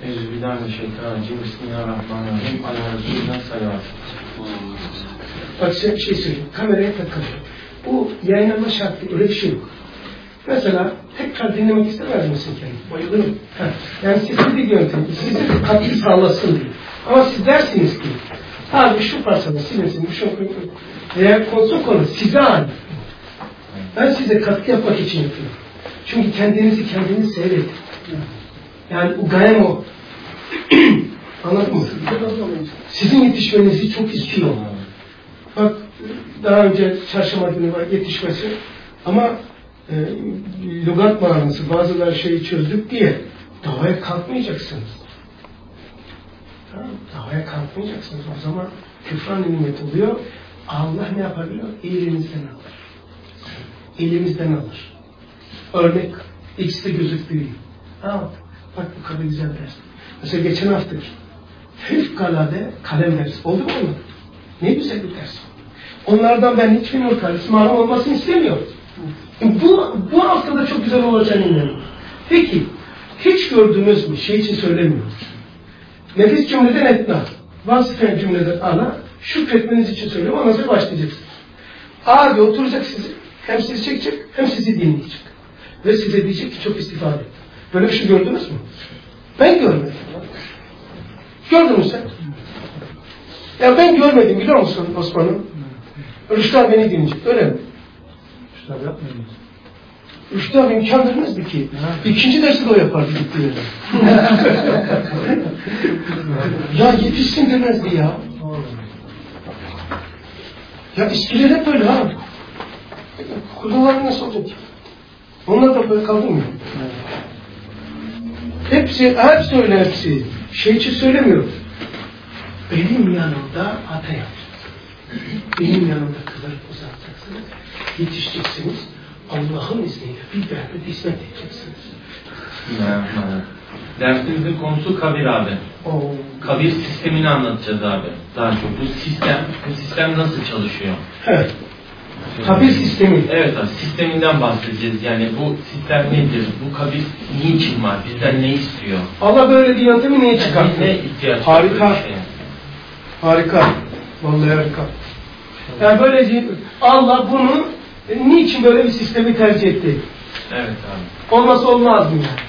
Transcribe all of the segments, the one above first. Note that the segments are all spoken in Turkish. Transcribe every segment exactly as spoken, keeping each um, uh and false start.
Euzubillahimineşşeytanirracim. Bismillahirrahmanirrahim. Ala Resulü'nden salavat. Bak size bir şey söyleyeyim. Kameraya takılın. Bu yayınlama şartı, öyle bir şey yok. Mesela tekrar dinlemek istemez misin kendini? Bayılırım. Ha. Yani sesli bir yöntem, size de katkı sağlasın diye. Ama siz dersiniz ki, abi şu parçada silinsin, şu veya konusu konu size ait. Ben size katkı yapmak için yapıyorum. Çünkü kendinizi kendiniz seyredin. Yani o gayem o. Anladın mı? Sizin yetişmenizi çok istiyor. Bak daha önce çarşamba günü var yetişmesi ama e, lügat manası bazıları şeyi çözdük diye davaya kalkmayacaksınız. Tamam, davaya kalkmayacaksınız. O zaman küfran nimet oluyor. Allah ne yapabiliyor? Elimizden alır. Elimizden alır. Örnek X'te gözüktüğü gibi. Ha, bak bu kadar güzel ders. Mesela geçen hafta fevkalade kalem dersi. Oldu mu onlar? Ne güzel bir ders. Onlardan ben hiçbir muhtar, ismarım olmasını istemiyorum. Bu, bu haftada çok güzel olacağını inanıyorum. Peki, hiç gördünüz mü? Şey için söylemiyorum. Nefis cümleden etna. Vasıfen cümleden ana. Şükretmeniz için söylüyorum. Ondan sonra başlayacaksınız. Abi oturacak sizi. Hem sizi çekecek, hem sizi dinleyecek. Ve size diyecek ki çok istifade et. Böyle bir şey gördünüz mü? Ben görmedim. Gördün mü sen? Ya ben görmedim biliyor musun Osman'ım? Rüştü abi beni dinleyecek. Öyle mi? Rüştü abi yapmıyor musun? Rüştü abi imkan vermezdi ki. İkinci dersi de o yapardı gittiği yerde. Ya yetişsin demezdi ya. Ya İskiler hep böyle ha. Kurdalar nasıl olacak? Onlar da böyle kaldı mı? Hepsi, hepsi öyle hepsi. Şey için söylemiyorum. Benim yanımda ata yapacaksınız. Benim yanımda kızarıp uzatacaksınız. Yetişeceksiniz. Allah'ın izniyle bir derbe hizmet edeceksiniz. Bismillahirrahmanirrahim. Dersimizin konusu kabir abi. Oo. Kabir sistemini anlatacağız abi. Daha çok bu sistem, bu sistem nasıl çalışıyor? Evet. Kabir sistemi. Evet abi, sisteminden bahsedeceğiz. Yani bu sistem nedir? Bu kabir niçin var? Bizden ne istiyor? Allah böyle bir yöntemi niye çıkarttı? Ne ihtiyaç? Harika. Şey. Harika. Vallahi harika. Yani böylece Allah bunu niçin böyle bir sistemi tercih etti? Evet abi. Olmasa olmaz mı yani?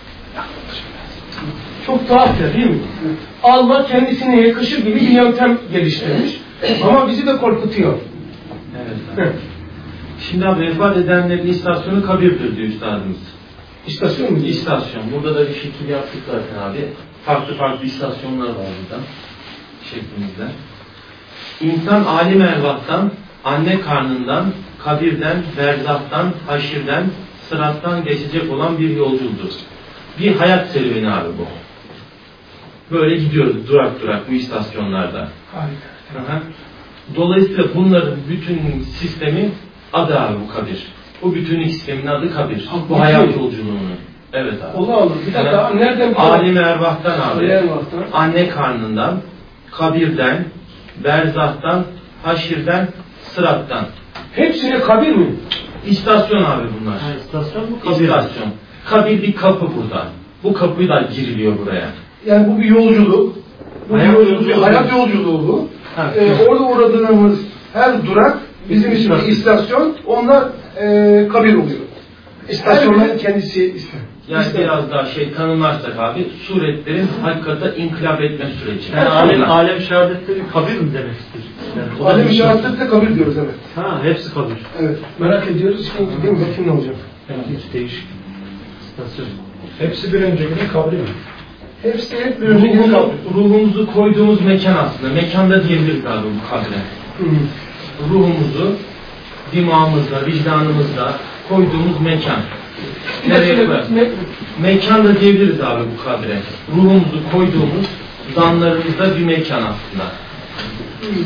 Çok tuhaf ya değil mi? Allah kendisine yakışır gibi bir yöntem geliştirmiş. Ama bizi de korkutuyor. Evet abi. Şimdi abi vefat edenlerin istasyonu kabirdir diyor üstadımız. İstasyon mu? İstasyon. Burada da bir şekil yaptık zaten abi. Farklı farklı istasyonlar var burada. Şeklimizde. İnsan alim ervahtan, anne karnından, kabirden, berzahtan, haşirden, sırattan geçecek olan bir yolculuktur. Bir hayat serüveni abi bu. Böyle gidiyoruz durak durak bu istasyonlarda. Harika. Aha. Dolayısıyla bunların bütün sistemi adı abi bu kabir. Bu bütünlük sisteminin adı kabir. Ha, bu hayat yolculuğunu. Evet abi. Allah Allah. Bir dakika. Yani, nereden? Alim ervahtan abi. Ervahtan. Anne karnından, kabirden, berzahtan, haşirden, sırattan. Hepsine kabir mi? İstasyon abi bunlar. Ha, istasyon mu kabir? İstasyon. Kabir bir kapı burada. Bu kapıyla giriliyor buraya. Yani bu bir yolculuk. Bu hayat bir yolculuk, yolculuğu. hayat yolculuğu bu. Ha, ee, orada uğradığımız her durak bizim için bir istasyon. Onlar e, kabir oluyor. İstasyonların kendisi ismi. Yani İstasyon. Biraz daha şey tanımlarsak abi suretlerin hakikate inkılap etme süreci. Yani alem, alem şehadetleri kabir mi demek istiyorsun? Yani alem şehadette kabir diyoruz evet. Ha hepsi kabir. Evet. Merak ediyoruz. Şimdi değil mi? Bakın ne olacak? Yani hiç değişik. İstasyon. Hepsi bir öncekinin kabri mi? Hepsi hep bir öncekinin kabri. Ruhumuzu koyduğumuz mekan aslında. Mekanda diyebiliriz abi bu kabre. Hmm. Ruhumuzu dimağımızda, vicdanımızda koyduğumuz mekan. Nereye koyarız? Me mekan da diyebiliriz abi bu kabre. Ruhumuzu koyduğumuz zanlarımızda bir mekan aslında. Hmm.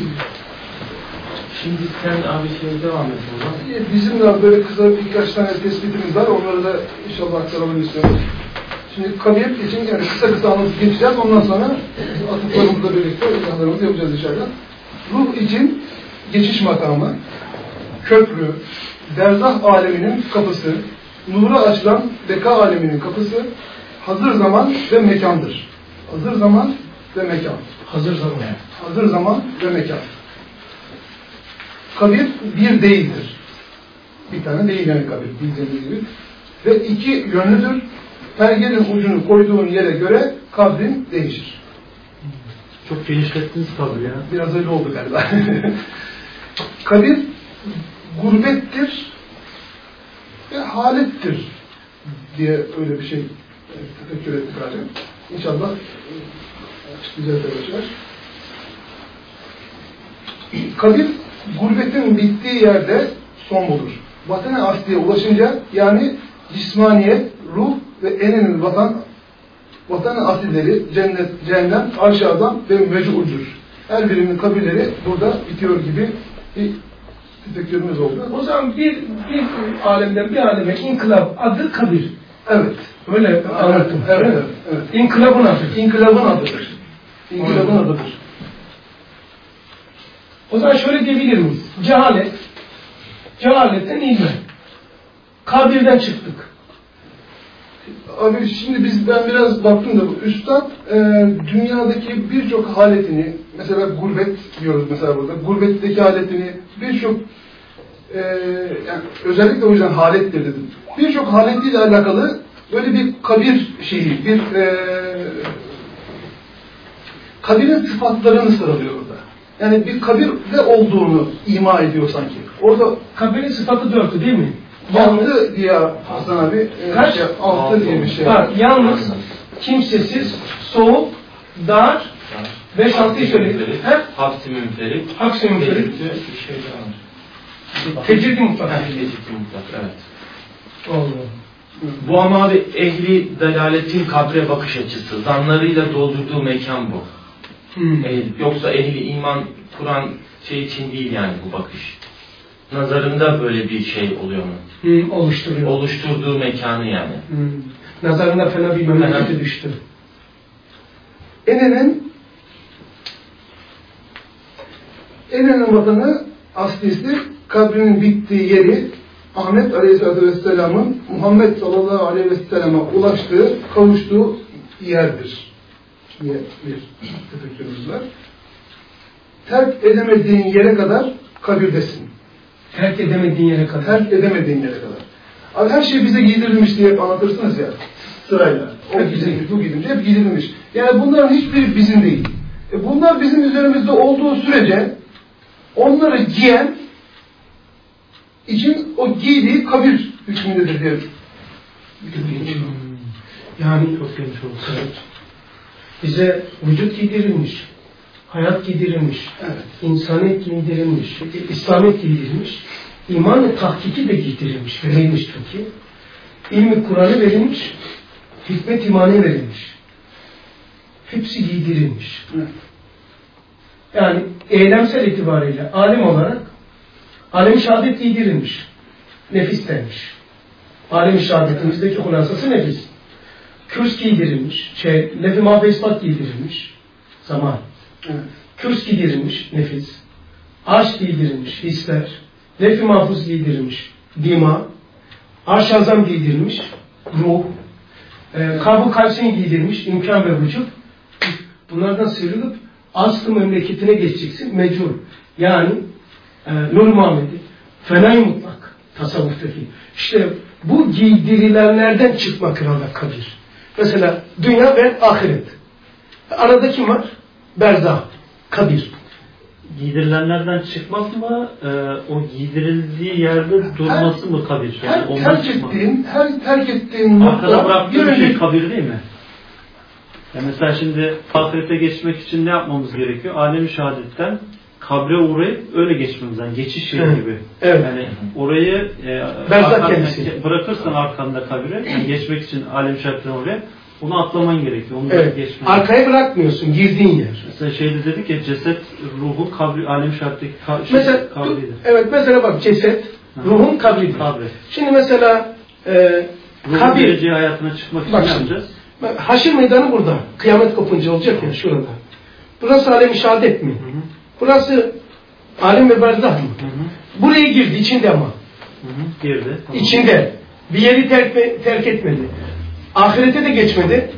Şimdi sen abi şey devam et buradan. Bizim de böyle kısa birkaç tane tespitimiz var. Onları da inşallah aktarabiliriz. Şimdi kabir için yani kısa kısa anlatıp geçeceğiz. Ondan sonra atıklarımızla birlikte yanlarımızı yapacağız inşallah. Ruh için geçiş makamı, köprü, berzah aleminin kapısı, nura açılan beka aleminin kapısı, hazır zaman ve mekandır. Hazır zaman ve mekan. Hazır zaman. Hazır zaman ve mekan. Kabir bir değildir. Bir tane değil yani kabir bildiğiniz gibi. Ve iki yönlüdür. Pergelin ucunu koyduğun yere göre kabrin değişir. Çok genişlettiniz kabri ya. Biraz öyle oldu galiba. Kabir gurbettir ve halettir diye öyle bir şey tefekkür ettik galiba. İnşallah güzel çalışır. Kabir gurbetin bittiği yerde son bulur. Vatan-ı asliye ulaşınca yani cismaniyet, ruh ve eninin vatan vatan-ı aslileri cennet, cehennem, aşağıdan ve mec'uldur. Her birinin kabirleri burada bitiyor gibi bir tefekkürümüz oldu. O zaman bir, bir alemden bir aleme inkılap adı kabir. Evet. Öyle anlattım. Evet, evet, evet. İnkılabın adı. İnkılabın adıdır. İnkılabın adıdır. O zaman şöyle diyebilir miyiz? Cehalet. Cehaletten ilme. Kabirden çıktık. Abi şimdi biz ben biraz baktım da Üstad e, dünyadaki birçok haletini mesela gurbet diyoruz mesela burada. Gurbetteki haletini birçok e, yani özellikle o yüzden halettir dedim. Birçok haletiyle alakalı böyle bir kabir şeyi, bir e, kabirin sıfatlarını sıralıyor orada. Yani bir kabirde olduğunu ima ediyor sanki. Orada Kabirin sıfatı dörtü değil mi? altı diye Hasan abi Kaç? Şey, altı diye bir şey. Var. Yalnız, kimsesiz, soğuk, dar, beş altıyı söyledik. Hapsi münferit. Hapsi münferit. Bir şey daha var. Tecrid-i mutlak. Tecrid-i mutlak, evet. Allah. Bu ama abi ehli delaletin kabre bakış açısı. Zanlarıyla doldurduğu mekan bu. Hmm. Ehli, yoksa ehli iman Kur'an şey için değil yani bu bakış. Nazarında böyle bir şey oluyor mu? Hmm, oluşturuyor. Oluşturduğu mekanı yani. Hmm. Nazarında fena bir memlekete düştü. Ene'nin Ene'nin vatanı aslisi kabrinin bittiği yeri Ahmet Aleyhisselatü Vesselam'ın Muhammed sallallahu aleyhi ve sellem'e ulaştığı, kavuştuğu yerdir. Diye bir tefekkürümüz var. Terk edemediğin yere kadar kabirdesin. Terk edemediğin yere kadar. Terk edemediğin yere kadar. Abi her şey bize giydirilmiş diye anlatırsınız ya sırayla. O giydirilmiş, bu giydirilmiş, hep giydirilmiş. Yani bunların hiçbiri bizim değil. E bunlar bizim üzerimizde olduğu sürece onları giyen için o giydiği kabir hükmündedir diye. Yani çok geniş oldu. Evet. Bize vücut giydirilmiş, hayat giydirilmiş, Evet. insaniyet giydirilmiş, İslamiyet giydirilmiş, iman-ı tahkiki de giydirilmiş, verilmiş çünkü. İlmi Kur'an'ı verilmiş, hikmet imani verilmiş. Hepsi giydirilmiş. Evet. Yani eylemsel itibariyle alim olarak alem-i şehadet giydirilmiş. Nefis denmiş. Alem-i şehadetimizdeki hulasası nefis. Kürs giydirilmiş. Şey, lef-i mahve ispat giydirilmiş. Zaman. Evet. Kürs giydirilmiş. Nefis. Arş giydirilmiş. Hisler. Lef-i mahfuz giydirilmiş. Dima. Arş azam giydirilmiş. Ruh. E, Kab-ı kalsin giydirilmiş. İmkan ve vücut. Bunlardan sıyrılıp aslı memleketine geçeceksin. Mecbur. Yani e, Nur Muhammed'i fenay mutlak tasavvuftaki. İşte bu giydirilenlerden çıkma kralda kabir. Mesela dünya ve ahiret. Arada kim var? Berzah. Kabir. Giydirilenlerden çıkmak mı, e, o giydirildiği yerde durması her, mı kabir? Yani her ondan terk çıkmak. ettiğin, her terk ettiğin arkada nokta bıraktığı bir şey kabir değil mi? Yani mesela şimdi ahirete geçmek için ne yapmamız gerekiyor? Alem-i şehadetten kabre uğrayıp öyle geçmemiz yani geçiş yeri evet. gibi. Evet. Yani orayı e, arkanda, bırakırsan arkanda kabire yani geçmek için alem-i şehadetten oraya onu atlaman gerekiyor. Onu evet. geçmen. Arkaya bırakmıyorsun, girdiğin yer. Mesela şeyde dedik ya ceset ruhun kabri alem-i şehadetteki ka, şey, mesela, kabridir. Evet mesela bak ceset ha. ruhun kabridir. Kabri. Şimdi mesela e, ruhun kabir geleceği hayatına çıkmak için bak, ne yapacağız? Haşr meydanı burada. Kıyamet kopunca olacak ya şurada. Burası alem-i şehadet mi? Hı hı. Burası alem ve berzah mı? Hı hı. Buraya girdi içinde ama. Hı hı. Girdi. Tamam. İçinde. Bir yeri terk, terk etmedi. Ahirete de geçmedi.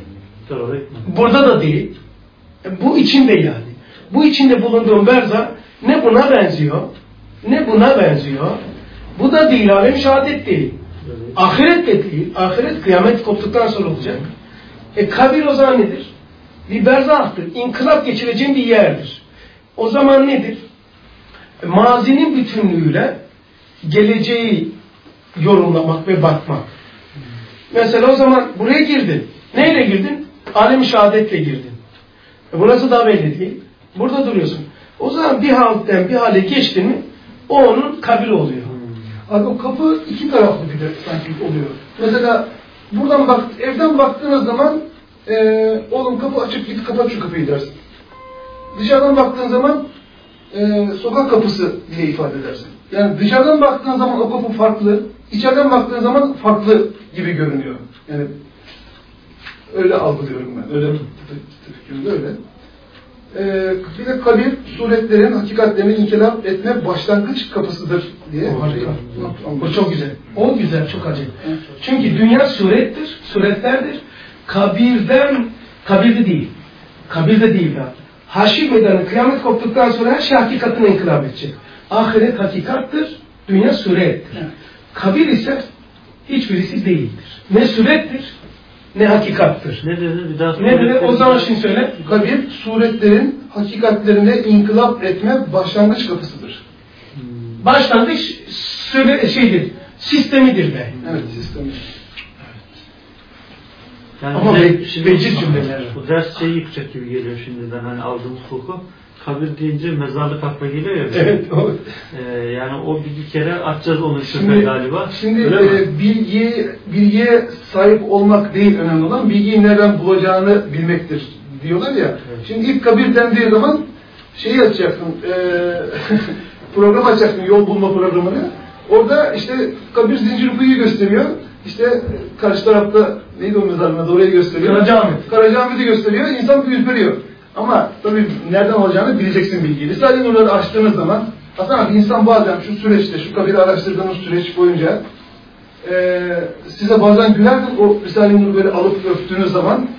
miktar olarak gitmez. Burada da değil. Bu içinde yani. Bu içinde bulunduğum berzah ne buna benziyor, ne buna benziyor. Bu da değil, alem şehadet değil. Evet. Ahiret de değil. Ahiret kıyamet koptuktan sonra olacak. E kabir o zaman nedir? Bir berzahtır. İnkılap geçireceğin bir yerdir. O zaman nedir? E, mazinin bütünlüğüyle geleceği yorumlamak ve bakmak. Mesela o zaman buraya girdin. Neyle girdin? Alem-i şehadetle girdin. E burası da belli değil. Burada duruyorsun. O zaman bir halden bir hale geçtin mi o onun kabri oluyor. Abi o kapı iki taraflı bir de sanki oluyor. Mesela buradan bak, evden baktığınız zaman e, oğlum kapı açık, git kapat şu kapıyı dersin. Dışarıdan baktığın zaman e, sokak kapısı diye ifade edersin. Yani dışarıdan baktığın zaman o kapı farklı, içeriden baktığın zaman farklı gibi görünüyor. Yani öyle algılıyorum ben. Öyle fikrimde öyle. Ee, bir de kabir suretlerin hakikatlerini inkılap etme başlangıç kapısıdır diye. O harika. O çok güzel. O güzel, çok acayip. Çünkü dünya surettir, suretlerdir. Kabirden, kabirde değil. Kabirde değil daha. Haşir meydanı kıyamet koptuktan sonra her şey hakikatine inkılap edecek. Ahiret hakikattır, dünya surettir. Kabir ise hiçbirisi değildir. Ne surettir, ne hakikattır. Ne dedi? Bir daha Ne dedi? O zaman şimdi söyle. Kabir suretlerin hakikatlerine inkılap etme başlangıç kapısıdır. Hmm. Başlangıç söyle şeydir, sistemidir de. Evet, sistemi. Yani Ama bize be- şimdi veciz cümleler. bu ders şeyi yıkacak gibi geliyor şimdiden hani aldığımız koku. Kabir deyince mezarlık akla geliyor ya. bize. Evet. O, Ee, yani o bir, bir kere açacağız onu şüphe Şimdi, galiba. şimdi Öyle mi? e, bilgiye, bilgiye sahip olmak değil önemli olan, bilgiyi nereden bulacağını bilmektir diyorlar ya. Evet. Şimdi ilk kabir dendiği zaman şeyi açacaksın, e, program açacaksın, yol bulma programını. Orada işte kabir Zincirlikuyu gösteriyor. İşte karşı tarafta neydi o mezarlığına da orayı gösteriyor. Karacaahmet. Karacaahmet'i gösteriyor. İnsan bir ürperiyor. Ama tabii nereden olacağını bileceksin bilgiyi. Risale-i Nur'ları açtığınız zaman aslında insan bazen şu süreçte, şu kabiri araştırdığınız süreç boyunca e, size bazen güler o Risale-i Nur'u böyle alıp öptüğünüz zaman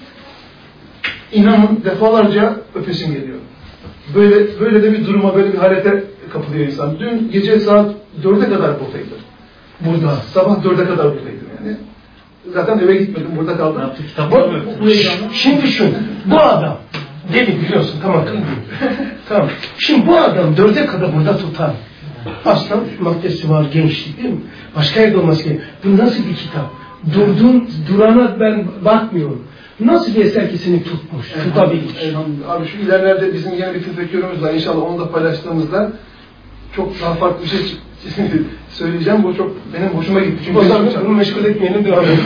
inanın defalarca öpesim geliyor. Böyle böyle de bir duruma, böyle bir halete kapılıyor insan. Dün gece saat dörde kadar buradaydım. Burada. Sabah dörde kadar buradaydım yani. Zaten eve gitmedim, burada kaldım. Yaptık kitapları mı öptün? Şimdi şu, bu adam, deli biliyorsun, tamam değil. Tamam. Şimdi bu adam dörde kadar burada tutar. Aslan maddesi var, gençlik değil mi? Başka yerde olması gerekiyor. Bu nasıl bir kitap? Durduğun, durana ben bakmıyorum. Nasıl bir eser ki seni tutmuş, tutabilmiş? Elhamdülillah. Abi şu ilerlerde bizim yine bir tefekkürümüz var. İnşallah onu da paylaştığımızda çok daha farklı bir şey söyleyeceğim. Bu çok benim hoşuma gitti. Çünkü O zaman bunu meşgul etmeyelim, devam edelim.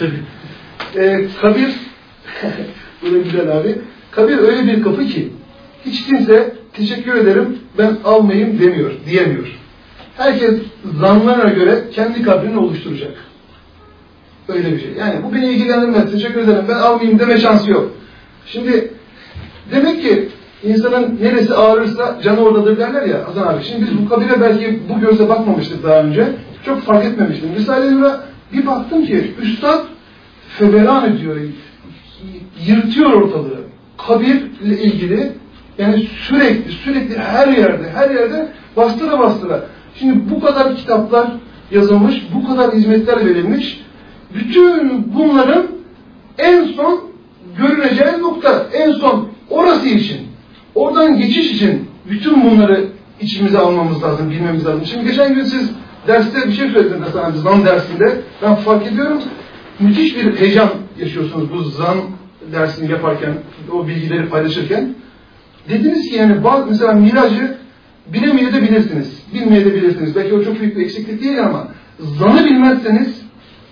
Ee, kabir, bu da güzel abi. Kabir öyle bir kapı ki hiç kimse teşekkür ederim ben almayayım demiyor, diyemiyor. Herkes zanlarına göre kendi kabrini oluşturacak. Öyle bir şey. Yani bu beni ilgilendirmez, teşekkür ederim ben almayayım deme şansı yok. Şimdi demek ki insanın neresi ağrırsa canı oradadır derler ya Hasan abi. Şimdi biz bu kabire belki bu gözle bakmamıştık daha önce. Çok fark etmemiştim. Risale-i Nur'a bir baktım ki Üstad feveran ediyor, yırtıyor ortalığı. Kabirle ilgili yani sürekli, sürekli her yerde, her yerde bastıra bastıra. Şimdi bu kadar kitaplar yazılmış, bu kadar hizmetler verilmiş. Bütün bunların en son görüneceği nokta, en son orası için, oradan geçiş için bütün bunları içimize almamız lazım, bilmemiz lazım. Şimdi geçen gün siz derste bir şey söylediniz Hasan abi, zan dersinde. Ben fark ediyorum, müthiş bir heyecan yaşıyorsunuz bu zan dersini yaparken, o bilgileri paylaşırken. Dediniz ki yani bazı, mesela miracı bilemeyebilirsiniz, bilmeyebilirsiniz. Belki o çok büyük bir eksiklik değil ama zanı bilmezseniz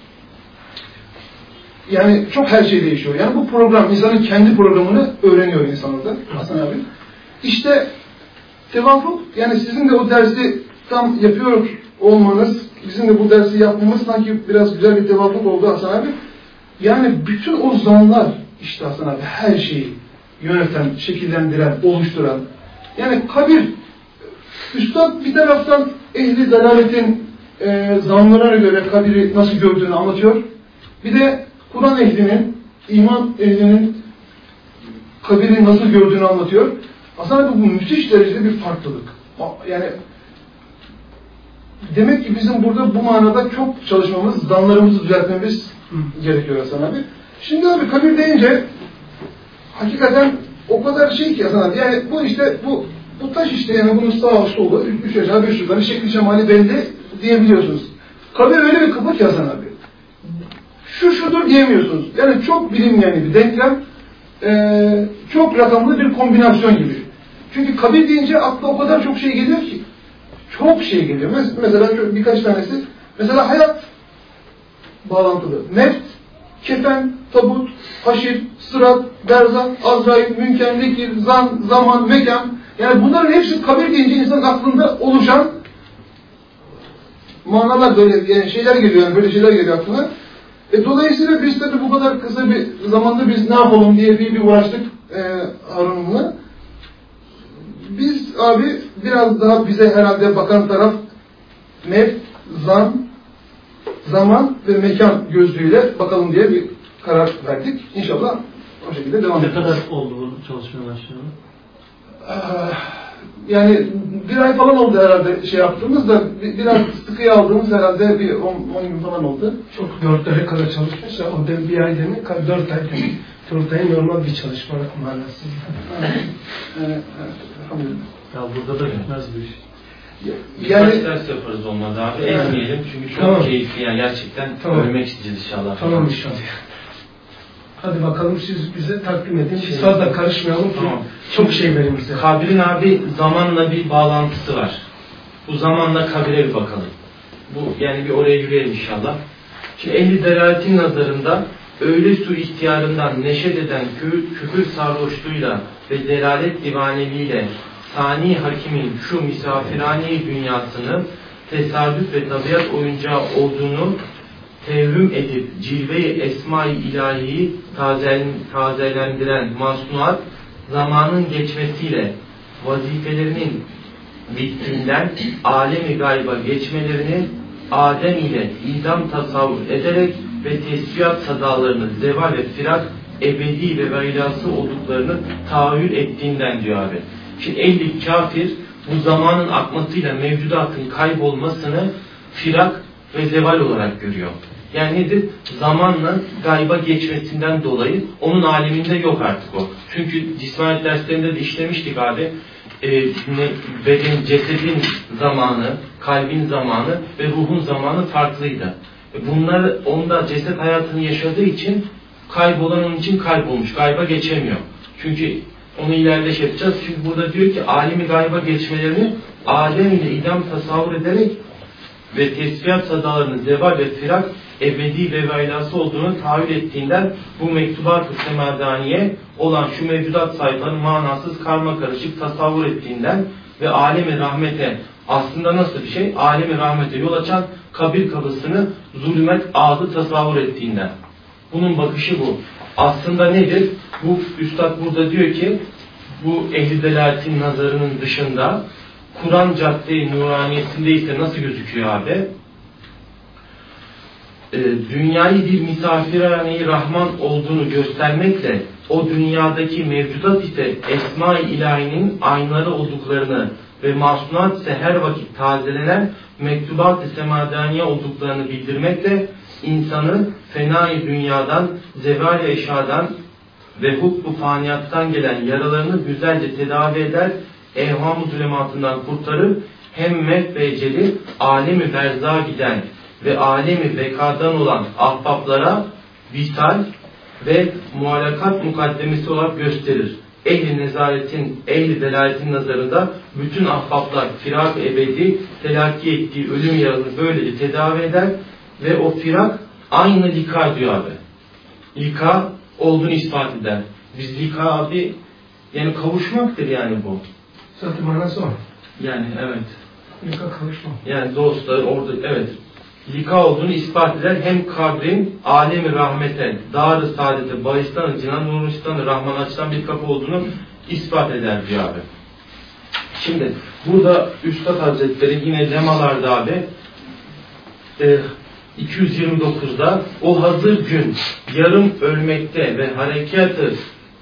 yani çok her şey değişiyor. Yani bu program, insanın kendi programını öğreniyor insan orada Hasan abi. İşte tevafuk, yani sizin de o dersi tam yapıyor olmanız, bizim de bu dersi yapmamız sanki biraz güzel bir tevafuk oldu Hasan abi. Yani bütün o zanlar işte Hasan abi her şeyi yöneten, şekillendiren, oluşturan. Yani kabir, Üstad bir taraftan ehli dalaletin e, zanlarına göre kabiri nasıl gördüğünü anlatıyor. Bir de Kur'an ehlinin, iman ehlinin kabiri nasıl gördüğünü anlatıyor. Aslında bu müthiş derecede bir farklılık. Yani demek ki bizim burada bu manada çok çalışmamız, zanlarımızı düzeltmemiz gerekiyor Hasan abi. Şimdi abi kabir deyince hakikaten o kadar şey ki Hasan abi. Yani bu işte bu bu taş işte yani bunun sağı solu, üç aşağı beş yukarı şekli şemali belli diyebiliyorsunuz. Kabir öyle bir kapı ki Hasan abi. Şu şudur diyemiyorsunuz. Yani çok bilinmeyen bir denklem, ee, çok rakamlı bir kombinasyon gibi. Çünkü kabir deyince akla o kadar çok şey geliyor ki. Çok şey geliyor. Mesela birkaç tanesi. Mesela hayat bağlantılı. Mevt, kefen, tabut, haşir, sırat, berzak, azrail, münker, nekir, zan, zaman, mekan. Yani bunların hepsi kabir deyince insanın aklında oluşan manalar, böyle yani şeyler geliyor. Yani böyle şeyler geliyor aklına. E, dolayısıyla biz tabii bu kadar kısa bir zamanda biz ne yapalım diye bir, bir uğraştık e, Harun'umla. Biz abi biraz daha bize herhalde bakan taraf mevt, zan, zaman ve mekan gözlüğüyle bakalım diye bir karar verdik. İnşallah o şekilde devam edeceğiz. Ne kadar oldu bu çalışmaya başlayalı? Yani bir ay falan oldu herhalde şey yaptığımızda, biraz sıkıya aldığımız herhalde bir on gün falan oldu. Çok dört aya kadar çalışmışsa o da bir ay demek, dört ay demek. Dört ay normal bir çalışma manası. Evet, evet, elhamdülillah. Ya burada da bitmez bir iş. Yani birkaç ders yaparız olmadı abi. Evet. Ezmeyelim çünkü çok Tamam. keyifli yani gerçekten Tamam. ölmek isteyeceğiz inşallah. Tamam inşallah. Hadi bakalım siz bize takdim edin. Biz fazla karışmayalım ki tamam. çok şey verin bize. Kabrin abi zamanla bir bağlantısı var. Bu zamanla kabire bir bakalım. Bu yani bir oraya yürüyelim inşallah. Şimdi ehli delaletin nazarında öyle su ihtiyarından neşet eden küfür, küfür sarhoşluğuyla ve delalet divaneliğiyle sani hakimin şu misafirhane dünyasını tesadüf ve tabiat oyuncağı olduğunu tevhüm edip cilve-i esma-i ilahiyi tazelendiren masnuat zamanın geçmesiyle vazifelerinin bittiğinden alemi gayba geçmelerini Adem ile idam tasavvur ederek ve tesbiyat sadalarını zeval ve firak ebedi ve veylası olduklarını tahayyül ettiğinden diyor abi. Şimdi ehli kafir bu zamanın akmasıyla mevcudatın kaybolmasını firak ve zeval olarak görüyor. Yani nedir? Zamanla gayba geçmesinden dolayı onun aleminde yok artık o. Çünkü cismaniyet derslerinde de işlemiştik abi. E, beden, cesedin zamanı, kalbin zamanı ve ruhun zamanı farklıydı. E, bunlar onda ceset hayatını yaşadığı için kaybolan onun için kaybolmuş. Gayba geçemiyor. Çünkü onu ileride şey yapacağız. Çünkü burada diyor ki alemi gayba geçmelerini Adem ile idam tasavvur ederek ve tesbiyat sadalarının zeval ve firak ebedi ve veylası olduğunu tahayyül ettiğinden bu mektubat-ı semadaniye olan şu mevcudat sayfalarının manasız karma karışık tasavvur ettiğinden ve alemi rahmete aslında nasıl bir şey? Alemi rahmete yol açan kabir kapısını zulmet ağzı tasavvur ettiğinden. Bunun bakışı bu. Aslında nedir? Bu üstad burada diyor ki bu ehli delaletin nazarının dışında Kur'an cadde-i nuraniyesinde ise nasıl gözüküyor abi? E, dünyayı bir misafirhane-i rahman olduğunu göstermekle o dünyadaki mevcudat ise esma-i ilahinin aynları olduklarını ve masnuat ise her vakit tazelenen mektubat-ı semadaniye olduklarını bildirmekle insanı fena-i dünyadan, zeval-i eşadan ve hukk-u faniyattan gelen yaralarını güzelce tedavi eder, evham-ı zulümatından kurtarır, hem mevt ve eceli alemi berzağa giden ve alemi vekadan olan ahbaplara visal ve mualakat mukaddemesi olarak gösterir. Ehli nezaretin, ehli delaletin nazarında bütün ahbaplar firak ebedi telakki ettiği ölüm yarasını böylece tedavi eder ve o firak aynı lika diyor abi. Lika olduğunu ispat eder. Biz lika abi yani kavuşmaktır yani bu. Zaten manası o. Yani evet. Lika kavuşmak. Yani dostlar orada evet. Lika olduğunu ispat eder. Hem kabrin alemi rahmete, dar-ı saadete, bahistan-ı cinan, nuristan-ı rahman açılan bir kapı olduğunu ispat eder diyor abi. Şimdi burada Üstad Hazretleri yine lemalarda abi e, iki yüz yirmi dokuzda o hazır gün yarım ölmekte ve harekatı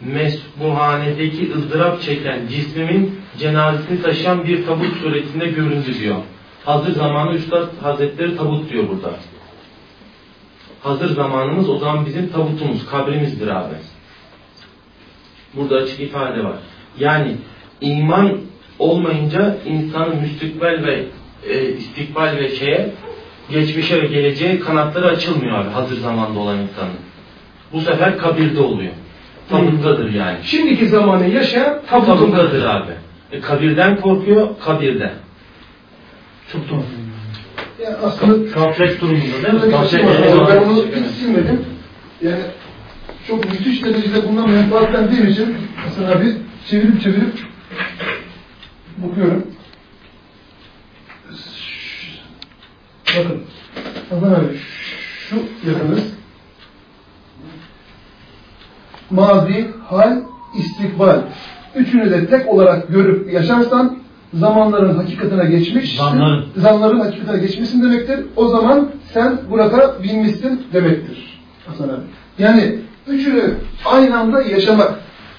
mesbuhanedeki ızdırap çeken cismimin cenazesini taşıyan bir tabut suretinde göründü diyor. Hazır zamanı Üstad Hazretleri tabut diyor burada. Hazır zamanımız o zaman bizim tabutumuz, kabrimizdir abi. Burada açık ifade var. Yani iman olmayınca insanın müstikbel ve e, istikbal ve şeye, geçmişe ve geleceğe kanatları açılmıyor abi hazır zamanda olan insanın. Bu sefer kabirde oluyor. Tabuttadır yani. Şimdiki zamanı yaşayan tabutundadır. Tabuttadır abi. E, kabirden korkuyor, kabirde. Çok doğru. Yani aslında Gaflet durumunda değil mi? ben Gaflet ben onu hiç silmedim. Yani çok müthiş derecede bundan menfaatlendiğim için Hasan abi çevirip çevirip bakıyorum. Bakın Hasan abi şu yakınız mazi, hal, istikbal. Üçünü de tek olarak görüp yaşarsan zamanların hakikatine geçmiş, Zanların. zanların hakikatine geçmişsin demektir. O zaman sen burada binmişsin demektir Hasan abi. Yani üçünü aynı anda yaşamak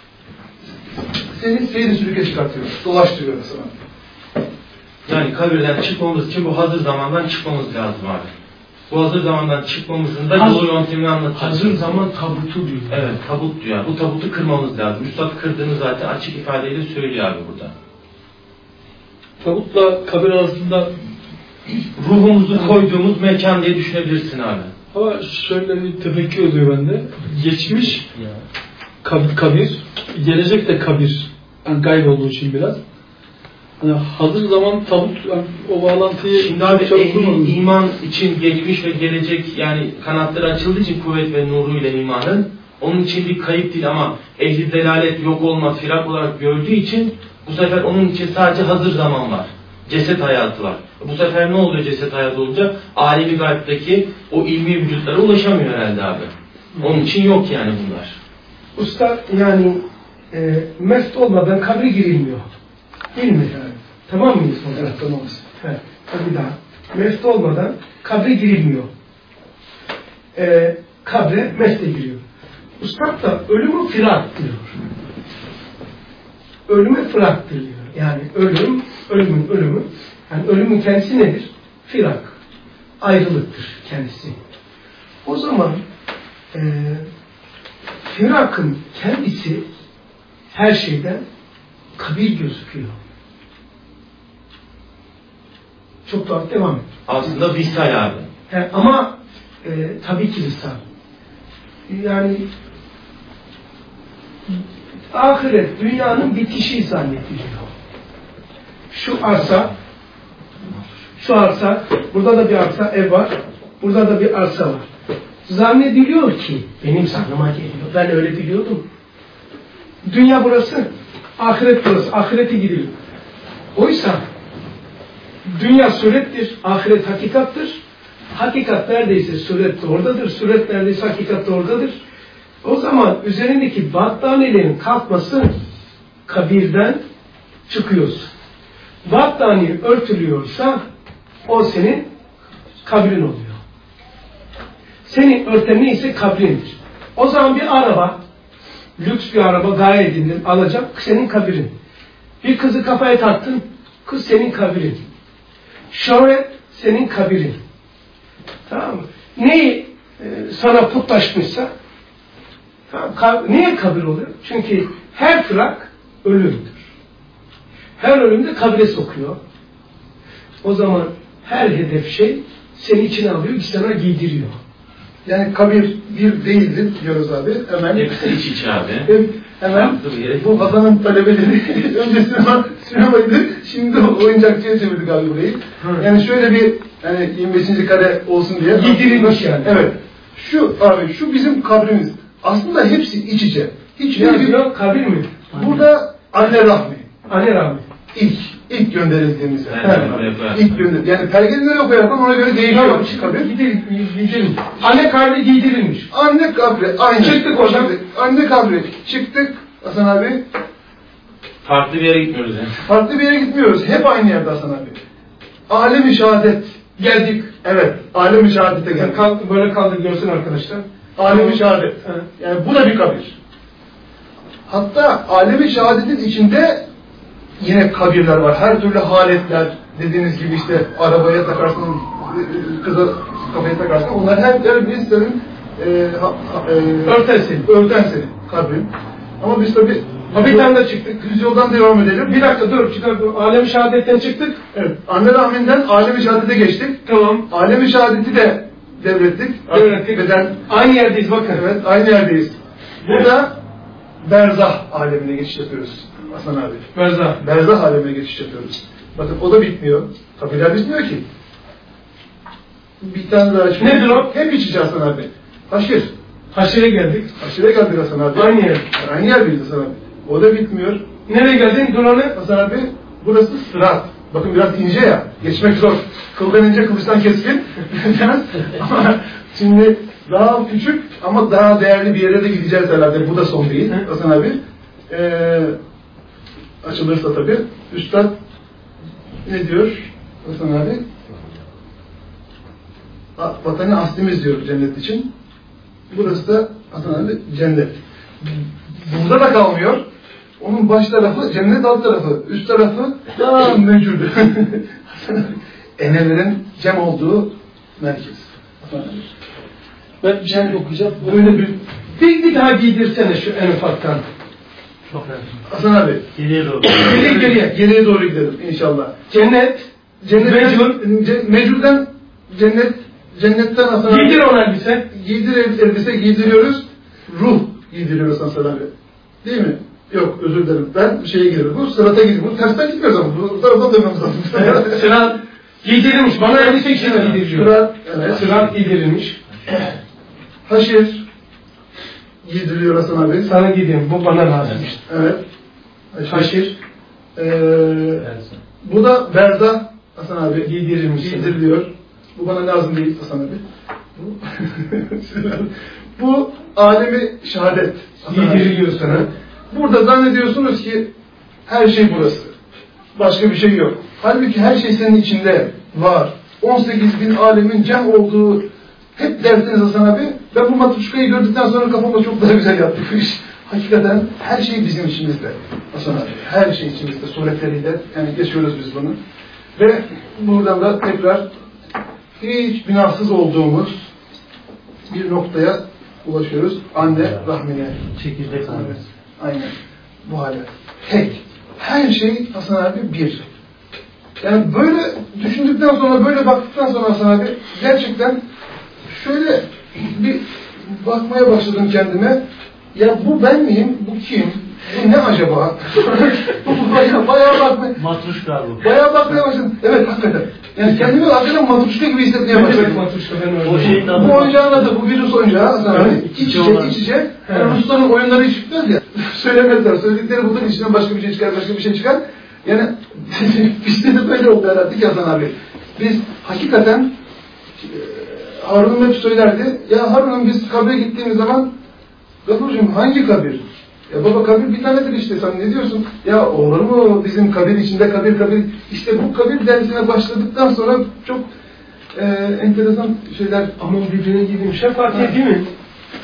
seni seyri sürüke çıkartıyor, dolaştırıyor Hasan abi. Yani kabirden çıkmamız için bu hazır zamandan çıkmamız lazım abi. Bu hazır zamandan çıkmamızın da yolu yöntemini anlatacağız. Hazır zaman tabutu diyor. Evet, tabut diyor. Bu tabutu kırmamız lazım. Üstad kırdığını zaten açık ifadeyle söylüyor abi burada. Tabutla kabir arasında Ruhumuzu koyduğumuz mekan diye düşünebilirsin abi. ama şöyle bir tefekkür oluyor bende. Geçmiş kab- kabir, gelecek de kabir. Yani kaybolduğu için biraz. Hani hazır zaman tabut, yani o bağlantıyı Şimdi abi çok ehli kurmadım. iman için geçmiş ve gelecek yani kanatları açıldığı için kuvvet ve nuruyla imanın onun için bir kayıp değil ama ehli delalet yok olma, firak olarak gördüğü için bu sefer onun için sadece hazır zaman var. Ceset hayatı var. Bu sefer ne oluyor ceset hayatı olunca? Alemi gaybdeki o ilmi vücutlara ulaşamıyor herhalde abi. Onun için yok yani bunlar. Usta yani e, mest olmadan kabre girilmiyor. Değil mi? Evet. Tamam mıyız? Evet, tamamız. Evet. Bir daha. Mest olmadan kabre girilmiyor. E, kabre meste giriyor. Ustad da ölümü firak diyor. Ölüme firak diyor. Yani ölüm, ölümün ölümü. Yani ölümün kendisi nedir? Firak. Ayrılıktır kendisi. O zaman e, firakın kendisi her şeyden kabir gözüküyor. Çok tuhaf devam et. Aslında visal abi. He, ama e, tabii ki visal. Yani ahiret dünyanın bitişi zannediliyor. Şu arsa, şu arsa, burada da bir arsa ev var, burada da bir arsa var. Zannediliyor ki, benim sanrıma geliyor, ben öyle biliyordum. Dünya burası, ahiret burası, ahirete gidiyor. Oysa, dünya surettir, ahiret hakikattır. Hakikat neredeyse suret de oradadır, suret neredeyse hakikat de oradadır. O zaman üzerindeki battaniyelerin kalkması kabirden çıkıyorsun. Battaniye örtülüyorsa o senin kabrin oluyor. Senin örten neyse kabrindir. O zaman bir araba, lüks bir araba gaye edindin, alacak senin kabrin. Bir kızı kafaya taktın, kız senin kabrin. Şöhret senin kabrin. Tamam mı? Neyi e, sana putlaşmışsa tamam, kab niye kabir oluyor? Çünkü her fırak ölümdür. Her ölümde kabire sokuyor. O zaman her hedef şey seni içine alıyor, sana giydiriyor. Yani kabir bir değildir diyoruz abi. Hemen Hepsi iç içe abi. hemen bu vatanın talebeleri önce sinema, sinemaydı, şimdi oyuncakçıya çevirdik abi burayı. Hı. Yani şöyle bir yani yirmi beşinci kare olsun diye. Giydirilmiş yani. Evet. Şu abi şu bizim kabrimiz. Aslında hepsi iç içe. Hiçbir Ne diyor? Kabir mi? burada anne rahmi. Anne rahmi. İlk, ilk gönderildiğimiz. Pergel oraya koyarsan. İlk gönder. Yani pergeli nereye koyarsan ona göre değişiyor Tamam, kabir. giydirilmiş. Giydirilmiş. Anne kabri giydirilmiş. Anne kabri, aynı. Çıktık oradan. Anne kabri, çıktık Hasan abi. Farklı bir yere gitmiyoruz yani. Farklı bir yere gitmiyoruz. Hep aynı yerde Hasan abi. Alem-i şehadet. Geldik. Evet, alem-i şehadete Yani geldik. kalk, böyle kaldık görsün arkadaşlar. Alem-i şehadet. Evet. Yani bu da bir kabir. Hatta alemi şehadetin içinde yine kabirler var. Her türlü haletler, dediğiniz gibi işte arabaya takarsın, kıza kafaya takarsın. Onlar her, her bir senin e, e, Örten seni. örten seni kabrin. Ama biz tabi Kabirden de çıktık. düz yoldan devam edelim. Bir dakika dur çıkardım. Alem-i şehadetten çıktık. Evet. Anne rahminden alem-i şehadete geçtik. Tamam. Alem-i şehadeti de devrettik. Devrettik. Beden, Aynı yerdeyiz bakın. evet, aynı yerdeyiz. Burada berzah alemine geçiş yapıyoruz Hasan abi. Berzah. Berzah alemine geçiş yapıyoruz. Bakın o da bitmiyor. Kabirler bitmiyor ki. Bir tane daha şöyle. Nedir o? Hep iç içe Hasan abi. Haşir. Haşire geldik. Haşire geldik Hasan abi. Aynı yer. Aynı yerdeyiz Hasan abi. O da bitmiyor. Nereye geldin? Duranı. Hasan abi burası sırat. Bakın biraz ince ya. Geçmek zor. Kıldan ince, kılıçtan keskin. Ama şimdi daha küçük ama daha değerli bir yere de gideceğiz herhalde. Bu da son değil Hasan abi. Ee, açılırsa tabii. Üstad ne diyor Hasan abi? Vatanı aslimiz diyor cennet için. Burası da Hasan abi cennet. Burada da kalmıyor. Onun baş tarafı cennet, alt tarafı, üst tarafı daha mevcut. Enelerin cem olduğu merkez. Ben bir şey okuyacağım. Böyle bir, bir, bir daha giydirsene şu en ufaktan. Çok önemli. Hasan abi. Geriye doğru. Geriye geriye. Geriye doğru gidelim inşallah. Cennet. Cennetten, Mecnun. ce, Mecnun'dan cennet, cennetten Hasan abi. Giydir ona elbise. Giydir elbise giydiriyoruz. Ruh giydiriyoruz Hasan abi. Değil mi? Yok özür dilerim. Ben şeye gidiyorum. Bu sırata gidiyorum. Bu tersten gitmiyoruz ama. Bu taraftan dönmemiz lazım. Evet, sırat giydirilmiş. Bana elbise için giydiriliyor. Sırat, evet. Sırat giydirilmiş. Haşir giydiriyor Hasan abi. Sana giydireyim. Bu bana lazım işte. Evet. Haşir. Ee, bu da berzah Hasan abi. Giydirilmiş. Giydiriliyor. Bu bana lazım değil Hasan abi. Bu, bu alemi şehadet. Hasan abi. Giydiriliyor sana. Burada zannediyorsunuz ki her şey burası. Başka bir şey yok. Halbuki her şey senin içinde var. on sekiz bin alemin cem olduğu hep dersiniz Hasan abi. Ben bu matruşkayı gördükten sonra kafamda çok daha güzel yaptı bu iş. Hakikaten her şey bizim içimizde Hasan abi. Her şey içimizde. Suretleriyle yani geçiyoruz biz bunu. Ve buradan da tekrar hiç günahsız olduğumuz bir noktaya ulaşıyoruz. Anne rahmine. Çekirdek Hasan abi. Aynen. Bu hale. Tek. Her şey Hasan abi bir. Yani böyle düşündükten sonra, böyle baktıktan sonra Hasan abi gerçekten şöyle bir bakmaya başladım kendime. Ya bu ben miyim? Bu kim? Bu ne acaba? bu bayağı, bayağı bakmaya... Matruşka bu. Bayağı bakmaya başladım. Evet hakikaten. Yani kendimi hakikaten matruşka gibi hissetmeye Evet, başladım. matruşka ben öyle. O şeyin Bu adı oyuncağın adı, bu virüs oyuncağı Hasan abi. Evet, İç içi içe, olan. iç içe. Yani Rusların oyunları hiç çıkmaz ya. Söylemezler. Söyledikleri bunun içinden başka bir şey çıkar, başka bir şey çıkar. Yani bizde de böyle oldu herhalde ki Hasan abi. Biz hakikaten Harun'un hep söylerdi. Ya Harun'un biz kabre gittiğimiz zaman Gafurcuğum hangi kabir? Ya baba kabir bir tanedir işte, sen ne diyorsun? Ya olur mu bizim kabir içinde kabir kabir? İşte bu kabir dersine başladıktan sonra çok e, enteresan şeyler. Aman birbirine giydim. Şefaat değil mi?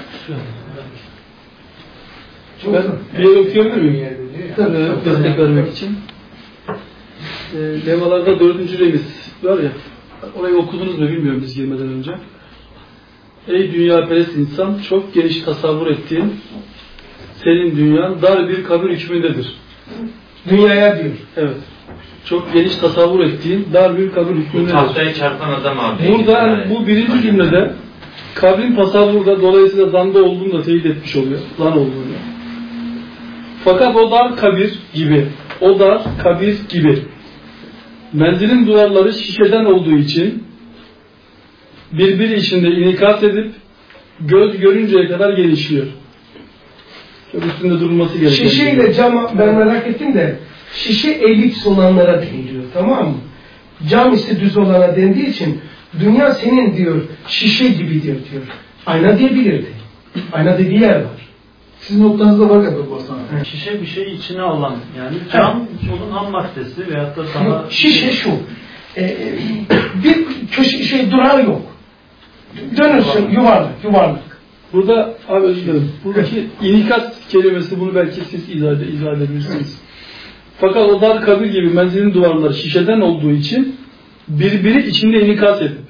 Ben bir yer okuyabilir miyim? Tabii, örnek vermek için. E, Levalarda dördüncü remiz var ya, orayı okudunuz mu bilmiyorum biz girmeden önce. Ey dünya perest insan, çok geniş tasavvur ettiğin, senin dünyan dar bir kabir hükmündedir. Dünyaya diyor. Evet. Çok geniş tasavvur ettiğin dar bir kabir hükmündedir. Tahtaya çarpan adam abi. Burada yani bu birinci cümlede kabrin tasavvurda dolayısıyla zanda olduğunu da teyit etmiş oluyor. Zan olduğunu. Fakat o dar kabir gibi, o dar kabir gibi menzilin duvarları şişeden olduğu için birbiri içinde inikas edip göz görünceye kadar genişliyor. Çok üstünde durulması gerekiyor. Şişe ile cam ben merak ettim de şişe elips olanlara deniliyor, tamam mı? Cam ise düz olana dendiği için dünya senin diyor şişe gibidir diyor. Ayna diyebilirdi. Ayna dediği yer var. Sizin noktanızda var galiba bu Hasan. Şişe bir şey içine alan, yani cam onun ham maddesi veyahut da daha... Şişe şu, e, bir köşe şey durağı yok. Dönürsün yuvarlak, yuvarlak. Burada abi özür dilerim. Buradaki inikas kelimesi bunu belki siz izah, izah edebilirsiniz. Fakat o dar kabir gibi menzilin duvarları şişeden olduğu için birbiri içinde inikas edip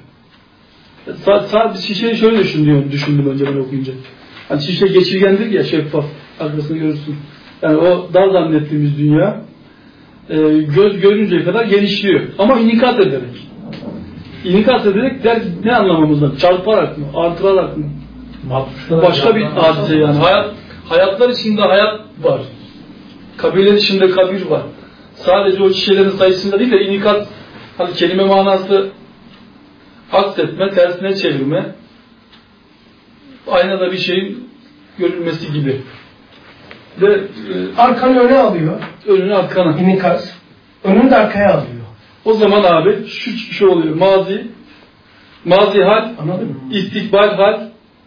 sadece şişeyi şöyle düşündüm, düşündüm önce ben okuyunca. Hani şişe geçirgendir ya, şeffaf, arkasını görürsün. Yani o dar zannettiğimiz dünya e, göz görünceye kadar genişliyor. Ama inikas ederek. İnikas ederek der, ne anlamamızdan? Çarparak mı? Artırarak mı? Başka bir hadise yani. Hayat, hayatlar içinde hayat var. Kabirler içinde kabir var. Sadece o şişelerin sayısında değil de inikas, hani kelime manası aksetme, tersine çevirme, aynada bir şeyin görülmesi gibi. Ve e, arkanı öne alıyor. Önünü arkana. İnikas. Önünü de arkaya alıyor. O zaman abi şu şey oluyor. Mazi, mazi hal, anladın mı? İstikbal hal.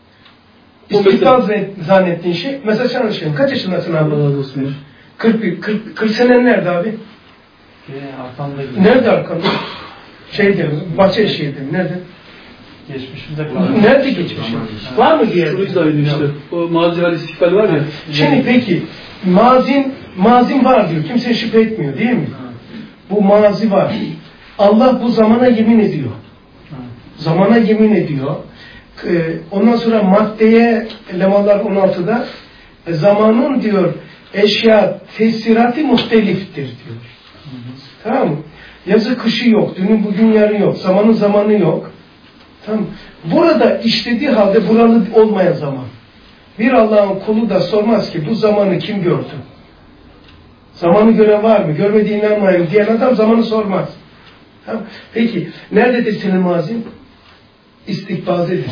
İstikbal zannettiğin şey, mesela sen alışıyorsun. Kaç yaşındasın abi? Allah razı olsun. kırk, kırk, kırk senen nerede abi? Ee, arkamda gibi. Nerede arkanda? Şeyde, Bahçeşehir'de mi? Nerede? Geçmişimde kaldı. Nerede geçmişim? Var mı diye? Şurayı da işte. O mazi hal istikbal var ya. Şimdi peki, mazin, mazin var diyor. Kimse şüphe etmiyor değil mi? Bu mazi var. Allah bu zamana yemin ediyor. Zamana yemin ediyor. Ondan sonra maddeye, Lemalar on altıda zamanın diyor eşya tesiratı muhteliftir diyor. Tamam mı? Yazı kışı yok, dünün bugün yarın yok, zamanın zamanı yok. Tamam. Burada işlediği halde buralı olmayan zaman. Bir Allah'ın kulu da sormaz ki bu zamanı kim gördü? Zamanı gören var mı? Görmediğine inanmayın diyen adam zamanı sormaz. Tamam. Peki nerededir senin mazin? İstikbaldedir.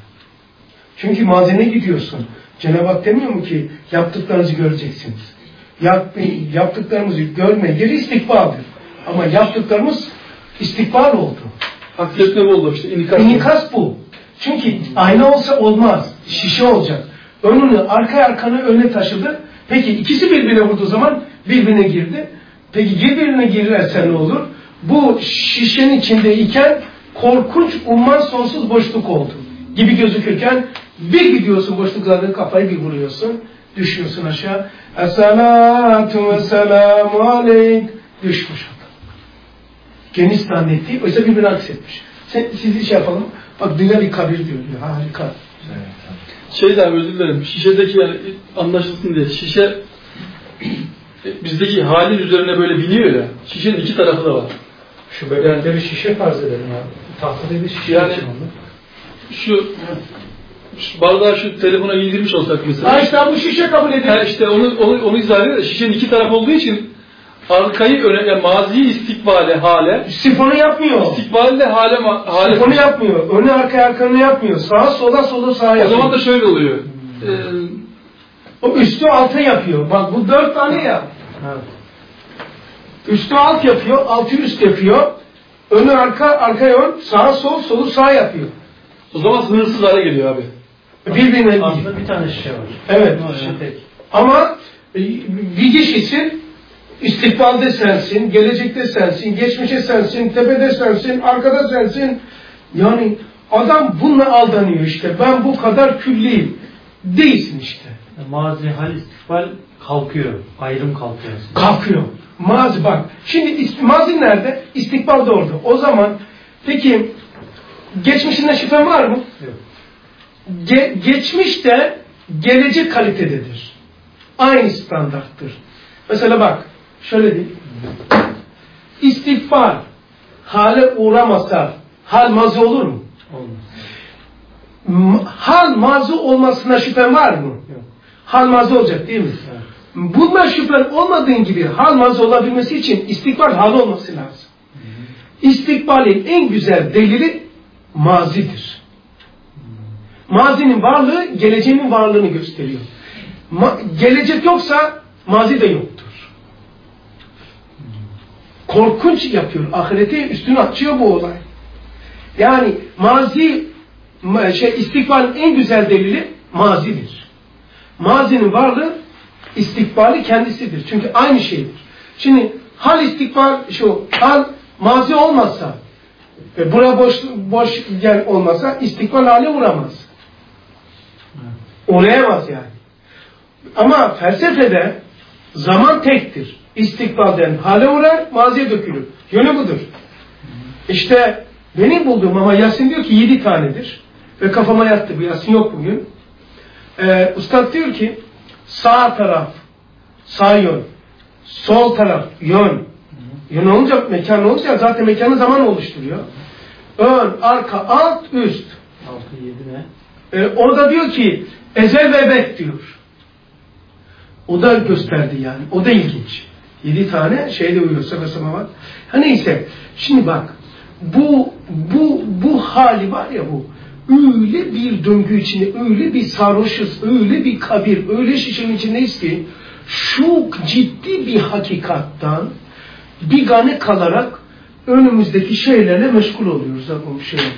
Çünkü mazine gidiyorsun. Cenab-ı Hak demiyor mu ki yaptıklarınızı göreceksiniz? Yap, yaptıklarımızı görme yeri istikbaldir. Ama yaptıklarımız istikbal oldu. Hakikatli oldu işte. İnikas, İnikas bu. Çünkü ayna olsa olmaz. Şişe olacak. Önünü, arka arkanı öne taşıdı. Peki ikisi birbirine vurduğu zaman birbirine girdi. Peki birbirine girerse ne olur? Bu şişenin içindeyken korkunç, umman sonsuz boşluk oldu. Gibi gözükürken bir gidiyorsun boşluklarda kafayı bir vuruyorsun. Düşüyorsun aşağı. Es-salatu ve selamu aleyk. Düşmüş adam. Geniş zannettiği, oysa birbirine aksetmiş. Sen, sizi şey yapalım. Bak dünya bir kabir diyor. Harika. Şey de özür dilerim. Şişedeki yani anlaşılsın diye. Şişe bizdeki halin üzerine böyle biniyor ya. Şişenin iki tarafı da var. Şu bebekleri yani, şişe farz edelim abi. Tahtada bir şişe yani, için onu. Şu, şu bardağı şu telefona indirmiş olsak mesela. Ha işte bu şişe kabul edilir. Ha işte onu, onu, onu izah ediyor. Şişenin iki tarafı olduğu için arkayı öne, yani maziyi istikbale, hale. Sifonu yapmıyor. İstikballe hale, hale. Sifonu yapmıyor. Önü arkaya arkanı yapmıyor. Sağa sola sola sağa yapıyor. O zaman da şöyle oluyor. Hmm. Ee, o üstü altı yapıyor. Bak bu dört tane ya. Evet. Üstü alt yapıyor, altı üst yapıyor. Önü arka, arka ön, sağa sol, solu sağ yapıyor. O zaman sınırsız hale geliyor abi. Birbirine aslında bir tane şişe var. Evet. Ama bir kişisi istikbalde sensin, gelecekte sensin, geçmişte sensin, tepede sensin, arkada sensin. Yani adam bununla aldanıyor işte. Ben bu kadar külliyim. Değilsin işte. Mazi, hal, istikbal kalkıyor. Ayrım kalkıyor. Kalkıyor. Mazi bak. Şimdi mazi nerede? İstikbal da orada. O zaman peki geçmişinde şüphen var mı? Yok. Ge geçmiş de gelecek kalitededir. Aynı standarttır. Mesela bak. Şöyle diyeyim. İstikbal hale uğramasa hal mazi olur mu? Olmaz. Hal mazi olmasına şüphen var mı? Yok. Hal mazi olacak değil mi? Evet. Bundan şüphen olmadığın gibi hal mazi olabilmesi için istikbal hal olması lazım. Hı hı. İstikbalin en güzel delili mazidir. Hı. Mazinin varlığı geleceğinin varlığını gösteriyor. Ma gelecek yoksa mazi de yoktur. Hı. Korkunç yapıyor. Ahirete üstünü açıyor bu olay. Yani mazi şey istikbalin en güzel delili mazidir. Mazinin varlığı istikbali kendisidir. Çünkü aynı şeydir. Şimdi hal istikbal şu, hal mazi olmazsa ve bura boş boş yer olmasa istikbal hale uğramaz. Evet. Uğrayamaz yani. Ama felsefede zaman tektir. İstikbalden hale uğrar, maziye dökülür. Yönü budur. İşte benim bulduğum ama Yasin diyor ki yedi tanedir. Ve kafama yattı bu. Yasin yok bugün. Ee, Ustad diyor ki sağ taraf, sağ yön. Sol taraf, yön. Yön olunca, mekan olunca zaten mekanı zaman oluşturuyor. Ön, arka, alt, üst. altı yedi ne? Ee, orada diyor ki ezel ve ebed diyor. O da gösterdi yani. O da ilginç. Yedi tane şeyde uyuyor. Sefer semavat. Ha neyse. Şimdi bak. Bu, bu, bu hali var ya bu. Öyle bir döngü içinde, öyle bir sarhoşuz, öyle bir kabir, öyle şişenin içindeyiz ki şu ciddi bir hakikattan bigane kalarak önümüzdeki şeylerle meşgul oluyoruz. Bu şeyler.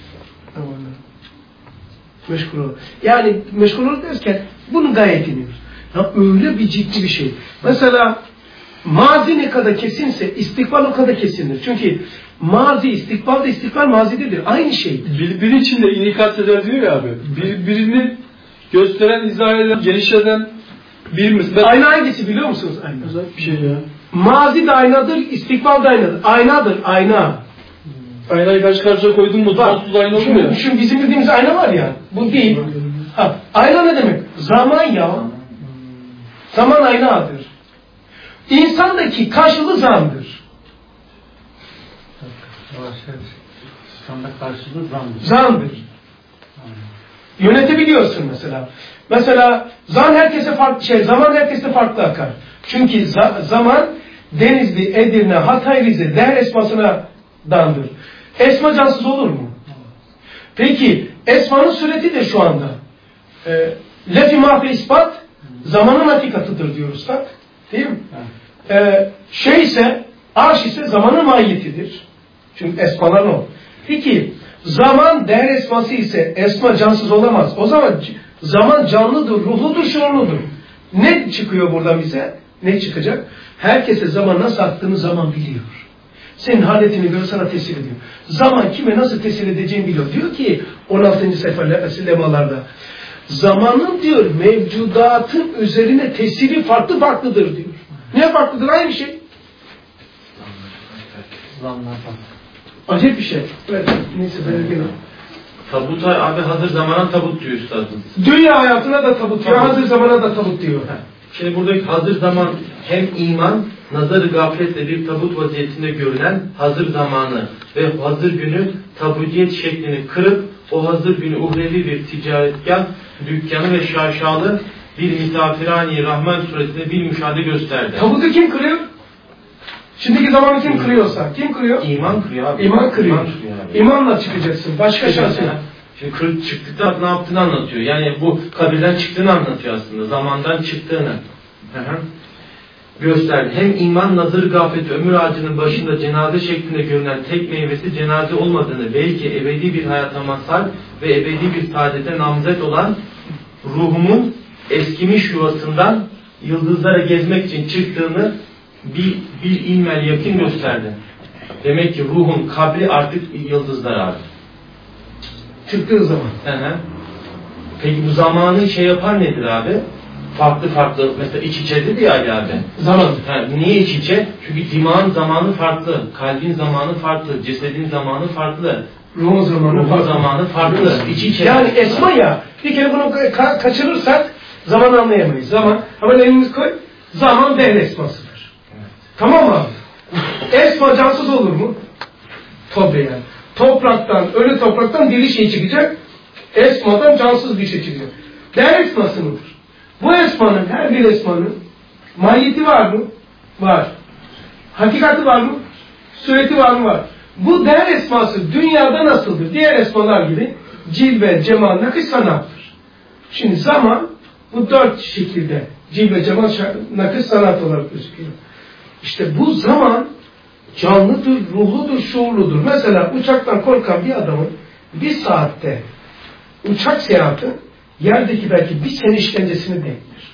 Meşgul oluyoruz. Yani meşgul oluyoruz derken bunu gayet ediyoruz. Ya öyle bir ciddi bir şey. Mesela mazi ne kadar kesinse istikbal o kadar kesindir. Çünkü mazi istikbal da istikbal mazidedir. Aynı şey. Bir, bir içinde inikat eder diyor ya abi. Bir, birini gösteren, izah eden, genişleten bir mesela. Ayna hangisi biliyor musunuz? Ayna. Güzel bir şey ya. Mazi de aynadır, istikbal da aynadır. Aynadır, ayna. Aynayı karşı karşıya koydun mu sonsuz ayna olur mu ya? Şu bizim bildiğimiz ayna var ya. Bu değil. Ha, ayna ne demek? Zaman ya. Zaman aynadır. İnsandaki karşılığı zandır. İnsanda karşılığı zandır. Zandır. Yönetebiliyorsun mesela. Mesela zan herkese farklı şey, zaman herkese farklı akar. Çünkü za- zaman Denizli, Edirne, Hatay, Rize, değer esmasına dandır. Esma cansız olur mu? Peki esmanın sureti de şu anda. E, Lef-i mahfi ispat zamanın hakikatıdır diyor Ustad. Değil mi? E, şey ise arş ise zamanın mahiyetidir. Çünkü esmalar o. Peki zaman değer esması ise esma cansız olamaz. O zaman zaman canlıdır, ruhludur, şuurludur. Ne çıkıyor buradan bize? Ne çıkacak? Herkese zaman nasıl aktığını zaman biliyor. Senin haletini göre sana tesir ediyor. Zaman kime nasıl tesir edeceğini biliyor. Diyor ki on altıncı sayfa lemalarda zamanın diyor mevcudatın üzerine tesiri farklı farklıdır diyor. Ne farklıdır? Aynı şey. Zanlardan. Acayip bir şey. Evet. Neyse ben gene. Tabut abi hazır zamana tabut diyor üstadımız. Dünya hayatına da tabut diyor, hazır zamana da tabut diyor. Şimdi buradaki hazır zaman hem iman, nazarı gafletle bir tabut vaziyetinde görülen hazır zamanı ve hazır günü tabudiyet şeklini kırıp o hazır günü uhrevi bir ticaretgah, dükkanı ve şaşalı bir misafirani Rahman suretinde bir müşahede gösterdi. Tabutu kim kırıyor? Şimdiki zamanı kim kırıyorsa, kim kırıyor? İman kırıyor abi. İman kırıyor. İman kırıyor abi. İmanla çıkacaksın. Başka şansı yok. Şimdi kırık çıktıktan ne yaptığını anlatıyor. Yani bu kabirden çıktığını anlatıyor aslında. Zamandan çıktığını. Hı hı. Gösterdi. Hem iman nazır gafleti ömür ağacının başında cenaze şeklinde görünen tek meyvesi cenaze olmadığını, belki ebedi bir hayata mazhar ve ebedi bir saadete namzet olan ruhumun eskimiş yuvasından yıldızlara gezmek için çıktığını bir, bir ilmel yakın gösterdi. Demek ki ruhun kabri artık yıldızlar abi. Çıktığı zaman. Hı hı. Peki bu zamanın şey yapar nedir abi? Farklı farklı, mesela iç içe dedi ya Ali abi. Zaman. Ha, niye iç içe? Çünkü dimağın zamanı farklı, kalbin zamanı farklı, cesedin zamanı farklı. Ruhun zamanı Ruhun farklı. zamanı farklı. İç içe. Yani esma ya. Bir kere bunu ka- kaçırırsak zaman anlayamayız. Zaman. Ama elimiz koy. Zaman değer esmasıdır. Evet. Tamam mı abi? Esma cansız olur mu? Tabii yani. Topraktan, ölü topraktan diri şey çıkacak. Esmadan cansız bir şey çıkacak. Değer esması mıdır? Bu esmanın, her bir esmanın mahiyeti var mı? Var. Hakikati var mı? Sureti var mı? Var. Bu değer esması dünyada nasıldır? Diğer esmalar gibi cilve, cemal, nakış sanattır. Şimdi zaman bu dört şekilde cilve, cemal, nakış sanat olarak gözüküyor. İşte bu zaman canlıdır, ruhludur, şuurludur. Mesela uçaktan korkan bir adamın bir saatte uçak seyahati yerdeki belki bir sene işkencesini değildir.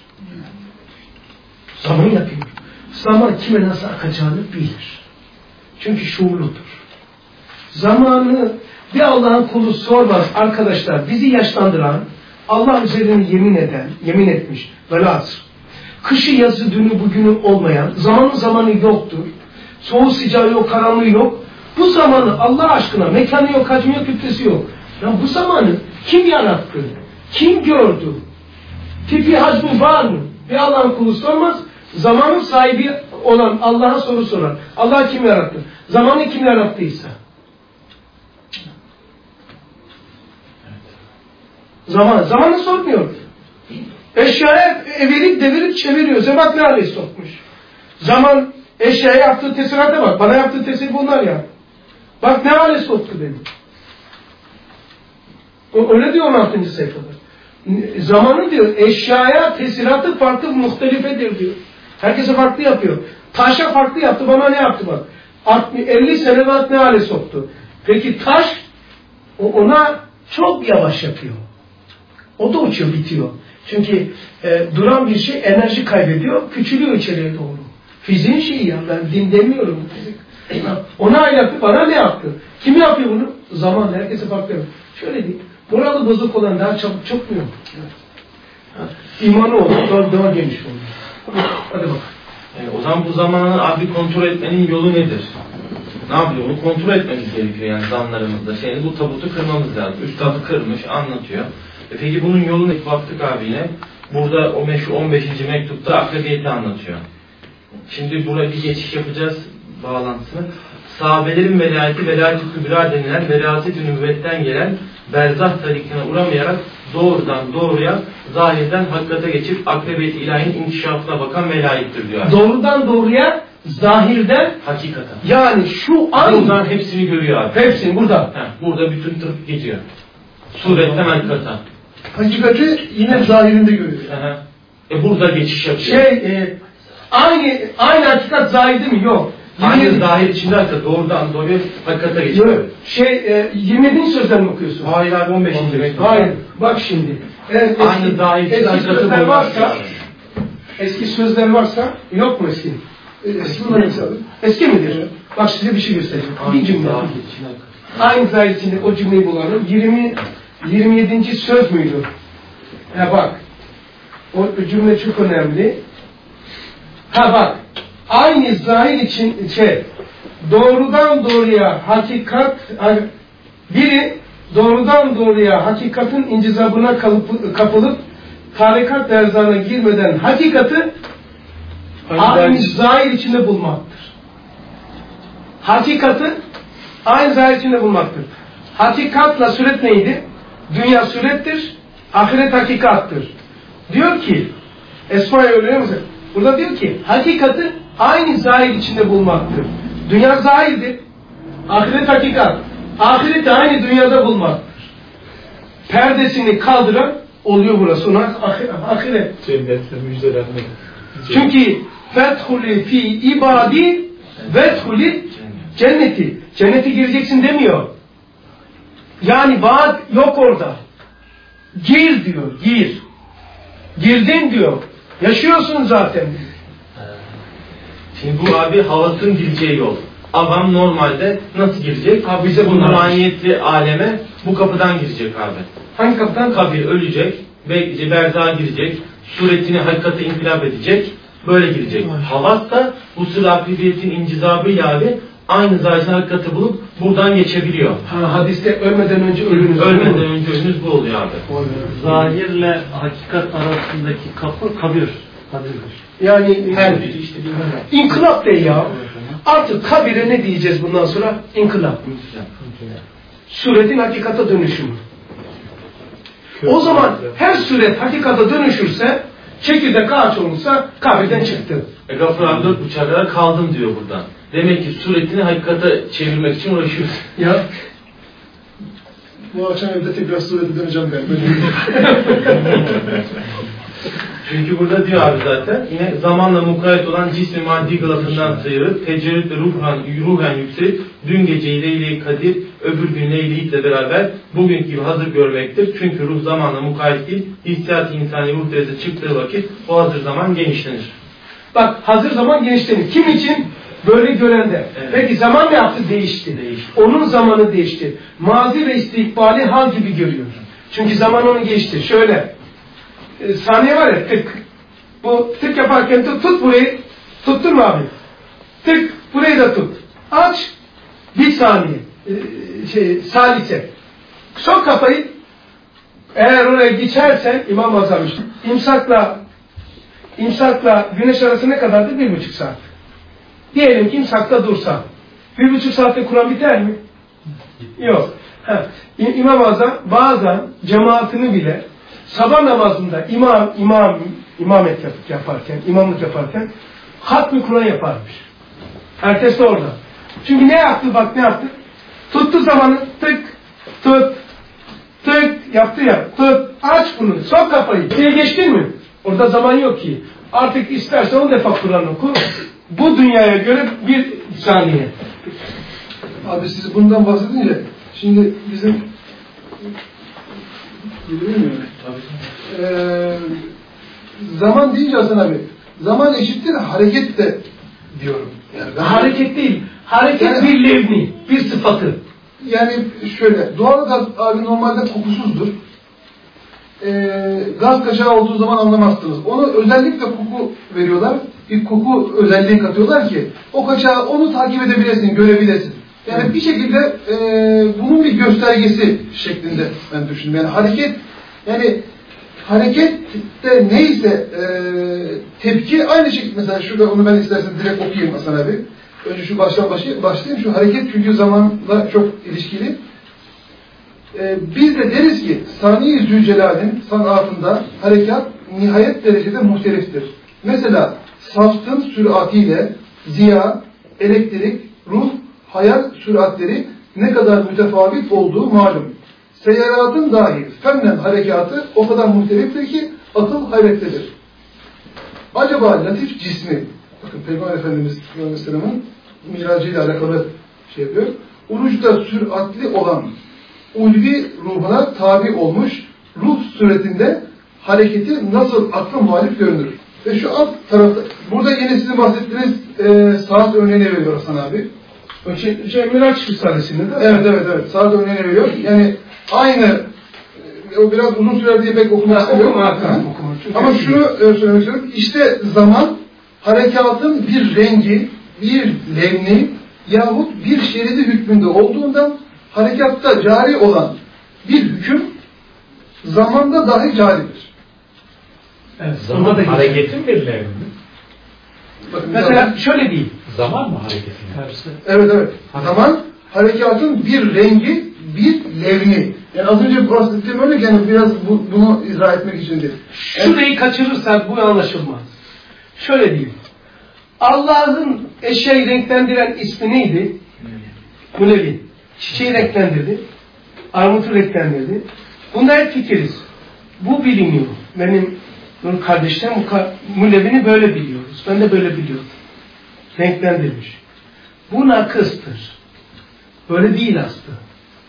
Zaman yapıyor. Zaman kime nasıl akacağını bilir. Çünkü şuurludur. Zamanı bir Allah'ın kulu sormaz arkadaşlar. Bizi yaşlandıran Allah üzerine yemin eden, yemin etmiş. Velhasıl. Kışı yazı dünü bugünü olmayan, zamanı zamanı yoktur. Soğuk sıcağı yok, karanlığı yok. Bu zamanı Allah aşkına, mekanı yok, hacmi yok, kütlesi yok. Ya bu zamanı kim yarattı? Kim gördü? Tipi hacmi var mı? Bir Allah'ın kulu sormaz. Zamanın sahibi olan Allah'a soru sorar. Allah kim yarattı? Zamanı kim yarattıysa. Zaman, zamanı sormuyor. Eşyaya evirip devirip çeviriyor. Zebat ne hale sokmuş. Zaman eşyaya yaptığı tesirata bak. Bana yaptığı tesir bunlar ya. Bak ne hale soktu beni. O, öyle diyor on altıncı sayfada. Zamanı diyor eşyaya tesiratı farklı muhtelifedir diyor. Herkese farklı yapıyor. Taşa farklı yaptı, bana ne yaptı bak. elli sene bak ne hale soktu. Peki taş ona çok yavaş yapıyor. O da uçuyor, bitiyor. Çünkü e, duran bir şey enerji kaybediyor, küçülüyor içeriye doğru. Fiziğin şeyi ya, ben din demiyorum. Ona yaptı, bana ne yaptı? Kim yapıyor bunu? Zaman, herkese farklı yapıyor. Şöyle değil, moralı bozuk olan daha çabuk çok mu yok? İmanı olan daha, daha geniş oluyor. Hadi bakalım. E, o zaman bu zamanı abi kontrol etmenin yolu nedir? Ne yapıyor? Bunu kontrol etmemiz gerekiyor yani zanlarımızda. Şey, bu tabutu kırmamız lazım. Üstadı kırmış, anlatıyor. E peki bunun yoluna baktık abi yine. Burada o meşhur on beşinci mektupta akrebiyeti anlatıyor. Şimdi buraya bir geçiş yapacağız bağlantısını. Sahabelerin velayeti, velayet-i kübra denilen veraset-i nübüvvetten gelen berzah tarikine uğramayarak doğrudan doğruya zahirden hakikate geçip akrebiyeti ilahinin inkişafına bakan velayettir diyor. Doğrudan doğruya zahirden hakikate. Yani şu an buradan hepsini görüyor abi. Hepsini burada. Heh, burada bütün tırp geçiyor. Suretten hakikate. Hakikati yine zahirinde görüyor. Aha. E burada geçiş yapıyor. Şey, e, aynı aynı hakikat zahirde mi? Yok. Aynı yirmi zahir içinde hakikaten doğrudan doğruya hakikate geçiyor. Yok. Şey, e, yirmi yedinci sözden mi okuyorsun? Hayır abi on beşinci mektup. Hayır. Bak şimdi. Evet, aynı zahir içinde eski hakikati sözler doğru. varsa, eski sözler varsa, yok mu eski? Eski mi hangisi abi? Eski midir? Evet. Bak size bir şey göstereceğim. Aynı Bir cümle. zahir içinde hakikati. Aynı zahir içinde o cümleyi bulalım. yirmi yirmi yedinci söz müydü? Ha bak. O cümle çok önemli. Ha bak. Aynı zahir için şey, doğrudan doğruya hakikat, biri doğrudan doğruya hakikatin incizabına kalıp, kapılıp tarikat derzana girmeden hakikati aynı zahir içinde bulmaktır. Hakikati aynı zahir içinde bulmaktır. Hakikatla suret neydi? Dünya surettir, ahiret hakikattır. Diyor ki, Esma'ya öyle mi? Burada diyor ki, hakikati aynı zahir içinde bulmaktır. Dünya zahirdir, ahiret hakikat. Ahireti aynı dünyada bulmaktır. Perdesini kaldıran oluyor burası, ona ahiret. Cennetle müjdelenmek. Çünkü fethuli fi ibadi vethuli cenneti. Cennete gireceksin demiyor. Yani vaat yok orada. Gir diyor, gir. Girdin diyor. Yaşıyorsun zaten. Şimdi bu abi havasın gireceği yol. Adam normalde nasıl girecek? Abi bize bu nuraniyetli aleme bu kapıdan girecek abi. Hangi kapıdan? Kabir ölecek ve berzağa girecek. Suretini hakikate inkılap edecek. Böyle girecek. Havas da bu sıra-i incizabıyla abi aynı zaten hakikati bulup buradan geçebiliyor. Ha, hadiste ölmeden önce ölünüz. Ölmeden önce ölünüz bu oluyor abi. Zahirle hakikat arasındaki kapı kabir. Kabirdir. Yani Her biri işte bilmem ne. İnkılap de ya. Artık kabire ne diyeceğiz bundan sonra? İnkılap. Suretin hakikata dönüşümü. O zaman her suret hakikata dönüşürse, çekirdek ağaç olursa kabirden çıktı. E Gafur abi dört buçuğa kadar kaldım diyor buradan. Demek ki suretini hakikate çevirmek için uğraşıyoruz. Ya. Bu akşam evde tekrar surete döneceğim ben. Böyle Çünkü burada diyor abi zaten yine zamanla mukayyet olan cismi maddi gılafından sıyırıp tecerrütle ruhan, ruhen yükselip dün gece Leyle-i Kadir öbür gün Leyle-i ile beraber bugünkü gibi hazır görmektir. Çünkü ruh zamanla mukayyet değil, hissiyat-ı insani ruh derece çıktığı vakit o hazır zaman genişlenir. Bak hazır zaman genişlenir. Kim için? Böyle görende. Evet. Peki zaman ne yaptı? Değişti. Değişti. Onun zamanı değişti. Mazi ve istikbali hal gibi görüyor. Çünkü zaman onu geçti. Şöyle, e, saniye var ya, tık. Bu tık yaparken tut, tut burayı. Tuttun mu abi? Tık, burayı da tut. Aç, bir saniye. E, şey, salise. Sok kafayı. Eğer oraya geçersen, İmam Azam işte, imsakla, imsakla güneş arası ne kadardır? Bir buçuk saat. Diyelim ki imsakta dursa. Bir buçuk saatte Kur'an biter mi? Yok. Ha. İmam Azam bazen cemaatini bile sabah namazında imam, imam, imamet yaparken, imamlık yaparken hatmi Kur'an yaparmış. Herkes de orada. Çünkü ne yaptı bak ne yaptı? Tuttu zamanı tık, tut, tık yaptı ya, tut, aç bunu, sok kafayı. Diye geçtin mi? Orada zaman yok ki. Artık istersen on defa Kur'an oku. Bu dünyaya göre bir saniye. Abi siz bundan bahsedince şimdi bizim ee, zaman deyince Hasan abi zaman eşittir hareket de diyorum. Yani ben hareket değil. Hareket yani, bir levni, bir sıfatı. Yani şöyle, doğal gaz abi normalde kokusuzdur. Ee, gaz kaçağı olduğu zaman anlamazsınız. Onu özellikle koku veriyorlar. Bir koku özelliği katıyorlar ki o kaçağı onu takip edebilesin, görebilesin. Yani evet. Bir şekilde e, bunun bir göstergesi şeklinde ben düşündüm. Yani hareket, yani harekette neyse e, tepki aynı şekilde. Mesela şurada onu ben istersen direkt okuyayım Hasan abi. Önce şu baştan başlayayım. Şu hareket çünkü zamanla çok ilişkili. Ee, biz de deriz ki Sani-i Zülcelal'in sanatında harekat nihayet derecede muhteliftir. Mesela saftın süratiyle ziya, elektrik, ruh, hayat süratleri ne kadar mütefavit olduğu malum. Seyyaratın dahi fennen harekatı o kadar muhteliftir ki akıl hayrettedir. Acaba latif cismi, bakın Peygamber Efendimiz Aleyhisselam'ın miracıyla alakalı şey yapıyor. Uruçta süratli olan ulvi ruhuna tabi olmuş ruh suretinde hareketi nasıl akla muhalif görünür? Ve şu alt tarafta, burada yine sizin bahsettiğiniz e, saat örneğini veriyor Hasan abi. O şey, şey Miraç Risalesi'nde de. Evet, evet, evet. Saat örneğini veriyor. Yani aynı, o biraz uzun sürer diye pek okumak istemiyorum. Ama şunu e, söylemek istiyorum. İşte zaman, harekatın bir rengi, bir levni yahut bir şeridi hükmünde olduğundan harekatta cari olan bir hüküm zamanda dahi caridir. Evet, zaman hareketin bir levni. Mesela şöyle değil. Zaman mı hareketin? Tersi. Evet evet. Zaman harekatın bir rengi, bir levni. Yani az önce bahsettiğim örnek yani biraz bu, bunu izah etmek içindir. Şurayı yani, kaçırırsak bu anlaşılmaz. Şöyle diyeyim. Allah'ın eşyayı renklendiren ismi neydi? Mulevi. Çiçeği renklendirdi. Armutu renklendirdi. Bunda hep fikiriz. Bu biliniyor. Benim Nur kardeşlerim Mulevi'ni böyle biliyoruz. Ben de böyle biliyorum. Renklendirmiş. Bu nakıstır. Böyle değil aslında.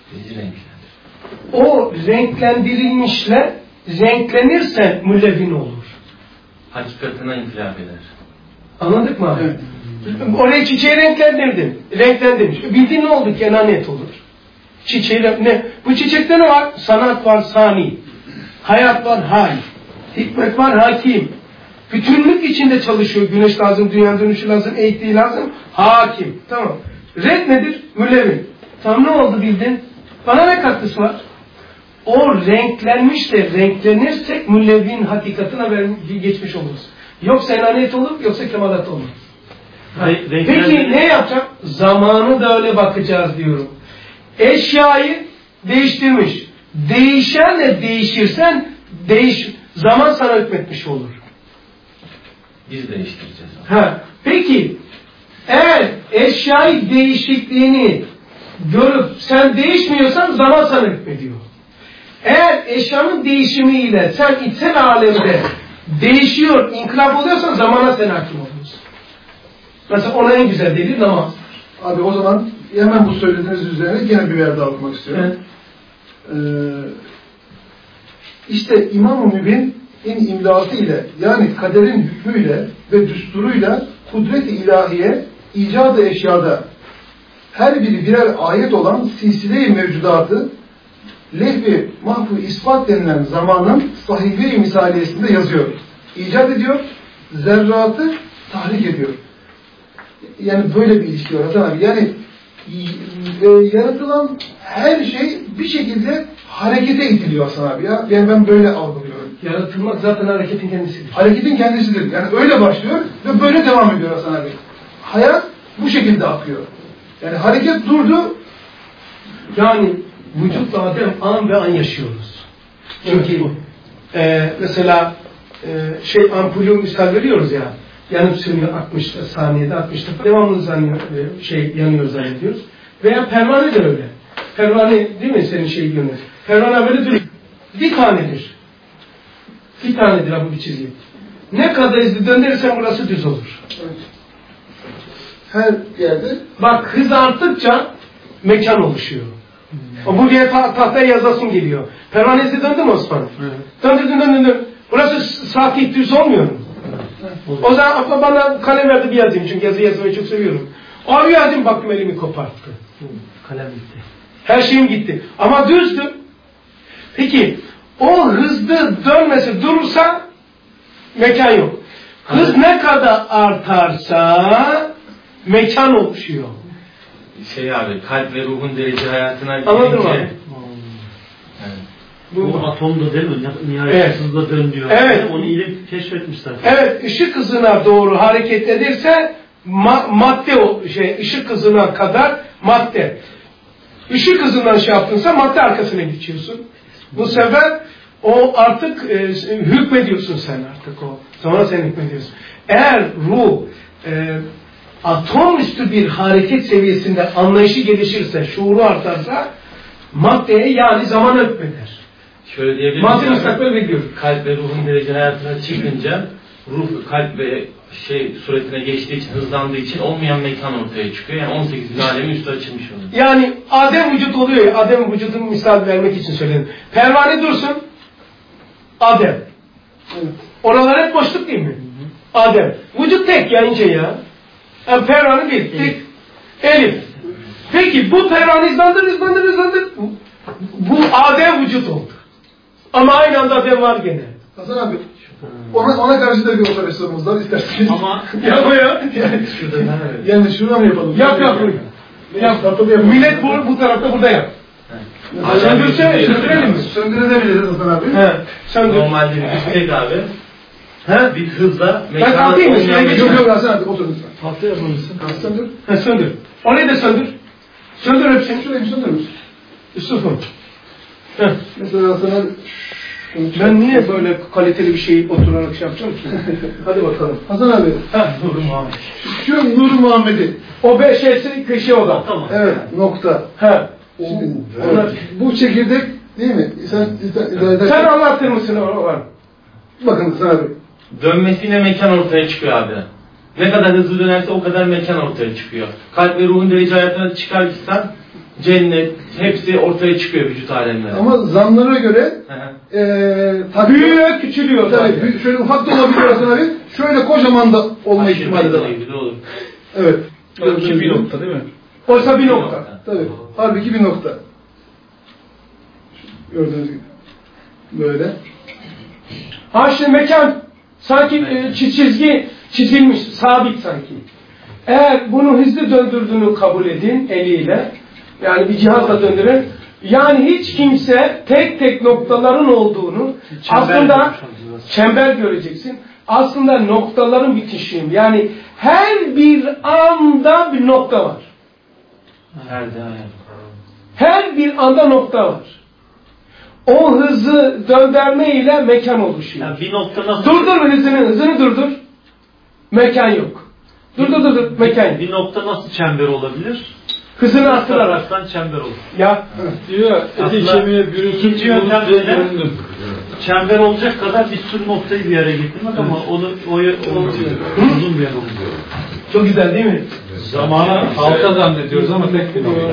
O renklendirilmişle renklenirse Mulevi olur. Hakikatine inkılap eder. Anladık mı abi? Evet. Oraya çiçeği renklendirdim. Renklendirmiş. Bildiğin ne oldu? Kenanet olur. Çiçeği ne? Bu çiçekte ne var? Sanat var, sani. Hayat var, hal. Hikmet var, hakim. Bütünlük içinde çalışıyor. Güneş lazım, dünyanın dönüşü lazım, eğitliği lazım. Hakim. Tamam. Renk nedir? Mülevi. Tamam ne oldu bildin? Bana ne katkısı var? O renklenmiş de renklenirsek mülevin hakikatine geçmiş oluruz. Yoksa enanet olur, yoksa kemalat olur. Re- Peki ne yapacak? Zamanı da öyle bakacağız diyorum. Eşyayı değiştirmiş. Değişenle değişirsen değiş, zaman sana hükmetmiş olur. Biz değiştireceğiz. Ha, peki eğer eşyayı değişikliğini görüp sen değişmiyorsan zaman sana hükmediyor. Eğer eşyanın değişimiyle sen içsel alemde değişiyor, inkılap oluyorsan zamana sen hakim oluyorsun. Mesela ona en güzel delil namaz. Abi o zaman hemen bu söylediğiniz üzerine yine bir yer daha okumak istiyorum. Evet. Ee, işte İmam-ı Mübin'in imlası ile yani kaderin hükmüyle ve düsturuyla kudret-i ilahiye icadı eşyada her biri birer ayet olan silsile-i mevcudatı lehvi mahfu ispat denilen zamanın sahife-i misaliyesinde yazıyor. İcat ediyor, zerratı tahrik ediyor. Yani böyle bir ilişki var Hasan abi. Yani e, yaratılan her şey bir şekilde harekete itiliyor Hasan abi ya. Yani ben böyle algılıyorum. Yaratılmak zaten hareketin kendisidir. Hareketin kendisidir. Yani öyle başlıyor ve böyle devam ediyor Hasan abi. Hayat bu şekilde akıyor. Yani hareket durdu. Yani vücutla Adem an ve an yaşıyoruz. Çünkü e, mesela e, şey ampulü misal veriyoruz ya, yanıp sönüyor altmış saniyede, altmış defa devamlı zanıyor, e, şey yanıyor zannediyoruz. Veya pervane de öyle. Pervane değil mi senin şey yanıyor? Pervane böyle duruyor. Bir tanedir. Bir tanedir bu bir çizgi. Ne kadar hızlı döndürürsen burası düz olur. Evet. Her yerde. Bak hız arttıkça mekan oluşuyor. O buraya ta tahtaya yazasın geliyor. Pervanesi döndü mü Osman? Evet. Döndürdün döndürdün. Burası sakin düz olmuyor mu? Evet. O zaman abla bana kalem verdi bir yazayım. Çünkü yazı yazmayı çok seviyorum. Abi yazayım baktım elimi koparttı. Kalem gitti. Her şeyim gitti. Ama düzdü. Peki o hızlı dönmesi durursa mekan yok. Hız evet. Ne kadar artarsa mekan oluşuyor. Şey abi, kalp ve ruhun derece hayatına anladın mı? Evet. Bu, bu atomda değil mi? Nihayet evet. Hızla dönüyor. Evet. Onu ilim keşfetmişler. Evet, ışık hızına doğru hareket ederse ma madde o şey, ışık hızına kadar madde. Işık hızından şey yaptınsa madde arkasına geçiyorsun. Bu sefer o artık e, hükmediyorsun sen artık o. Sonra sen hükmediyorsun. Eğer ruh e, atom üstü bir hareket seviyesinde anlayışı gelişirse, şuuru artarsa maddeye yani zamana hükmeder. Şöyle diyebilir madde müstakbel bekliyor. Kalp ve ruhun derece hayatına çıkınca ruh kalp ve şey suretine geçtiği için, hızlandığı için olmayan mekan ortaya çıkıyor. Yani on sekiz bin alemin üstü açılmış oluyor. Yani Adem vücut oluyor ya, Adem vücudun misal vermek için söyledim. Pervane dursun, Adem. Evet. Oralar hep boşluk değil mi? Hı hı. Adem. Vücut tek ya ince ya. Yani pervane bir, tek. Elif. Peki bu pervane hızlandır, hızlandır, hızlandır. Bu Adem vücut oldu. Ama aynı anda Adem var gene. Hasan abi, ona, ona karşı da bir operasyonumuz var isterseniz. Ama yapma ya. Yani, yani şuradan mı yapalım? Yap yap. Yap. yap. Millet bu, bu tarafta burada yap. Söndürsene, söndürelim mi? Söndürebiliriz Hasan abi. He. Söndür. Normalde bir tek abi. He? Bir hızla ben kalkayım mı? Yok yok Hasan abi otur lütfen. Tahta yapmalısın. Söndür. He söndür. Orayı da söndür. Söndür hepsini. Şurayı bir söndür müsün? Yusuf'um. Mesela Hasan abi. Ben niye böyle kaliteli bir şey oturarak şey yapacağım ki? Hadi bakalım. Hasan abi. Ha, Nur Muhammed. Şu Nur Muhammed'i. O beş şeysi kişi o da. tamam. Evet, nokta. Ha. Şimdi, evet. Bu çekirdek değil mi? Sen, sen, sen anlatır mısın o var? Bakın Hasan abi. Dönmesiyle mekan ortaya çıkıyor abi. Ne kadar hızlı dönerse o kadar mekan ortaya çıkıyor. Kalp ve ruhun derece hayatına çıkarsan cennet hepsi ortaya çıkıyor vücut alemleri. Ama zanlara göre e, büyüyor, küçülüyor. Tabii, büyük, şöyle ufak da olabilir Hasan abi. Şöyle kocaman da olma ihtimali de var. Olur. Evet. Halbuki bir nokta değil mi? Oysa bir nokta. nokta. Tabii. Halbuki bir nokta. Gördüğünüz gibi. Böyle. Ha şimdi mekan sanki e, çizgi çizilmiş, sabit sanki. Eğer bunu hızlı döndürdüğünü kabul edin eliyle, yani bir cihazla döndürün, yani hiç kimse tek tek noktaların olduğunu, çember aslında çember göreceksin, aslında noktaların bitişiği, yani her bir anda bir nokta var. Her daim. Her bir anda nokta var. O hızı döndürme ile mekan oluşuyor. Yani bir nokta nasıl? Durdur hızını, hızını durdur. Mekan yok. Dur dur dur, dur. mekan. Bir nokta nasıl çember olabilir? Hızını arttırarak. Çember olur. Ya. Diyor, eti kemiğe bürünsün. İkinci yöntem böyle. Çember olacak kadar bir sürü noktayı bir yere getirmek ama onu o, o uzun bir yer oluyor. Çok güzel değil mi? Zamana halka zannediyoruz ama tek bir nokta.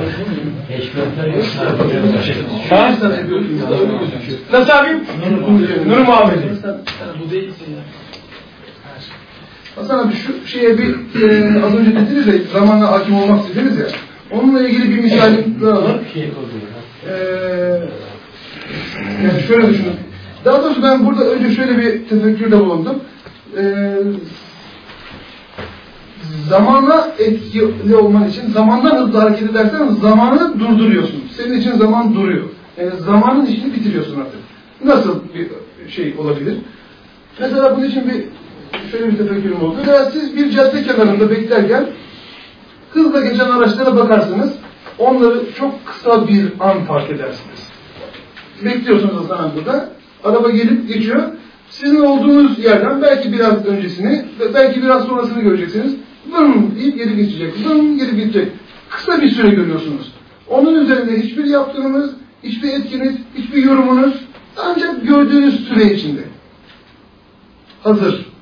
Ha? Nasıl abim? Nur Muhammed'i. Bu değilsin ya. Hasan abi şu şeye bir e, az önce dediniz ya zamana hakim olmak istediniz ya. Onunla ilgili bir misalim daha var. Ee, Yani şöyle düşünün. Daha doğrusu ben burada önce şöyle bir tefekkürde bulundum. Ee, zamana etkili olman için zamandan hızlı hareket edersen zamanı durduruyorsun. Senin için zaman duruyor. Yani zamanın işini bitiriyorsun artık. Nasıl bir şey olabilir? Mesela bunun için bir şöyle bir tefekkürüm oldu. Veya siz bir cadde kenarında beklerken hızla geçen araçlara bakarsınız. Onları çok kısa bir an fark edersiniz. Bekliyorsunuz o zaman burada. Araba gelip geçiyor. Sizin olduğunuz yerden belki biraz öncesini ve belki biraz sonrasını göreceksiniz. Vın deyip geri geçecek. Vın geri geçecek. Kısa bir süre görüyorsunuz. Onun üzerinde hiçbir yaptığınız, hiçbir etkiniz, hiçbir yorumunuz ancak gördüğünüz süre içinde. Hazır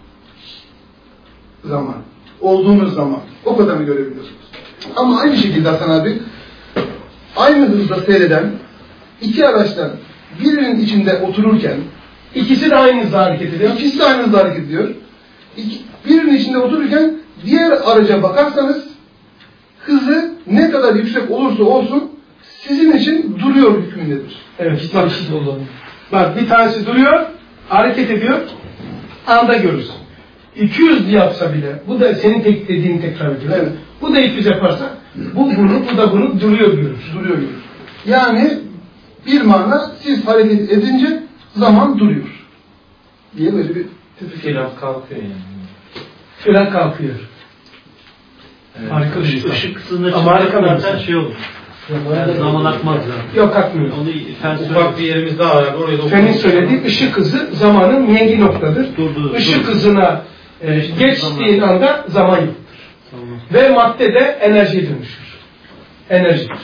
zaman. Olduğunuz zaman. O kadarını görebiliyorsunuz. Ama aynı şekilde Hasan abi aynı hızda seyreden iki araçtan birinin içinde otururken İkisi de aynı hızla hareket ediyor. İkisi de aynı hızla hareket ediyor. İki, birinin içinde otururken diğer araca bakarsanız hızı ne kadar yüksek olursa olsun sizin için duruyor hükmündedir. Evet. Bak, bak bir tanesi duruyor, hareket ediyor, anda görürsün. iki yüz yapsa bile, bu da senin tek dediğini tekrar ediyor. Evet. Bu da iki yüz yaparsa, bu bunu, bu da bunu duruyor görür. Duruyor görür. Yani bir mana siz hareket edince zaman duruyor. Diye böyle bir tefekkür. Hilaf kalkıyor yani. Fren kalkıyor. Evet. Harika bir Işık, şey. ışık hızında Ama harika bir çıkartırsan şey. şey olur. Yani zaman akmaz yani. Yok akmıyor. Onu fen Ufak bir yerimiz daha var. Orayı da Fen'in söylediği ışık hızı zamanın mengi noktadır. Durdu, Işık durdu. hızına e, geçtiğin zaman. anda zaman yoktur. Tamam. Ve madde de enerjiye dönüşür. Enerjidir.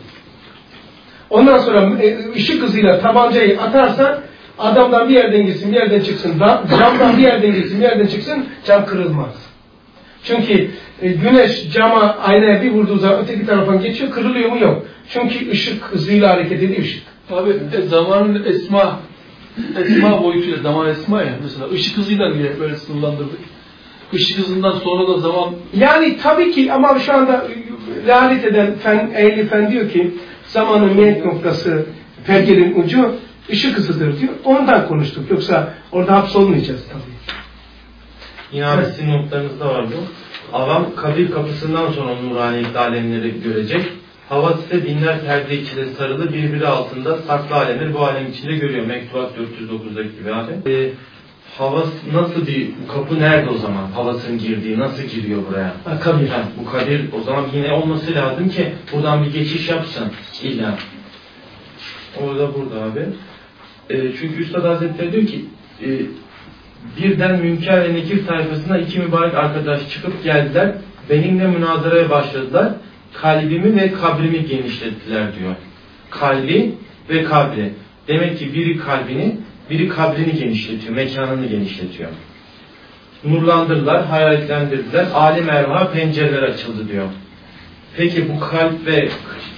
Ondan sonra e, ışık hızıyla tabancayı atarsan adamdan bir yerden girsin, bir yerden çıksın, da, camdan bir yerden girsin, bir yerden çıksın, cam kırılmaz. Çünkü e, güneş cama, aynaya bir vurduğu zaman öteki taraftan geçiyor, kırılıyor mu? Yok. Çünkü ışık hızıyla hareket ediyor ışık. Abi e, zamanın esma esma boyutuyla zaman esma ya mesela ışık hızıyla niye böyle sınırlandırdık? Işık hızından sonra da zaman Yani tabii ki ama şu anda lanet eden fen, ehli fen diyor ki zamanın menk noktası pergelin ucu ışık hızıdır diyor. Ondan konuştuk. Yoksa orada hapsolmayacağız tabii. Yine abi sizin notlarınızda var bu. Avam kabir kapısından sonra nuranilik alemleri görecek. Havas ise binler perde içinde sarılı birbiri altında saklı alemleri bu alem içinde görüyor. Mektubat dört yüz dokuzdaki gibi abi. Ee, havas nasıl bir, bu kapı nerede o zaman? Havasın girdiği, nasıl giriyor buraya? Ha, kabir. Ha, bu kabir o zaman yine olması lazım ki buradan bir geçiş yapsın illa. O da burada abi. E, çünkü Üstad Hazretleri diyor ki e, birden Münker ve Nekir sayfasına iki mübarek arkadaş çıkıp geldiler. Benimle münazaraya başladılar. Kalbimi ve kabrimi genişlettiler diyor. Kalbi ve kabri. Demek ki biri kalbini, biri kabrini genişletiyor, mekanını genişletiyor. Nurlandırdılar, hayaletlendirdiler. Alim ervaha pencereler açıldı diyor. Peki bu kalp ve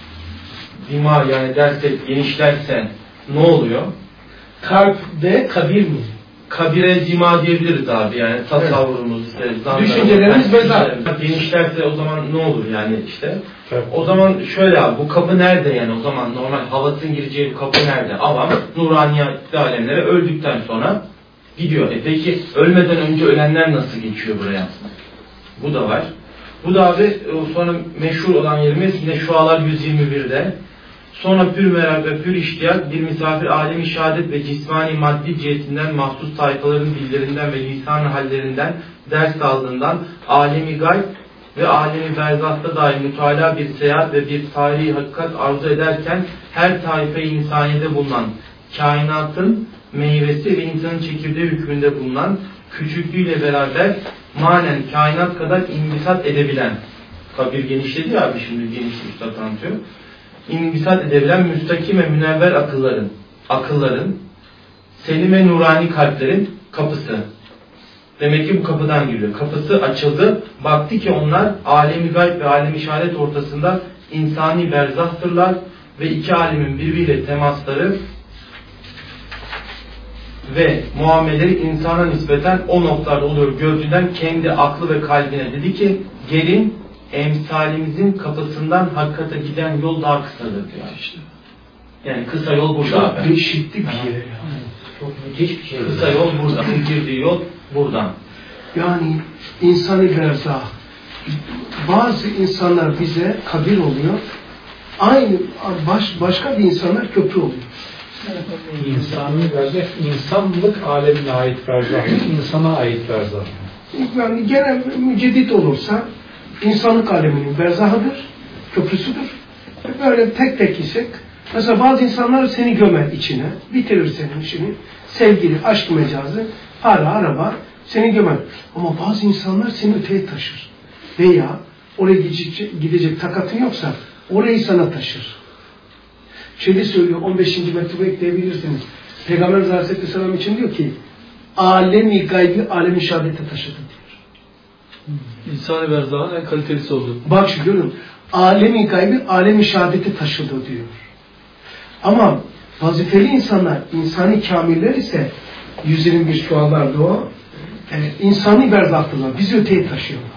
dima yani dersek genişlerse ne oluyor? Kalp ve kabir mi? Kabire dima diyebiliriz abi yani tasavvurumuz işte zanlarımız, düşüncelerimiz ve zat. genişlerse o zaman ne olur yani işte evet. O zaman şöyle abi bu kapı nerede yani o zaman normal havasın gireceği kapı nerede? Avam nuraniyet alemlere öldükten sonra gidiyor. E peki ölmeden önce ölenler nasıl geçiyor buraya? Bu da var. Bu da abi sonra meşhur olan yerimiz yine Şualar yüz yirmi bir'de. Sonra pür merak ve pür iştiyak bir misafir alemi şehadet ve cismani maddi cihetinden mahsus tayfaların dillerinden ve lisan hallerinden ders aldığından alemi gayb ve alemi berzahta dair mütalaa bir seyahat ve bir tarihi hakikat arzu ederken her taife insaniyede bulunan kainatın meyvesi ve insanın çekirdeği hükmünde bulunan küçüklüğüyle beraber manen kainat kadar imbisat edebilen kabir genişledi ya abi şimdi geniş üstad anlatıyor. İmbisat edebilen müstakim ve münevver akılların, akılların, selim ve nurani kalplerin kapısı. Demek ki bu kapıdan giriyor. Kapısı açıldı. Baktı ki onlar alemi gayb ve alemi şehadet ortasında insani berzahtırlar ve iki alemin birbiriyle temasları ve muameleleri insana nispeten o noktalarda oluyor gördüğünden kendi aklı ve kalbine dedi ki gelin emsalimizin kapısından hakikate giden yol daha kısadır diyor işte. Yani kısa yol burada Çok abi. değişikti bir yer. Çok müthiş bir şey. Kısa yol burada. Girdiği yol buradan. Yani insanı berzah. Bazı insanlar bize kabir oluyor. Aynı baş, başka bir insanlar köprü oluyor. İnsani berzah, insanlık alemine ait berzah, insana ait berzah. Yani genel müceddit olursa insanlık aleminin berzahıdır, köprüsüdür. Böyle tek tek isek, mesela bazı insanlar seni gömer içine, bitirir senin işini, sevgili, aşk mecazı, para, araba seni gömer. Ama bazı insanlar seni öteye taşır. Veya oraya gidecek, gidecek takatın yoksa orayı sana taşır. Şeyde söylüyor, on beşinci mektubu ekleyebilirsiniz. Peygamber Aleyhisselam için diyor ki, alemi gaybi, alemi şehadete taşıdı diyor. İnsani berzahın en kalitelisi oldu. Bak şu görün, alemi gaybi, alemi şehadete taşıdı diyor. Ama vazifeli insanlar, insani kamiller ise yüz yirmi bir suallarda o, e, insani berzahtılar, bizi öteye taşıyorlar.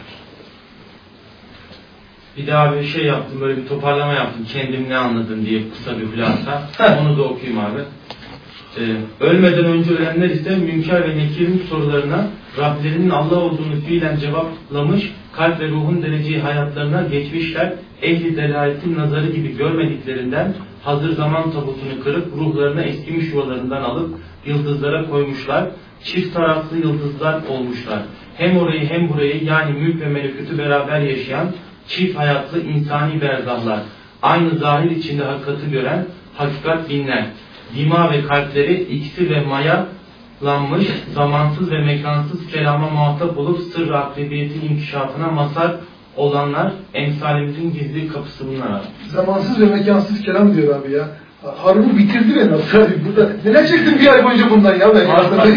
Bir daha bir şey yaptım, böyle bir toparlama yaptım. Kendim ne anladım diye kısa bir hülasa. Onu da okuyayım abi. Ee, ölmeden önce ölenler ise Münker ve Nekir'in sorularına Rablerinin Allah olduğunu fiilen cevaplamış, kalp ve ruhun dereceyi hayatlarına geçmişler. Ehli delaletin nazarı gibi görmediklerinden hazır zaman tabutunu kırıp ruhlarına eskimiş yuvalarından alıp yıldızlara koymuşlar. Çift taraflı yıldızlar olmuşlar. Hem orayı hem burayı, yani mülk ve melekûtü beraber yaşayan çift hayatlı insani berzahlar, aynı zahir içinde hakikati gören hakikat dinler. Dima ve kalpleri ikisi ve mayalanmış, zamansız ve mekansız kelama muhatap olup sır-ı akrebiyetin inkişafına mazhar olanlar, emsalimizin gizli kapısı bunlar. Zamansız ve mekansız kelam diyor abi ya. Harun'u bitirdi beni abi. Burada neler çektim bir ay boyunca bundan ya ben.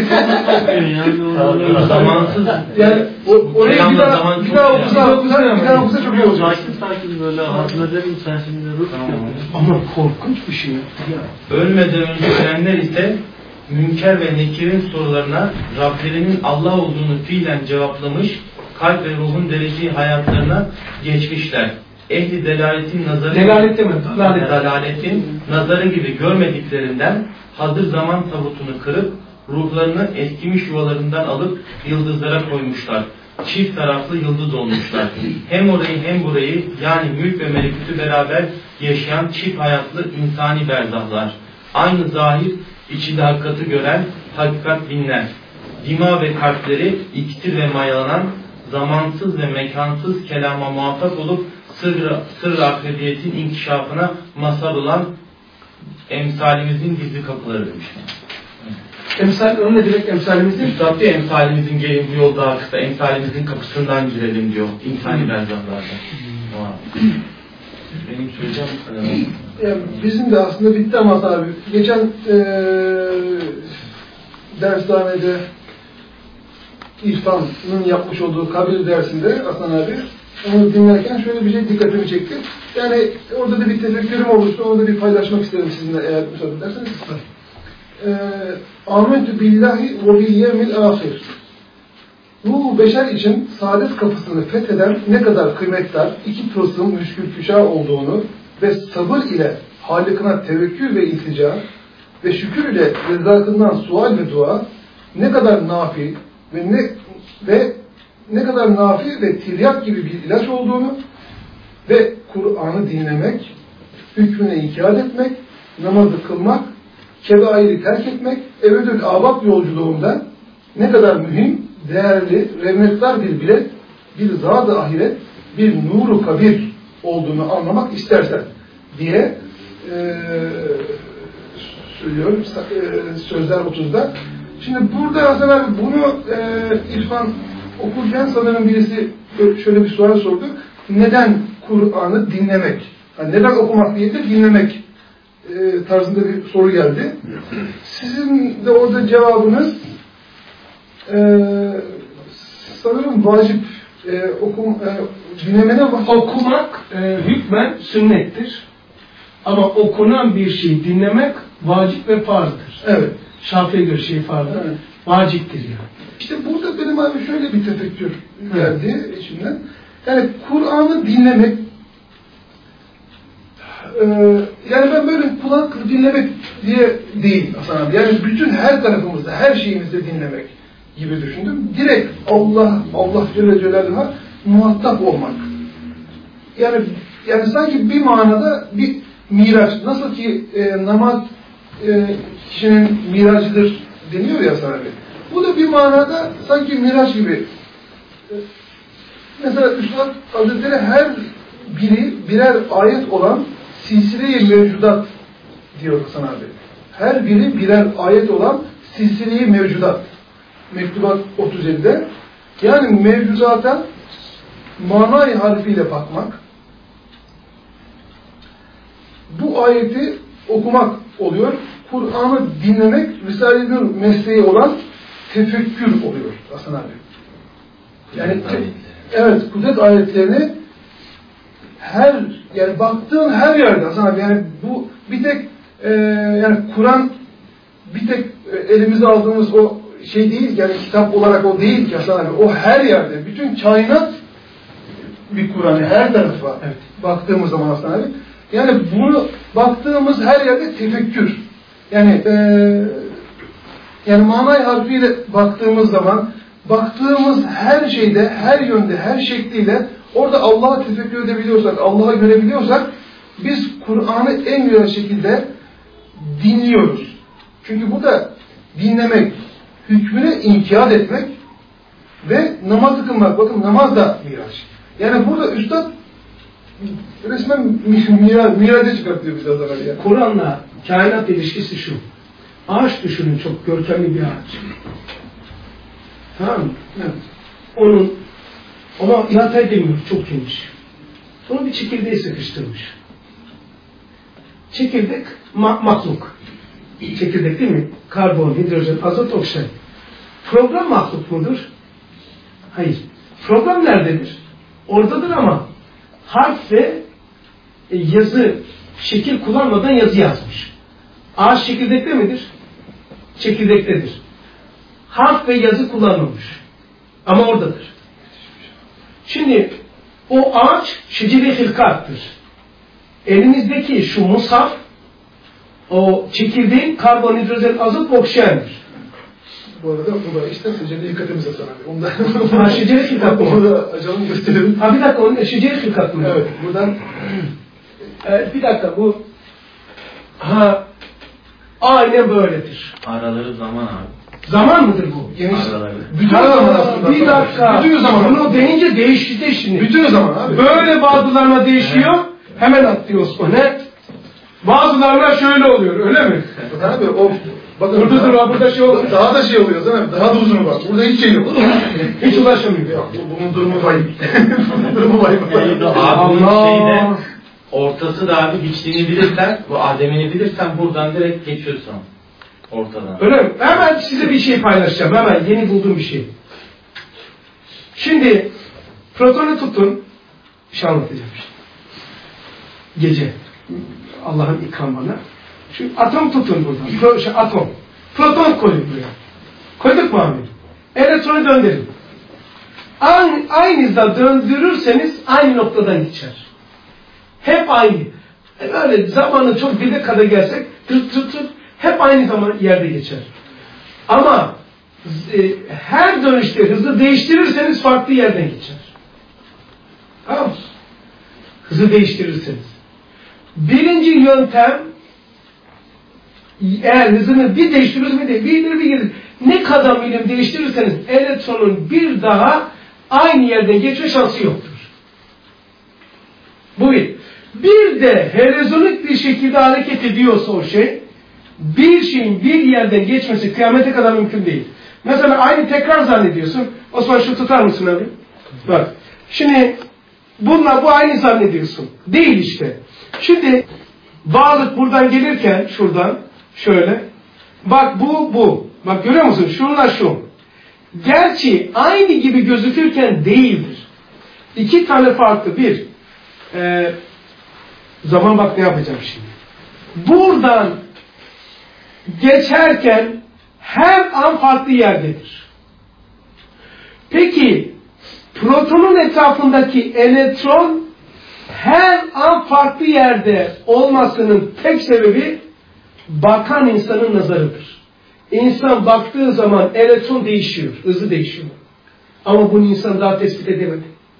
Zamansız. Yani o, oraya bir daha bir daha okusa okusa bir daha okusa çok iyi olacak. Sakin sakin böyle hazmederim sen şimdi ruh yapıyorsun. Ama korkunç bir şey. Ya. Ölmeden önce ölenler ise Münker ve Nekir'in sorularına Rablerinin Allah olduğunu fiilen cevaplamış, kalp ve ruhun dereceyi hayatlarına geçmişler. Ehli delaletin nazarı Delalet deme, dalalet. dalaletin nazarı gibi görmediklerinden hazır zaman tabutunu kırıp ruhlarını eskimiş yuvalarından alıp yıldızlara koymuşlar. Çift taraflı yıldız olmuşlar. Hem orayı hem burayı, yani mülk ve melekûtü beraber yaşayan çift hayatlı insani berzahlar. Aynı zahir içinde hakikati gören hakikat dinler. Dima ve kalpleri iksir ve mayalanan, zamansız ve mekansız kelama muhatap olup sır-ı sır akrebiyetin inkişafına mazhar olan emsalimizin gizli kapıları demişler. Emsal, onun ne demek emsalimizdir? Üstad diyor, emsalimizin gelin bu yol daha kısa, emsalimizin kapısından girelim diyor insani berzahlarda. Benim söyleyeceğim bu kadar. Yani bizim de aslında bitti ama abi. Geçen ee, dershanede İrfan'ın yapmış olduğu kabir dersinde Hasan abi, onu dinlerken şöyle bir şey dikkatimi çekti. Yani orada da bir tefekkürüm oluştu, onu da bir paylaşmak isterim sizinle eğer müsaade ederseniz. Âmentü billahi ve bil yevmil âhir. Bu beşer için saadet kapısını fetheden ne kadar kıymetli iki tılsım müşkül küşa olduğunu ve sabır ile Halık'ına tevekkül ve iltica ve şükür ile rızasından sual ve dua ne kadar nafi ve ne ve ne kadar nafi ve tiryak gibi bir ilaç olduğunu ve Kur'an'ı dinlemek, hükmüne inkar etmek, namazı kılmak, kebairi terk etmek, ebedül abad yolculuğunda ne kadar mühim, değerli, revnettar bir bilet, bir zat-ı ahiret, bir nuru kabir olduğunu anlamak istersen diye e, söylüyorum e, sözler otuzda. Şimdi burada Hasan abi bunu e, İrfan okurken sanırım birisi şöyle bir soru sordu. Neden Kur'an'ı dinlemek? Yani neden okumak değil de dinlemek e, tarzında bir soru geldi. Sizin de orada cevabınız e, sanırım vacip e, okum, e, dinlemene vacip. Okumak e, hükmen sünnettir. Ama okunan bir şeyi dinlemek vacip ve farzdır. Evet. Şafii'ye göre şey farzdır. Evet. Vaciptir yani. İşte burada benim abi şöyle bir tefekkür geldi evet. içimden. Yani Kur'an'ı dinlemek e, yani ben böyle kulak dinlemek diye değil Hasan abi. Yani bütün her tarafımızda, her şeyimizde dinlemek gibi düşündüm. Direkt Allah, Allah Celle Celaluhu'na muhatap olmak. Yani yani sanki bir manada bir miraç. Nasıl ki e, namaz e, kişinin miracıdır deniyor ya Hasan abi. Bu da bir manada sanki miraç gibi. E, mesela Üstad Hazretleri her biri birer ayet olan silsile-i mevcudat diyor Hasan abi. Her biri birer ayet olan silsile-i mevcudat. Mektubat otuz yedide. Yani mevcudata manay harfiyle bakmak, bu ayeti okumak oluyor. Kur'an'ı dinlemek Risale-i Nur mesleği olan tefekkür oluyor Hasan abi. Yani te, evet, kudret ayetlerini her, yani baktığın her yerde Hasan abi, yani bu bir tek e, yani Kur'an bir tek e, elimize aldığımız o şey değil, yani kitap olarak o değil ki Hasan abi. O her yerde, bütün kainat bir Kur'an, her tarafa evet. Baktığımız zaman Hasan abi. Yani bunu baktığımız her yerde tefekkür. Yani e, yani manay harfiyle baktığımız zaman baktığımız her şeyde, her yönde, her şekliyle orada Allah'a tefekkür edebiliyorsak, Allah'a görebiliyorsak biz Kur'an'ı en güzel şekilde dinliyoruz. Çünkü bu da dinlemek, hükmüne inkiyat etmek ve namazı kılmak. Bakın namaz da miraç. Yani burada Üstad resmen miraç, miraca çıkartıyor bize adamlar ya. Kur'an'la kainat ilişkisi şu. Ağaç düşünün, çok görkemli bir ağaç. Tamam mı? Evet. Onun ona ihata edemiyor, çok geniş. Sonra bir çekirdeği sıkıştırmış. Çekirdek ma mahluk. Çekirdek değil mi? Karbon, hidrojen, azot, oksijen. Program mahluk mudur? Hayır. Program nerededir? Oradadır ama harf ve yazı, şekil kullanmadan yazı yazmış. Ağaç çekirdekte midir? Çekirdektedir. Harf ve yazı kullanmamış. Ama oradadır. Şimdi o ağaç şecere-i hilkattır. Elimizdeki şu mushaf o çekirdeğin karbon, hidrojen, azot, oksijendir. Bu arada bu da işte şecere-i hilkatımıza sana. Ondan ha, şecere-i hilkat mı? Onu da açalım gösterelim. Ha bir dakika, onun şecere-i hilkat mı? Evet. Buradan evet, bir dakika bu ha aynen böyledir. Araları zaman abi. Zaman mıdır bu? Geniş. Araları. Bütün ha, zaman aslında. Bir dakika. Bütün zaman. Bunu deyince değişti şimdi. Bütün zaman abi. Böyle bazılarına değişiyor. Evet. Hemen atlıyoruz o ne? Bazılarına şöyle oluyor, öyle mi? Abi o bakın burada dur, burada şey oluyor. Daha da şey oluyor sana. Daha da uzun var. Burada hiç şey yok. Hiç ulaşamıyor. Yok, bunun durumu vay. Bunun durumu vay. Abi bunun şeyde ortası da abi hiçliğini bilirsen, bu ademini bilirsen buradan direkt geçiyorsun ortadan. Öyle mi? Hemen size bir şey paylaşacağım. Hemen yeni bulduğum bir şey. Şimdi protonu tutun. Bir şey anlatacağım. Gece. Allah'ın ikramına. Şu atom tutun buradan. Pro, şu atom. Proton koyun buraya. Koyduk mu abi? Elektronu döndürün. Aynı, aynı döndürürseniz aynı noktadan geçer. Hep aynı. E öyle zamanı çok dibe kadar gelsek tırt tırt tırt hep aynı zaman yerde geçer. Ama e, her dönüşte hızı değiştirirseniz farklı yerden geçer. Tamam mı? Hızı değiştirirseniz. Birinci yöntem eğer hızını bir değiştirirseniz bir de bir ileri bir geri ne kadar milim değiştirirseniz elektronun bir daha aynı yerden geçme şansı yoktur. Bu bir. Bir de helezonik bir şekilde hareket ediyorsa o şey, bir şeyin bir yerden geçmesi kıyamete kadar mümkün değil. Mesela aynı tekrar zannediyorsun. Osman şu tutar mısın abi? Bak. Şimdi bununla bu aynı zannediyorsun. Değil işte. Şimdi bağlık buradan gelirken şuradan şöyle. Bak bu bu. Bak görüyor musun? Şunla şu. Gerçi aynı gibi gözükürken değildir. İki tane farklı. Bir. Ee, zaman bak ne yapacağım şimdi. Buradan geçerken her an farklı yerdedir. Peki protonun etrafındaki elektron her an farklı yerde olmasının tek sebebi bakan insanın nazarıdır. İnsan baktığı zaman elektron değişiyor, hızı değişiyor. Ama bunu insan daha tespit edemedi.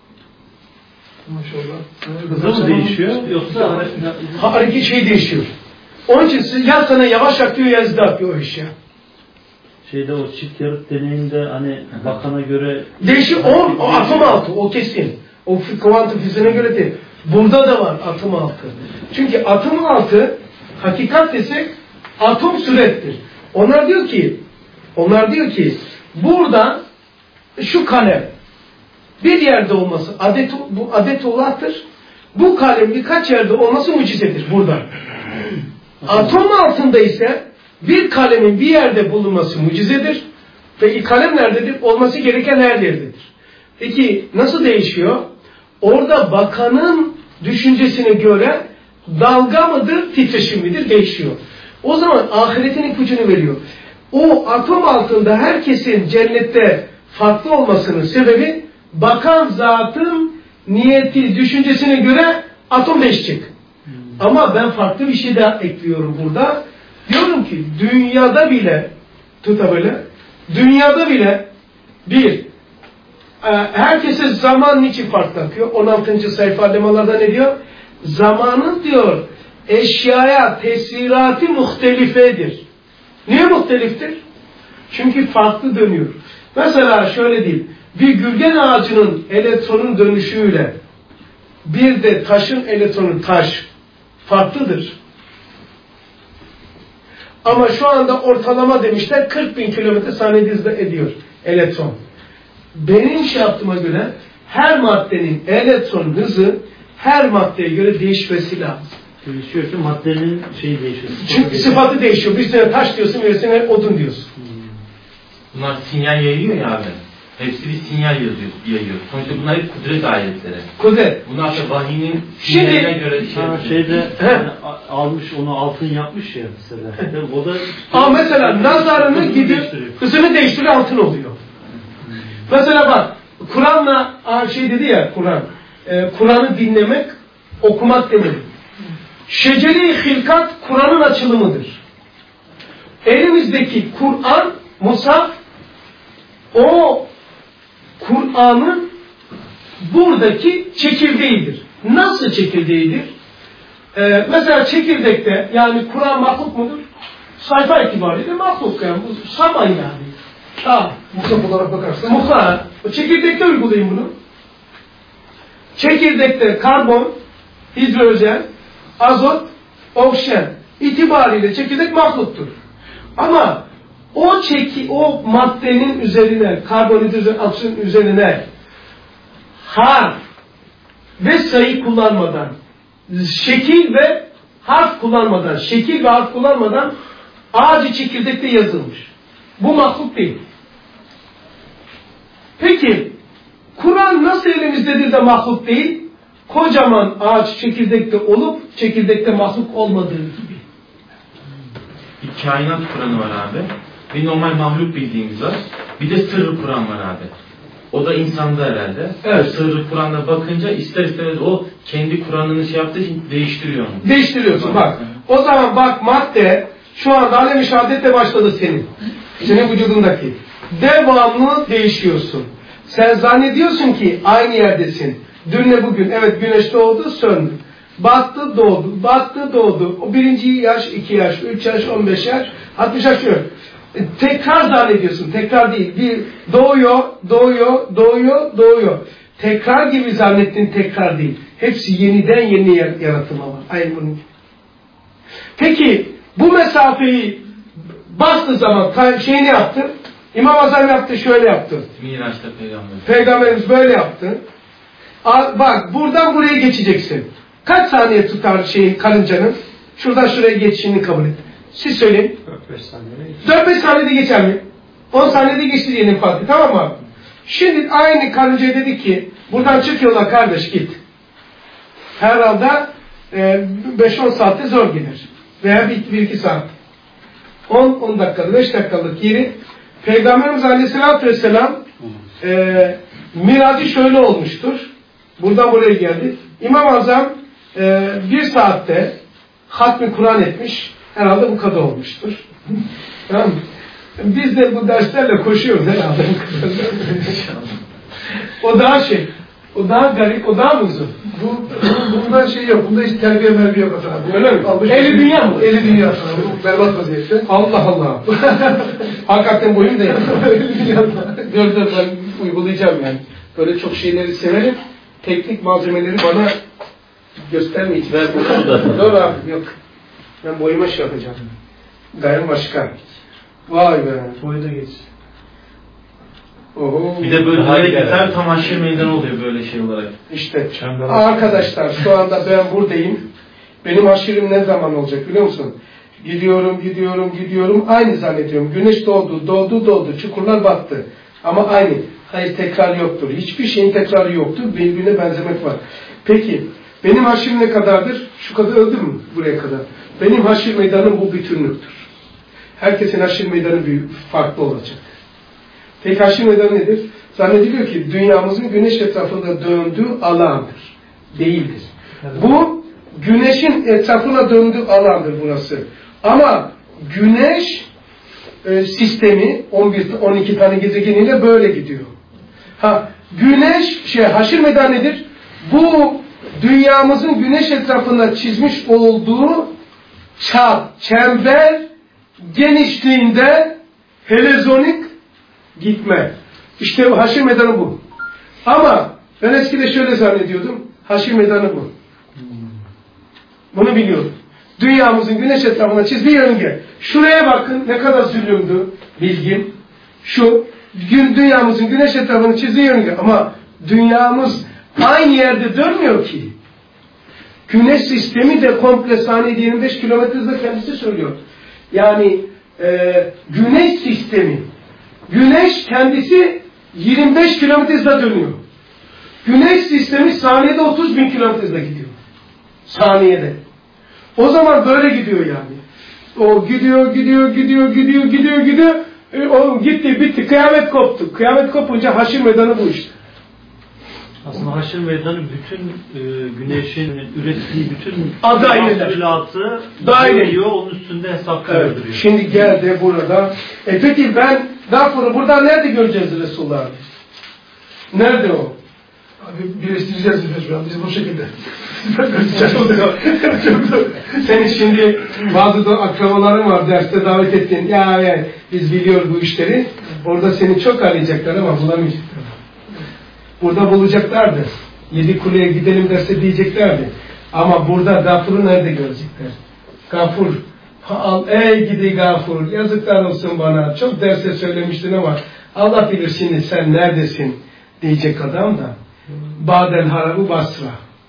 Hızı mı değişiyor yoksa hareket şey değişiyor. Onun için ya sana yavaş akıyor ya hızlı akıyor o iş ya. Şeyde o çift yarık deneyinde hani bakana göre değişiyor. O, o atom altı, o kesin. O kuantum fiziğine göre değil. Burada da var atom altı. Çünkü atom altı hakikat desek atom sürettir. Onlar diyor ki onlar diyor ki burada şu kalem bir yerde olması adet, bu adetullah'tır. Bu kalem birkaç yerde olması mucizedir burada. Atom altında ise bir kalemin bir yerde bulunması mucizedir. Peki kalem nerededir? Olması gereken her yerdedir. Peki nasıl değişiyor? Orada bakanın düşüncesine göre dalga mıdır, titreşim midir? Değişiyor. O zaman ahiretin ipucunu veriyor. O atom altında herkesin cennette farklı olmasının sebebi bakan zatın niyeti, düşüncesine göre atom değişecek. Hmm. Ama ben farklı bir şey daha ekliyorum burada. Diyorum ki dünyada bile tuta böyle dünyada bile bir herkese zaman niçin farklı akıyor? on altıncı sayfa lemalarda ne diyor? Zamanın diyor eşyaya tesirati muhtelifedir. Niye muhteliftir? Çünkü farklı dönüyor. Mesela şöyle diyeyim. Bir gülgen ağacının elektronun dönüşüyle bir de taşın elektronu taş farklıdır. Ama şu anda ortalama demişler kırk bin kilometre saniyede hızla ediyor elektron. Benim şey yaptığıma göre her maddenin elektron hızı her maddeye göre değişmesi lazım. Değişiyor ki maddenin şeyi değişiyor. Çünkü değişiyor. Sıfatı değişiyor. Bir sene taş diyorsun, bir sene odun diyorsun. Hmm. Bunlar sinyal yayıyor ya abi. Hepsi bir sinyal yazıyor, yayıyor. Sonuçta bunlar hep kudret ayetleri. Kudret. Bunlar da vahinin sinyaline Şimdi, göre şey ha, şeyde yani, almış onu altın yapmış ya mesela. O da ama mesela nazarını gidip hızını değiştiriyor altın oluyor. Hmm. Mesela bak Kur'an'la şey dedi ya Kur'an. E, Kur'an'ı dinlemek, okumak demeli. Şecere-i hilkat Kur'an'ın açılımıdır. Elimizdeki Kur'an, Musaf, o Kur'an'ın buradaki çekirdeğidir. Nasıl çekirdeğidir? Ee, mesela çekirdekte, yani Kur'an mahluk mudur? Sayfa itibariyle mahluk yani. Bu saman yani. Ha. Musaf olarak bakarsan. Muhtar. O çekirdekte uygulayın bunu. Çekirdekte karbon, hidrojen, azot, oksijen itibariyle çekirdek mahluktur. Ama o çeki, o maddenin üzerine, karbon, hidrojen, oksijen üzerine harf ve sayı kullanmadan, şekil ve harf kullanmadan, şekil ve harf kullanmadan ağacı çekirdekte yazılmış. Bu mahluk değil. Peki, Kur'an nasıl elimizdedir de mahluk değil? Kocaman ağaç çekirdekte olup çekirdekte mahluk olmadığı gibi. Bir kainat Kur'an'ı var abi. Bir normal mahluk bildiğimiz var. Bir de sırrı Kur'an var abi. O da insanda herhalde. Evet. O sırrı Kur'an'da bakınca ister istemez o kendi Kur'an'ını şey yaptığı için değiştiriyor onu. Değiştiriyorsun bak. O zaman bak madde şu anda alem-i şehadetle başladı senin. Senin vücudundaki. Devamlı değişiyorsun. Sen zannediyorsun ki aynı yerdesin. Dünle bugün evet güneş doğdu söndü. Battı doğdu. Battı doğdu. O birinci yaş, iki yaş, üç yaş, on beş yaş, altmış yaş yok. E, tekrar zannediyorsun. Tekrar değil. Bir doğuyor, doğuyor, doğuyor, doğuyor. Tekrar gibi zannettiğin tekrar değil. Hepsi yeniden yeni yaratılma var. Aynı bunun gibi. Peki bu mesafeyi bastığı zaman şey ne yaptı? İmam Azam yaptı, şöyle yaptı. Miraç'ta peygamber. Peygamberimiz böyle yaptı. Al, bak buradan buraya geçeceksin. Kaç saniye tutar şeyin karıncanın? Şuradan şuraya geçişini kabul et. Siz söyleyin. dört beş saniyede geçer. dört beş saniyede geçer mi? on saniyede geçti diyelim farklı, tamam mı? Şimdi aynı karıncaya dedi ki buradan çıkıyorlar kardeş git. Herhalde e, beş on saatte zor gelir. Veya bir iki saat. on on dakikalık, beş dakikalık yeri. Peygamberimiz Aleyhisselatü Vesselam e, miracı şöyle olmuştur. Buradan buraya geldi. İmam-ı Azam e, bir saatte hatmi Kur'an etmiş. Herhalde bu kadar olmuştur. Tamam mı? Biz de bu derslerle koşuyoruz herhalde bu kadar. O daha şey, o daha garip, o daha mı uzun? Bu, bunda şey yok, bunda hiç terbiye merbiye yok aslında. Öyle mi? Almış Eli dünya mı? Eli dünya aslında. Bu berbat vaziyette. Allah Allah. Hakikaten boyum da yani. Dur dur ben uygulayacağım yani. Böyle çok şeyleri severim. Teknik malzemeleri bana göstermeyin. Ver bunu da. Dur abi yok. Ben boyuma şey yapacağım. Gayrı başka. Vay be. Boyu da geç. Oho. Bir de böyle direkt yeter tam aşırı meydan oluyor böyle şey olarak. İşte arkadaşlar şu anda ben buradayım. Benim aşırım ne zaman olacak biliyor musun? Gidiyorum, gidiyorum, gidiyorum. Aynı zannediyorum. Güneş doğdu, doğdu, doğdu. Çukurlar battı. Ama aynı. Hayır tekrar yoktur. Hiçbir şeyin tekrarı yoktur. Birbirine benzemek var. Peki benim haşir ne kadardır? Şu kadar öldü mü buraya kadar? Benim haşir meydanım bu bütünlüktür. Herkesin haşir meydanı büyük, farklı olacak. Peki haşir meydanı nedir? Zannediliyor ki dünyamızın güneş etrafında döndüğü alandır. Değildir. Evet. Bu güneşin etrafına döndüğü alandır burası. Ama güneş e, sistemi on bir on iki tane gezegeniyle böyle gidiyor. Ha güneş şey haşir meydanı nedir? Bu dünyamızın güneş etrafında çizmiş olduğu çap, çember genişliğinde helezonik gitme. İşte haşir meydanı bu. Ama ben eskide şöyle zannediyordum. Haşir meydanı bu. Bunu biliyorum. Dünyamızın güneş etrafına çizdiği yörünge. Şuraya bakın ne kadar zulümdü bilgim. Şu dünyamızın güneş etrafını çizdiği yörünge. Ama dünyamız aynı yerde dönmüyor ki. Güneş sistemi de komple saniyede yirmi beş kilometre hızla kendisi söylüyor. Yani e, güneş sistemi. Güneş kendisi yirmi beş kilometre hızla dönüyor. Güneş sistemi saniyede otuz bin kilometre hızla gidiyor. Saniyede. O zaman böyle gidiyor yani. O gidiyor, gidiyor, gidiyor, gidiyor, gidiyor, gidiyor. E, o gitti, bitti. Kıyamet koptu. Kıyamet kopunca haşir meydanı bu işte. Aslında haşir meydanı bütün e, güneşin ürettiği bütün mahsulatı dahil onun üstünde hesap kaydırıyor. Evet. Şimdi geldi burada. E peki ben Gafur'u buradan nerede göreceğiz Resulullah? Nerede o? Abi birleştireceğiz biz şu an. Biz bu şekilde. Senin şimdi bazı da akrabaların var derste davet ettin. Ya, ya biz biliyoruz bu işleri. Orada seni çok arayacaklar ama bulamayacaklar. Burada bulacaklardı. Yedi kuleye gidelim derse diyeceklerdi. Ama burada Gafur'u nerede görecekler? Gafur. Al, ey gidi Gafur. Yazıklar olsun bana. Çok derse söylemiştin ama Allah bilir şimdi sen neredesin diyecek adam da. Badel Harabu Basra.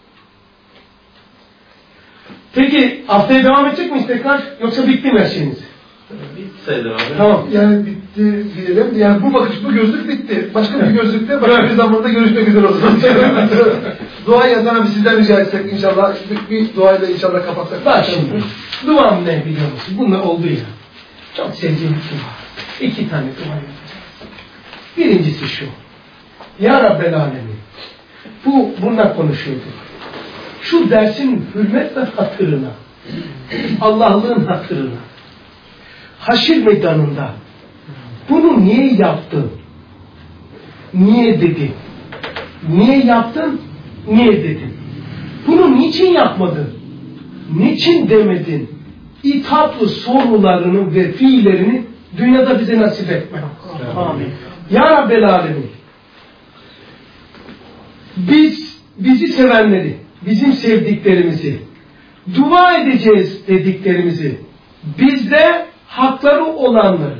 Peki haftaya devam edecek miyiz tekrar? Yoksa bitti mi her şeyiniz? Bitti sayılır abi. Tamam. Yani bitti diyelim. Yani bu bakış, bu gözlük bitti. Başka bir gözlükte başka bir zamanda görüşmek üzere olsun. Dua yazan abi sizden rica etsek inşallah. Bir, bir duayla inşallah kapatsak. Bak şimdi. Duam ne biliyor musun? Bununla oldu ya. Çok sevdiğim bir dua. İki tane dua yapacağız. Birincisi şu. Ya Rabbel Alemin. Bu, bununla konuşuyorduk. Şu dersin hürmet ve hatırına, Allah'lığın hatırına, haşir meydanında bunu niye yaptın? Niye dedin? Niye yaptın? Niye dedin? Bunu niçin yapmadın? Niçin demedin? İtaplı sorularını ve fiillerini dünyada bize nasip etme. Amin. Ya Rabbel Alemin. Biz, bizi sevenleri, bizim sevdiklerimizi, dua edeceğiz dediklerimizi, bizde hakları olanları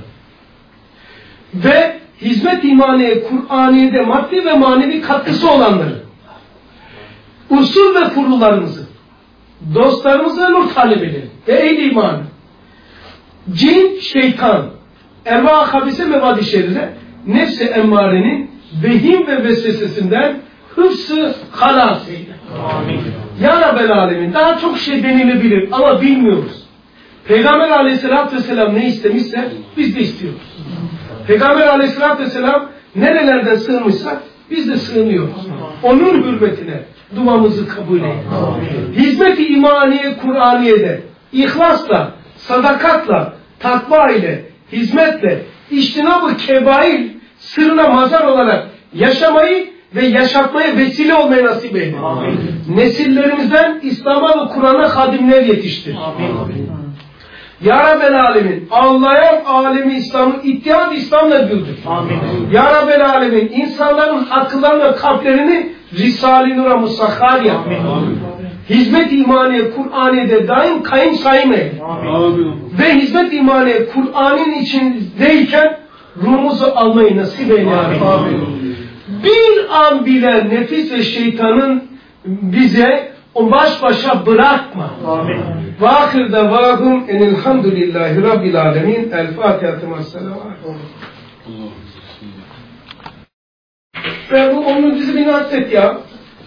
ve hizmet imaniye, Kur'aniye'de maddi ve manevi katkısı olanları, usul ve furularımızı, dostlarımızı ve nur talebeleri ve ehl-i iman, cin, şeytan, erva-ı habise mevadi şerire, nefs-i emmarenin vehim ve vesvesesinden hıfz-ı halas eyle. Amin. Ya Rabbel Alemin. Daha çok şey denilebilir ama bilmiyoruz. Peygamber Aleyhisselatü Vesselam ne istemişse biz de istiyoruz. Peygamber Aleyhisselatü Vesselam nerelerden sığınmışsa biz de sığınıyoruz. Onun hürmetine duamızı kabul eyle. Hizmet-i imaniye Kur'aniye'de ihlasla sadakatla, takva ile, hizmetle, içtinab-ı kebair sırrına mazhar olarak yaşamayı ve yaşatmaya vesile olmayı nasip eyle. Amin. Nesillerimizden İslam'a ve Kur'an'a hadimler yetiştir. Amin. Ya Rabbel Alemin, ağlayan alemi İslam'ı ittihad İslam'la güldür. Amin. Ya Rabbel Alemin, insanların akıllarını ve kalplerini Risale-i Nur'a musahhar yap. Amin. Hizmet imaniye Kur'an'da daim kayım sayım eyle. Amin. Ve hizmet imaniye Kur'an'ın içindeyken ruhumuzu almayı nasip eyle. Amin. Amin. Bir an bile nefis ve şeytanın bize o baş başa bırakma. Amin. Ve ahir davahum enelhamdülillahi rabbil alemin. El Fatiha-tı Massalavat. Ben bu onun dizimini atlet ya.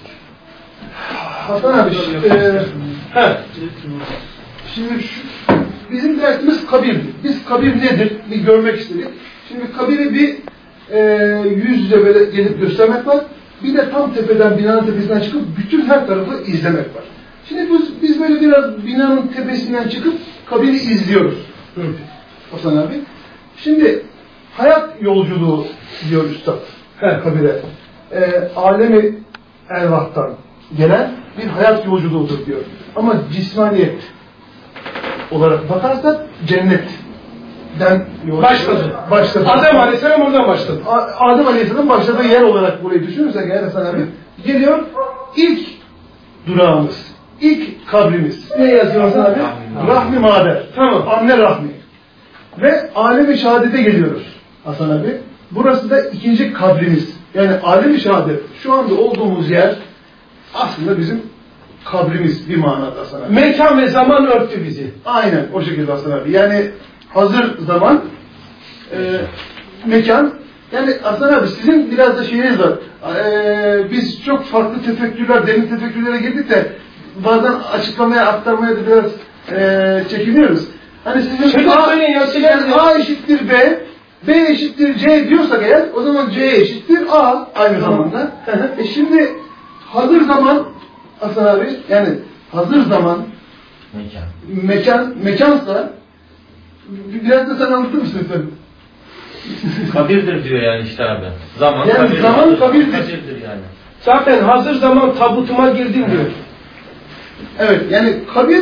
Hasan abi, e, he. Şimdi şu, bizim dersimiz kabirdi. Biz kabir nedir? Bir görmek istedik. Şimdi kabiri bir e, yüz yüze böyle gelip göstermek var. Bir de tam tepeden, binanın tepesinden çıkıp bütün her tarafı izlemek var. Şimdi biz, biz böyle biraz binanın tepesinden çıkıp kabiri izliyoruz. Hı. Hasan abi. Şimdi hayat yolculuğu diyor Üstad. Her kabire. E, alemi ervahtan gelen bir hayat yolculuğudur diyor. Ama cismaniyet olarak bakarsak cennetten başladı. başladı. Adem Aleyhisselam oradan başladı. Adem Aleyhisselam başladığı yer olarak burayı düşünürsek eğer Hasan abi, geliyor ilk durağımız, ilk kabrimiz. Ne yazıyor Hasan abi? Rahmi mader. Tamam. Anne rahmi. Ve alem-i şehadete geliyoruz Hasan abi. Burası da ikinci kabrimiz. Yani alem-i şehadet şu anda olduğumuz yer aslında bizim kabrimiz bir manada Hasan abi. Mekan ve zaman örttü bizi. Aynen o şekilde Hasan abi. Yani hazır zaman, e, mekan. Yani Hasan abi sizin biraz da şeyiniz var. E, biz çok farklı tefekkürler, derin tefekkürlere girdik de bazen açıklamaya, aktarmaya da biraz e, çekiniyoruz. Hani sizin A, yani A eşittir B, B eşittir C diyorsak eğer, o zaman C eşittir A aynı zamanda. e şimdi hazır zaman Hasan abi, yani hazır zaman Mekan. mekan, mekansa biraz da sen anlatır mısın sen? Kabirdir diyor yani işte abi. Zaman yani kabirdir. Zaman kabirdir. kabirdir yani. Zaten hazır zaman tabutuma girdim diyor. Evet yani kabir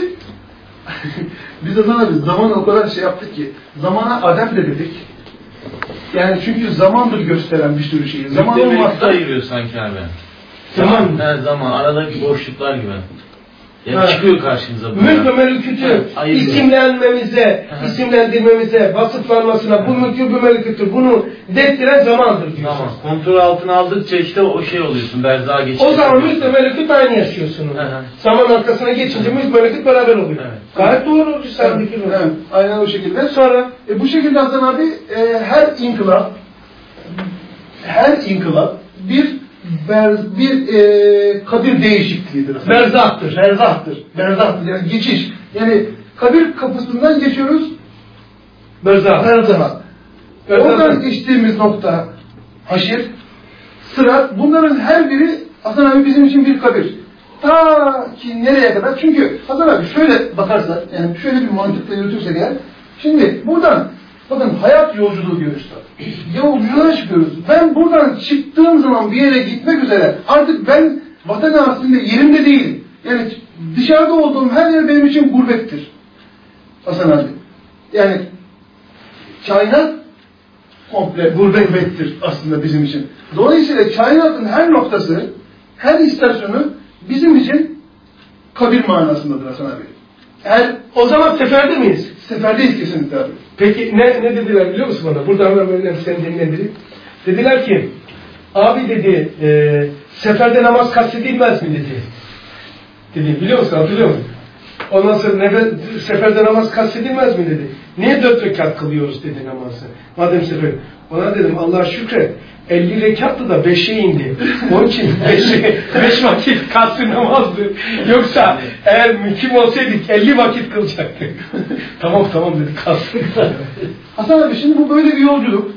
biz Hasan abi zaman o kadar şey yaptık ki zamana adem de dedik. Yani çünkü zamandır gösteren bir sürü şeyi. Zaman olmazsa ayırıyor sanki abi. Zaman. Her zaman aradaki boşluklar gibi. Yani evet. Çıkıyor karşımıza. Mülk ve melekütü isimlenmemize, isimlendirmemize, vasıflanmasına, bu mülkü bu melekütü bunu dettiren zamandır diyorsun. Tamam. Kontrol altına aldıkça işte o şey oluyorsun, berzağa geçiyorsun. O zaman mülk ve meleküt aynı yaşıyorsun. Zaman arkasına geçince mülk ve meleküt beraber oluyor. Evet. Gayet doğru. Sen evet. Evet. Aynen o şekilde. Sonra e, bu şekilde Hasan abi e, her inkılap her inkılap bir Ber, bir e, kabir değişikliğidir. Berzahtır. Berzahtır. Berzahtır. Yani geçiş. Yani kabir kapısından geçiyoruz. Berzah. Berzah. Oradan geçtiğimiz nokta haşir, sırat. Bunların her biri Hasan abi bizim için bir kabir. Ta ki nereye kadar? Çünkü Hasan abi şöyle bakarsak, yani şöyle bir mantıkla yürütürsek eğer, şimdi buradan bakın hayat yolculuğu diyor Üstad. Yolculuğa çıkıyoruz. Ben buradan çıktığım zaman bir yere gitmek üzere artık ben vatan aslında yerimde değilim. Yani dışarıda olduğum her yer benim için gurbettir. Hasan abi. Yani kainat komple gurbettir aslında bizim için. Dolayısıyla kainatın her noktası, her istasyonu bizim için kabir manasındadır Hasan abi. Her, o zaman seferde miyiz? Seferdeyiz kesinlikle abi. Peki ne, ne dediler biliyor musun bana? Burada hemen böyle seni dinleyelim. Dediler ki, abi dedi, e, seferde namaz kastedilmez mi dedi. Dedi, biliyor musun, hatırlıyor musun? Ondan sonra nefes, seferde namaz kastedilmez mi dedi. Niye dört rekat kılıyoruz dedi namazı. Madem sefer. Ona dedim Allah'a şükret. elli rekattı da beşe indi. Onun için beş vakit kastı namazdı. Yoksa eğer mümkün olsaydık elli vakit kılacaktık. tamam tamam dedi kastı. Hasan abi şimdi bu böyle bir yolculuk.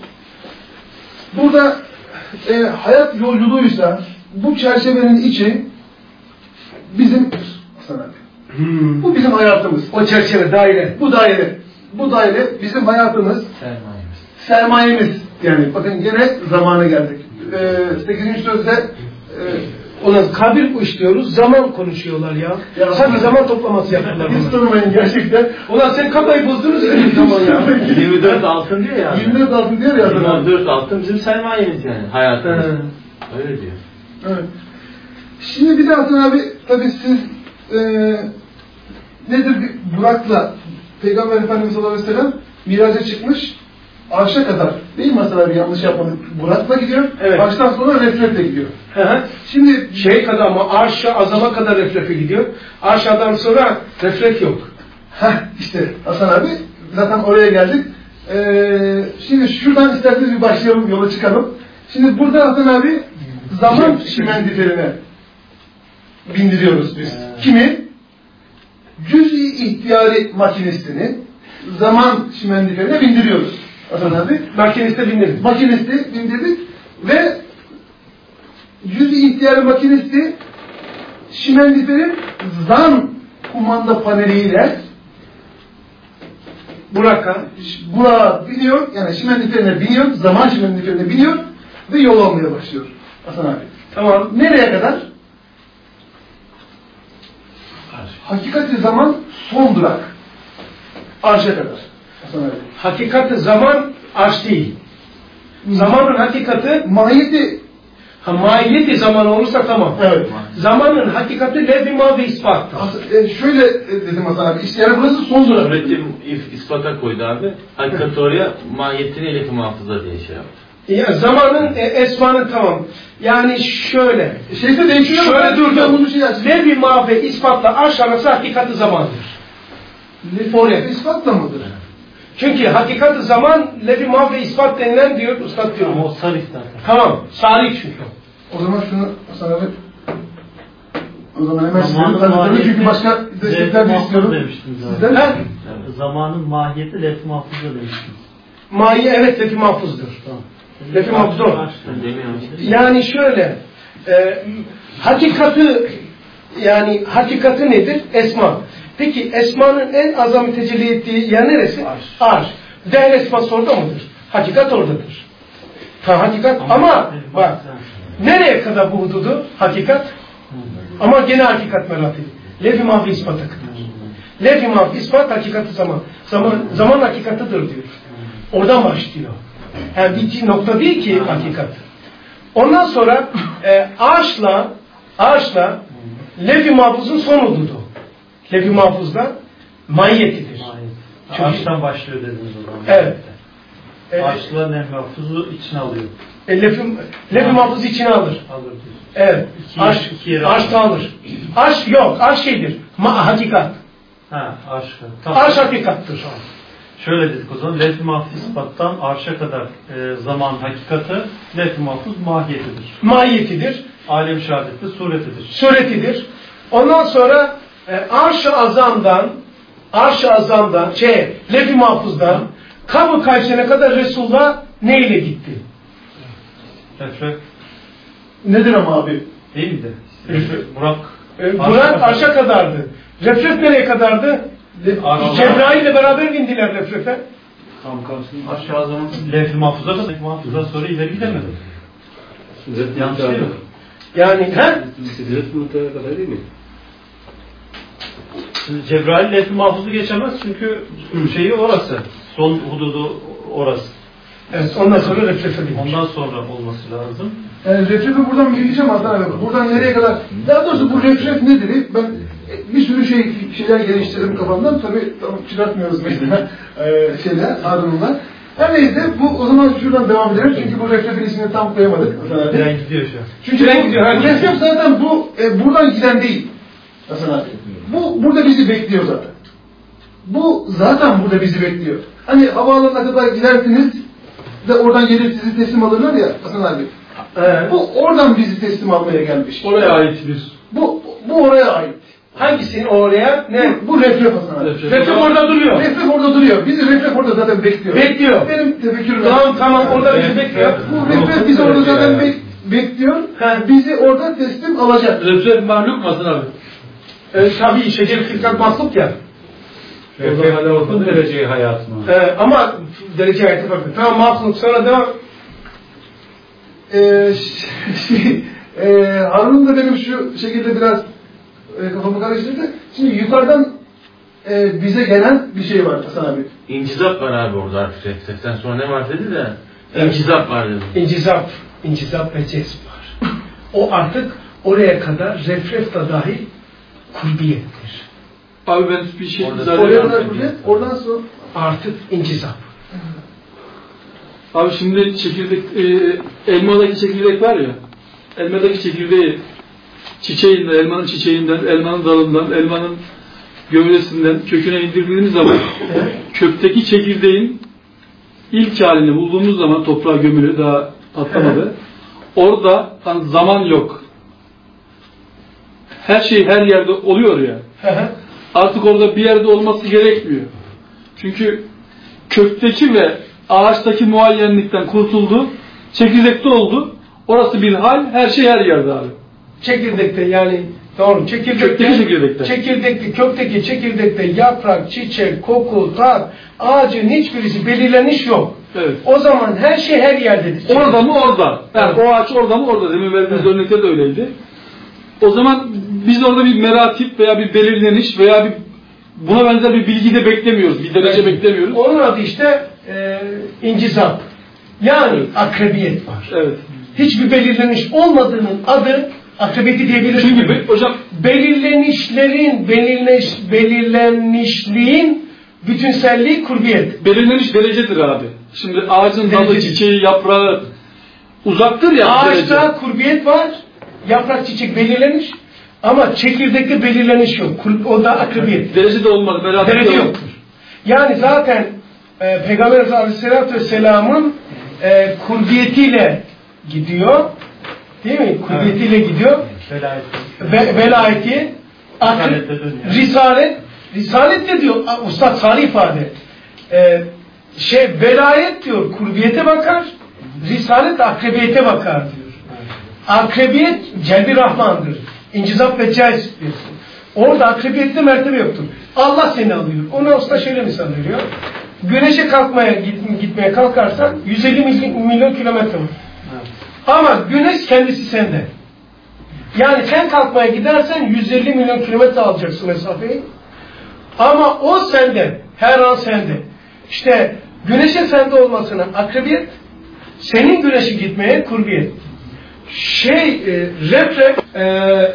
Burada e, hayat yolculuğuysa bu çerçevenin içi bizim Hasan abi. Hmm. Bu bizim hayatımız. O çerçeve, daire. Bu daire. Bu daire bizim hayatımız. Sermayemiz. Sermayemiz. Yani bakın gene zamana geldik. Ee, sekizinci sözde e, Ulan kabir işliyoruz, zaman konuşuyorlar ya. Ya Sanki bak- zaman toplaması yaptılar hiç bana. tanımayın gerçekten. Ulan sen kafayı bozdunuz ya zaman ya. yirmi dört altın diyor ya. yirmi dört altın diyor ya. Hasan abi. yirmi dört altın bizim sermayemiz yani. Hayatımız. He. Öyle diyor. Evet. Şimdi bir de Hasan abi tabii siz e, nedir bir Burak'la Peygamber Efendimiz sallallahu aleyhi ve sellem miraca çıkmış arşa kadar değil mi Hasan abi, yanlış yapmadık. Burak'la gidiyor. Evet. Arştan sonra refletle gidiyor. Hı hı. Şimdi Şey kadar ama arş-ı azama kadar reflefe gidiyor. Arşadan sonra reflek yok. heh, işte Hasan abi zaten oraya geldik. Ee, şimdi şuradan isterseniz bir başlayalım, yola çıkalım. Şimdi burada Hasan abi zaman şimendiferine bindiriyoruz biz. Kimi? Cüz-i ihtiyari makinistini zaman şimendiferine bindiriyoruz. Hasan abi. Makiniste bindirdim. Makinisti bindirdik ve cüz-i ihtiyari makinisti şimendiferin zan kumanda paneliyle Burak'a. Burak'a biniyor, yani şimendiferine biniyor, zaman şimendiferine biniyor ve yol almaya başlıyor Hasan abi. Tamam. Nereye kadar? Hakikati zaman son durak. Arşa kadar. Hasan abi. Hakikati zaman arş değil. Zamanın hakikati, Mahiyeti, ha, mahiyeti zaman olursa tamam. evet. Zamanın hakikati levh-i mavi ispattır. As- e, şöyle e, dedim Hasan abi, işte yani burası son durak. Üretim if- ispata koydu abi. Hakikati oraya mahiyetini eleti muhafıza diye şey yaptı. Ya zamanın e, esmanın tamam. Yani şöyle. Şeyse değişiyor ama Şöyle dur ben dur. bunu şey açayım. Levh-i mavi ispatla arş arası hakikati zamandır. Oraya ispatla mıdır? Çünkü hakikati zaman levh-i mavi ispat denilen diyor ustad diyor. Ama o sarif zaten. Tamam. Salih çünkü. O zaman şunu Hasan abi, o zaman hemen Zamanın sizden mahiyeti çünkü başka destekler de levh-i istiyorum. mahfuz demiştiniz zaten. Sizden? Ha? Zamanın mahiyeti lef mahfuzda demiştiniz. Mahi evet levh-i mahfuzdur. Tamam. Levh-i mahfuz o. Ben demiyorum işte. Yani şöyle, e, hakikati, yani hakikati nedir? Esma. Peki esmanın en azami tecelli ettiği yer neresi? Arş. Arş. Değer esması orada mıdır? Hakikat oradadır. Ta hakikat ama, Ama- bak, nereye kadar bu hududu? Hakikat. Ama gene hakikat meratibi. Levh-i mahfi ispata kadar. Levh-i mahfi ispat hakikati zaman. Zaman, zaman hakikatıdır diyor. Oradan başlıyor. Yani bir nokta değil ki hakikat. Ondan sonra e, arşla arşla levh-i mahfuzun son hududu. Levh-i mahfuzda mahiyetidir. Mahiyet. Çünkü- Arştan başlıyor dediniz o zaman. Evet. E, Arşla lef mahfuzu içine alıyor. e, levh-i levh-i mahfuzu içine alır. Alır diyor. Evet. İki- Arş, iki yere arş da alır. Arş yok. Arş şeydir. Ma hakikat. Ha, arşa. Tamam. Arş hakikattır. Şöyle dedik o zaman. Lef-i mahfuz ispattan arşa kadar e, zaman hakikati, lef-i mahfuz mahiyetidir. Mahiyetidir. Alem şehadette suretidir. Suretidir. Ondan sonra e, arş-ı azamdan arş-ı azamdan şey, levh-i mahfuzdan Kab-ı Kaysen'e kadar Resulullah neyle gitti? Refref Nedir ama abi? değil miydi? Refref, Burak. E, Burak arşa kadardı. Refref nereye kadardı? Arş- Cebrail ile beraber bindiler Refref'e. Tam karşısında. Aşağı zaman lef-i mahfuza kadar. Lef-i mahfuzdan sonra ileri gidemedi. Yanlış değil mi? Yani he? Sidret muhtara kadar değil mi? Şimdi Cebrail lef-i mahfuzu geçemez çünkü şeyi orası. Son hududu orası. Evet, ondan sonra Refref'e binmiş. Ondan sonra olması lazım. Yani refrefi buradan bileceğim Hasan abi. Buradan nereye kadar? Daha doğrusu bu refref nedir? Ben e, bir sürü şey şeyler geliştirdim kafamdan. Tabii tam çıkartmıyoruz mesela e, şeyler, Harun'la. Her neyse bu o zaman şuradan devam edelim. Çünkü bu refrefin ismini tam koyamadık. Hasan abi. Tren gidiyor şu an. Çünkü Tren bu, gidiyor, bu herkes. refref zaten bu e, buradan giden değil. Hasan abi. Bu burada bizi bekliyor zaten. Bu zaten burada bizi bekliyor. Hani havaalanına kadar gidersiniz de oradan gelir sizi teslim alırlar ya Hasan abi. Ee, Bu oradan bizi teslim almaya gelmiş. Oraya ait bir. Bu, bu oraya ait. hangisinin oraya ne? Bu, bu refref Hasan abi. Refref. Refref orada duruyor. Refref orada duruyor. Bizi refref orada zaten bekliyor. Bekliyor. Benim tefekkürüm. Tamam tamam orada bizi bekliyor. Bu refref bizi orada zaten bek- bekliyor. He. Bizi orada teslim alacak. Refref mahluk mu Hasan abi? e, tabii şecer hilkat mahluk ya. Reflek hayatın derece hayat mı? E, ama derece hayatı farklı. Tamam mahluk sonra devam. Ee, şey, e, Harun da benim şu şekilde biraz e, kafamı karıştırdı. Şimdi yukarıdan e, bize gelen bir şey var Hasan abi. İncizap var abi orada. Reflekten sonra ne var dedi de İncizap var dedi. İncizap, incizap ve cezb var. O artık oraya kadar refleks de dahil kurbiyettir. Abi ben bir şey Orada- zaten... Oraya kadar burada, oradan sonra Artık incizap. Abi şimdi çekirdek, e, elmadaki çekirdek var ya, elmadaki çekirdeği çiçeğinden, elmanın çiçeğinden, elmanın dalından, elmanın gövdesinden köküne indirdiğimiz zaman kökteki çekirdeğin ilk halini bulduğumuz zaman toprağa gömülü daha patlamadı. Orada hani zaman yok. Her şey her yerde oluyor ya. Artık orada bir yerde olması gerekmiyor. Çünkü kökteki ve ağaçtaki muayyenlikten kurtuldu. Çekirdekte oldu. Orası bir hal, her şey her yerde abi. Çekirdekte yani doğru. Çekirdekte, Kökteki çekirdekte. Çekirdekte, kökteki çekirdekte yaprak, çiçek, koku, tat, ağacın hiçbirisi belirleniş yok. Evet. O zaman her şey her yerdedir. Orada mı orada. Yani o ağaç orada mı orada. Demin verdiğiniz örnekte de öyleydi. O zaman biz orada bir meratip veya bir belirleniş veya bir buna benzer bir bilgi de beklemiyoruz. Bir derece beklemiyoruz. Onun adı işte e, incizap. Yani akrebiyet var. Evet. Hiçbir belirleniş olmadığının adı akrebiyeti diyebiliriz. Çünkü be- hocam belirlenişlerin, belirleş, belirlenişliğin bütünselliği kurbiyet. belirleniş derecedir abi. Şimdi ağacın dalı, Derecedir. çiçeği, yaprağı uzaktır ya. Ağaçta derece. kurbiyet var, yaprak çiçek belirlenmiş ama çekirdekte belirleniş yok. Kur- O da akrebiyet. Derece de olmadı. Meratip Derece de yoktur. Yani zaten e, Peygamber Aleyhisselatü Vesselam'ın e, kurbiyetiyle gidiyor. Değil mi? Kurbiyetiyle gidiyor. Ve, velayeti akre- Risalet Risalet de diyor Ustad Salih ifade e, şey velayet diyor kurbiyete bakar, Risalet de akrebiyete bakar diyor. Akrebiyet celbi rahmandır. İncizap ve caiz diyorsun. Orada akrebiyette mertebe yoktur. Allah seni alıyor. Ona usta şöyle misal veriyor. Güneşe kalkmaya git, gitmeye kalkarsan yüz elli milyon, milyon kilometre var. Ama güneş kendisi sende. Yani sen kalkmaya gidersen yüz elli milyon kilometre alacaksın mesafeyi. Ama o sende. Her an sende. İşte güneşin sende olmasına akrebiyet, senin güneşe gitmeye kurbiyet. Şey, e, rep rep, e,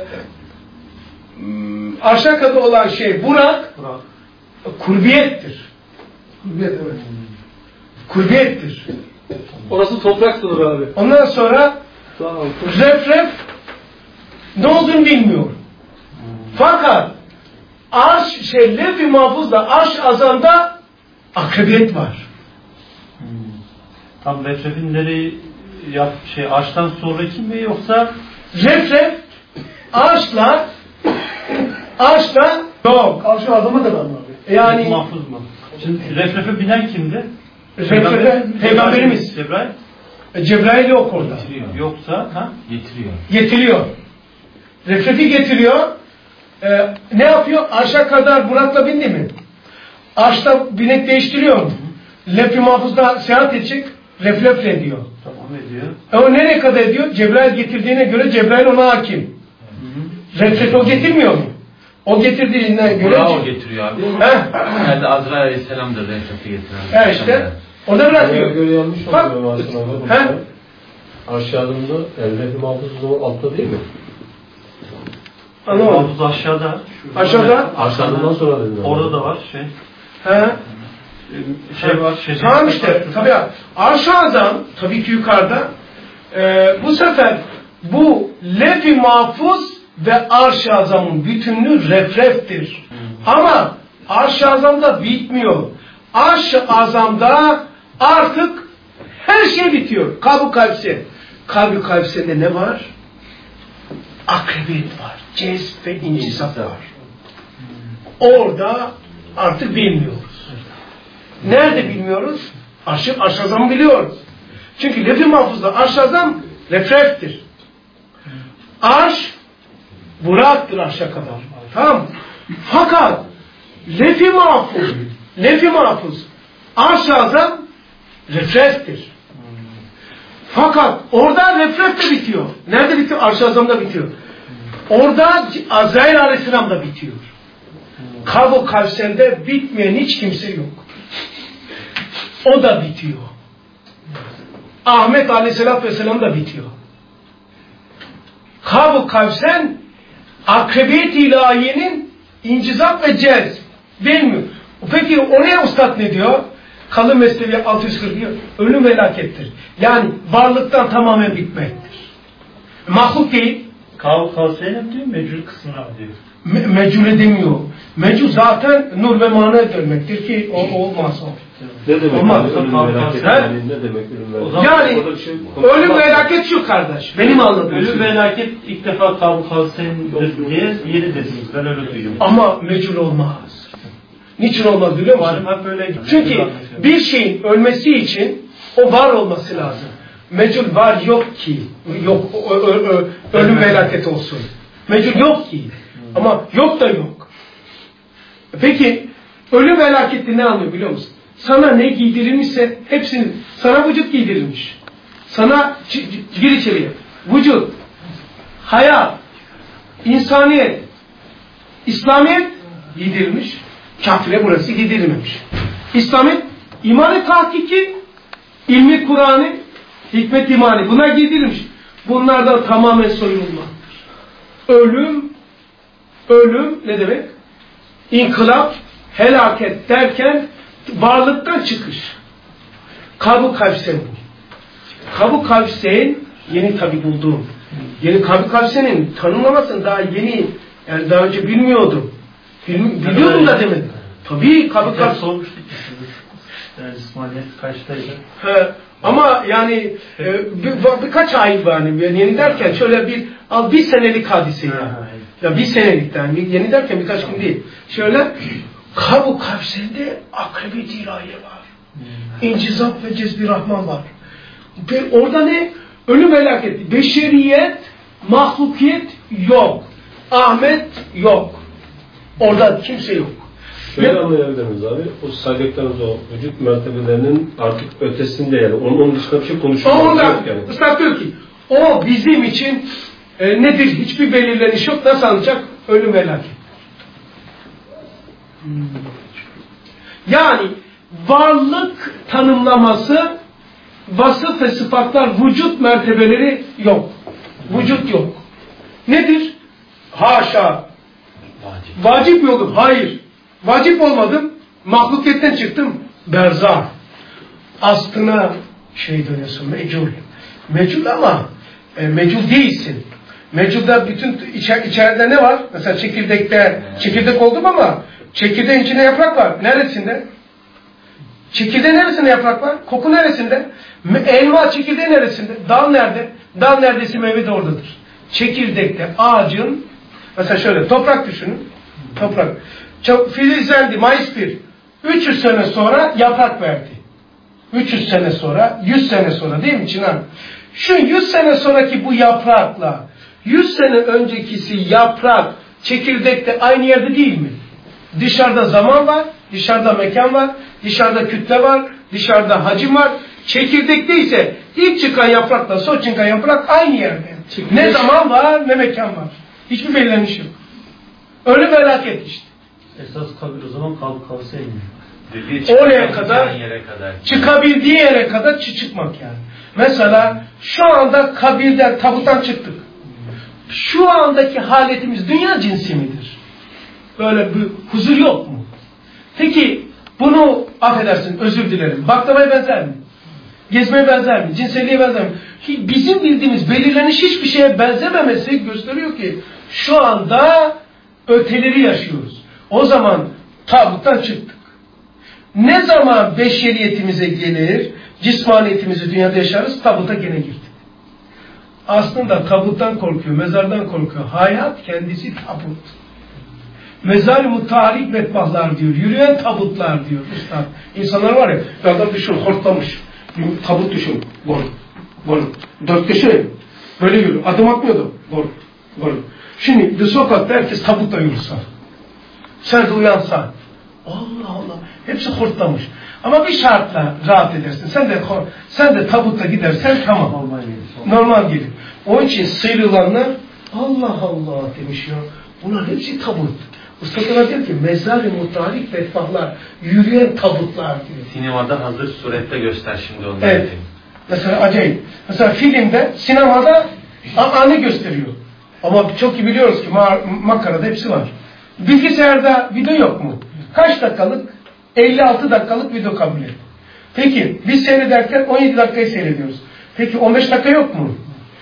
aşağıda olan şey Burak, Burak. kurbiyettir. kurbiyet evet. Kurbiyettir. Orası toprak sınırı abi. Ondan sonra Tamam. ref ref ne olduğunu bilmiyor. Fakat arş şey lef-i mahfuzda arş azamda akrebiyet var. Hmm. Tam refrefinleri yap şey arştan sonraki mi yoksa Ref ref arşla arşla yok. Karşı adama da var mı abi? Yani mahfuz mu? Şimdi refrefe binen kimdi? ref refe Peygamberimiz. Cebrail Cebrail yok orada. yoksa ha? Getiriyor. Getiriyor. Refrefi getiriyor. Ee, ne yapıyor? Arşa kadar Burak'la bindi mi? Arşta binek değiştiriyor mu? Lef-i mahfuzda seyahat edecek. Reflefle ediyor. Tamam ediyor. E o nereye kadar ediyor? Cebrail getirdiğine göre Cebrail ona hakim. Refrefi o getirmiyor mu? O getirdiğine göre... Bravo getiriyor abi. Heh. Yani Azrail Aleyhisselam da reflekte getiren. He işte. Orada bırakıyor. göre yanlış Bak. oluyor aslında. He? Aşağıdığında Elbette mahfuz o zaman altta değil mi? Anlamadım. Mahfuz aşağıda. Şurada. Aşağıda. Aşağıdan sonra dedin. Orada da var şey. He. Şey var. Şey, Tamam işte. Tabii ya. Aşağıdan tabii ki yukarıda. Ee, bu sefer bu lef-i mahfuz ve arş-ı azamın bütünlüğü refreftir. Ama arş-ı azamda bitmiyor. Arş-ı azamda artık her şey bitiyor. Kalb-ı kalpse. Kalb-ı kalpsinde ne var? Akrebiyet var. Cezb ve incisap var. Orada artık bilmiyoruz. Nerede bilmiyoruz? Arş-ı arş-ı azamı biliyoruz. Çünkü lef-i mahfuzda arş-ı azam refreftir. Arş Burak'tır arşa kadar. Tamam. Fakat lef-i mahfuz, lef-i mahfuz Arş-ı Azam refrestir. Fakat orada refres de bitiyor. Nerede bitiyor? Arş-ı Azam'da bitiyor. Orada Azrail Aleyhisselam'da bitiyor. Kav-ı Kavser'de bitmeyen hiç kimse yok. O da bitiyor. Ahmet Aleyhisselatü Vesselam da bitiyor. Kav-ı Kavser Akrabiyet-i İlahiye'nin incizat ve cez. Bilmiyor. Peki oraya ustad ne diyor? Kalın Mesnevi altı yüz kırk diyor. Ölüm felakettir. Yani varlıktan tamamen bitmektir. Mahluk değil. Kav Kavseyn'e diyor, mecul kısmına diyor. Me mecul demiyor. Mecul zaten nur ve mana dönmektir ki o olmaz o. Ne demek? Olmaz. Ölüm felaket yani ne demek ölüm felaket? Yani ölüm felaket şu kardeş. Benim anladığım. Ölüm felaket ilk defa Kav Kavseyn'dir diye yeni dediniz. Ben öyle duyuyorum. Ama mecul olmaz. Niçin olmaz biliyor musun? Hep böyle Çünkü bir şeyin ölmesi için o var olması lazım. Mecul var yok ki. Yok ö, ö, ö, ölüm felaket olsun. Mecul yok ki. Ama yok da yok. Peki ölüm felaketi ne anlıyor biliyor musun? Sana ne giydirilmişse hepsini sana vücut giydirilmiş. Sana gir içeriye. Vücut, hayat, insaniyet, İslamiyet giydirilmiş. Kafire burası giydirilmemiş. İslamiyet, iman-ı tahkiki, ilmi Kur'an'ı, hikmet imani. Bunlar giydirilmiş. Bunlardan tamamen soyulmaktır. Ölüm, ölüm ne demek? İnkılap, helaket derken varlıktan çıkış. Kav-ı Kavsen. Kav-ı Kavsen yeni tabi bulduğum. Yeni Kav-ı Kavsen'in tanımlamasını daha yeni, yani daha önce bilmiyordum. Bil, biliyordum da demedim. Tabii Kav-ı Kavsen. Sormuştuk ki yani İsmailiyet kaçtaydı? He, ama yani e, bir, birkaç ay var yani yeni derken şöyle bir al bir senelik hadise yani. Ya bir senelikten yeni derken birkaç gün değil. Şöyle Kav-ı Kavsen'de Akrabiyet-i İlahiye var. İncizap ve Cezb-i Rahman var. Ve orada ne? Ölüm felaketi. Beşeriyet, mahlukiyet yok. Ahmet yok. Orada kimse yok. Şöyle anlayabilir miyiz abi? O saydıklarınız o vücut mertebelerinin artık ötesinde yani onun, onun dışında bir şey konuşulmaz yani. Üstad diyor ki o bizim için e, nedir? Hiçbir belirleniş yok. Nasıl anlayacak? Ölüm felaket. Yani varlık tanımlaması, vasıf ve sıfatlar, vücut mertebeleri yok. Vücut yok. Nedir? Haşa. Vacip, Vacip yokum. Hayır. Vacip olmadım. Mahlukiyetten çıktım. Berzah. Aslına şey dönüyorsun. Mecul. Mecul ama e, mecul değilsin. Meculda bütün içer, içeride ne var? Mesela çekirdekte çekirdek oldum ama çekirdeğin içinde yaprak var. Neresinde? Çekirdeğin neresinde yaprak var? Koku neresinde? Elma çekirdeği neresinde? Dal nerede? Dal neredeyse meyve de oradadır. Çekirdekte ağacın mesela şöyle toprak düşünün. Toprak. Filizlendi Mayıs bir. üç yüz sene sonra yaprak verdi. üç yüz sene sonra, yüz sene sonra değil mi Çınar? Şu yüz sene sonraki bu yaprakla yüz sene öncekisi yaprak çekirdekte aynı yerde değil mi? Dışarıda zaman var, dışarıda mekan var, dışarıda kütle var, dışarıda hacim var. Çekirdekte ise ilk çıkan yaprakla son çıkan yaprak aynı yerde. Çekirdek. Ne zaman var ne mekan var. Hiçbir belirleniş yok. Öyle felaket işte. Esas kabir o zaman Kav Kavseyn. Oraya kadar, kadar çıkabildiği yere kadar çıkmak yani. Mesela şu anda kabirden, tabuttan çıktık. Şu andaki haletimiz dünya cinsi midir? Böyle bir huzur yok mu? Peki bunu affedersin, özür dilerim. Baklavaya benzer mi? Gezmeye benzer mi? Cinselliğe benzer mi? Bizim bildiğimiz belirleniş hiçbir şeye benzememesi gösteriyor ki şu anda öteleri yaşıyoruz. O zaman tabuttan çıktık. Ne zaman beşeriyetimize gelir, cismaniyetimizi dünyada yaşarız, tabuta gene girdik. Aslında tabuttan korkuyor, mezardan korkuyor. Hayat kendisi tabut. Mezar-ı mutahharik metbahlar diyor, yürüyen tabutlar diyor Üstad. İnsanlar var ya, adam düşün, hortlamış. Tabut düşün, gol, gol. Dört köşe, böyle yürü, adım atmıyordu, gol. Vurun. Şimdi bir sokakta herkes tabutla yürüse. Sen de uyansan. Allah Allah. Hepsi hortlamış. Ama bir şartla rahat edersin. Sen de sen de tabutla gidersen tamam. Normal gelir. Normal gelir. Onun için sıyrılanlar Allah Allah demiş ya. Bunlar hepsi tabut. Ustalar diyor ki mezar-ı mutarif fetfahlar, yürüyen tabutlar diyor. Sinemada hazır surette göster şimdi onları. Evet. Mesela acayip. Mesela filmde, sinemada anı gösteriyor. Ama çok iyi biliyoruz ki makarada hepsi var. Bilgisayarda video yok mu? Kaç dakikalık? elli altı dakikalık video kabul et. Peki biz seyrederken on yedi dakikayı seyrediyoruz. Peki on beş dakika yok mu?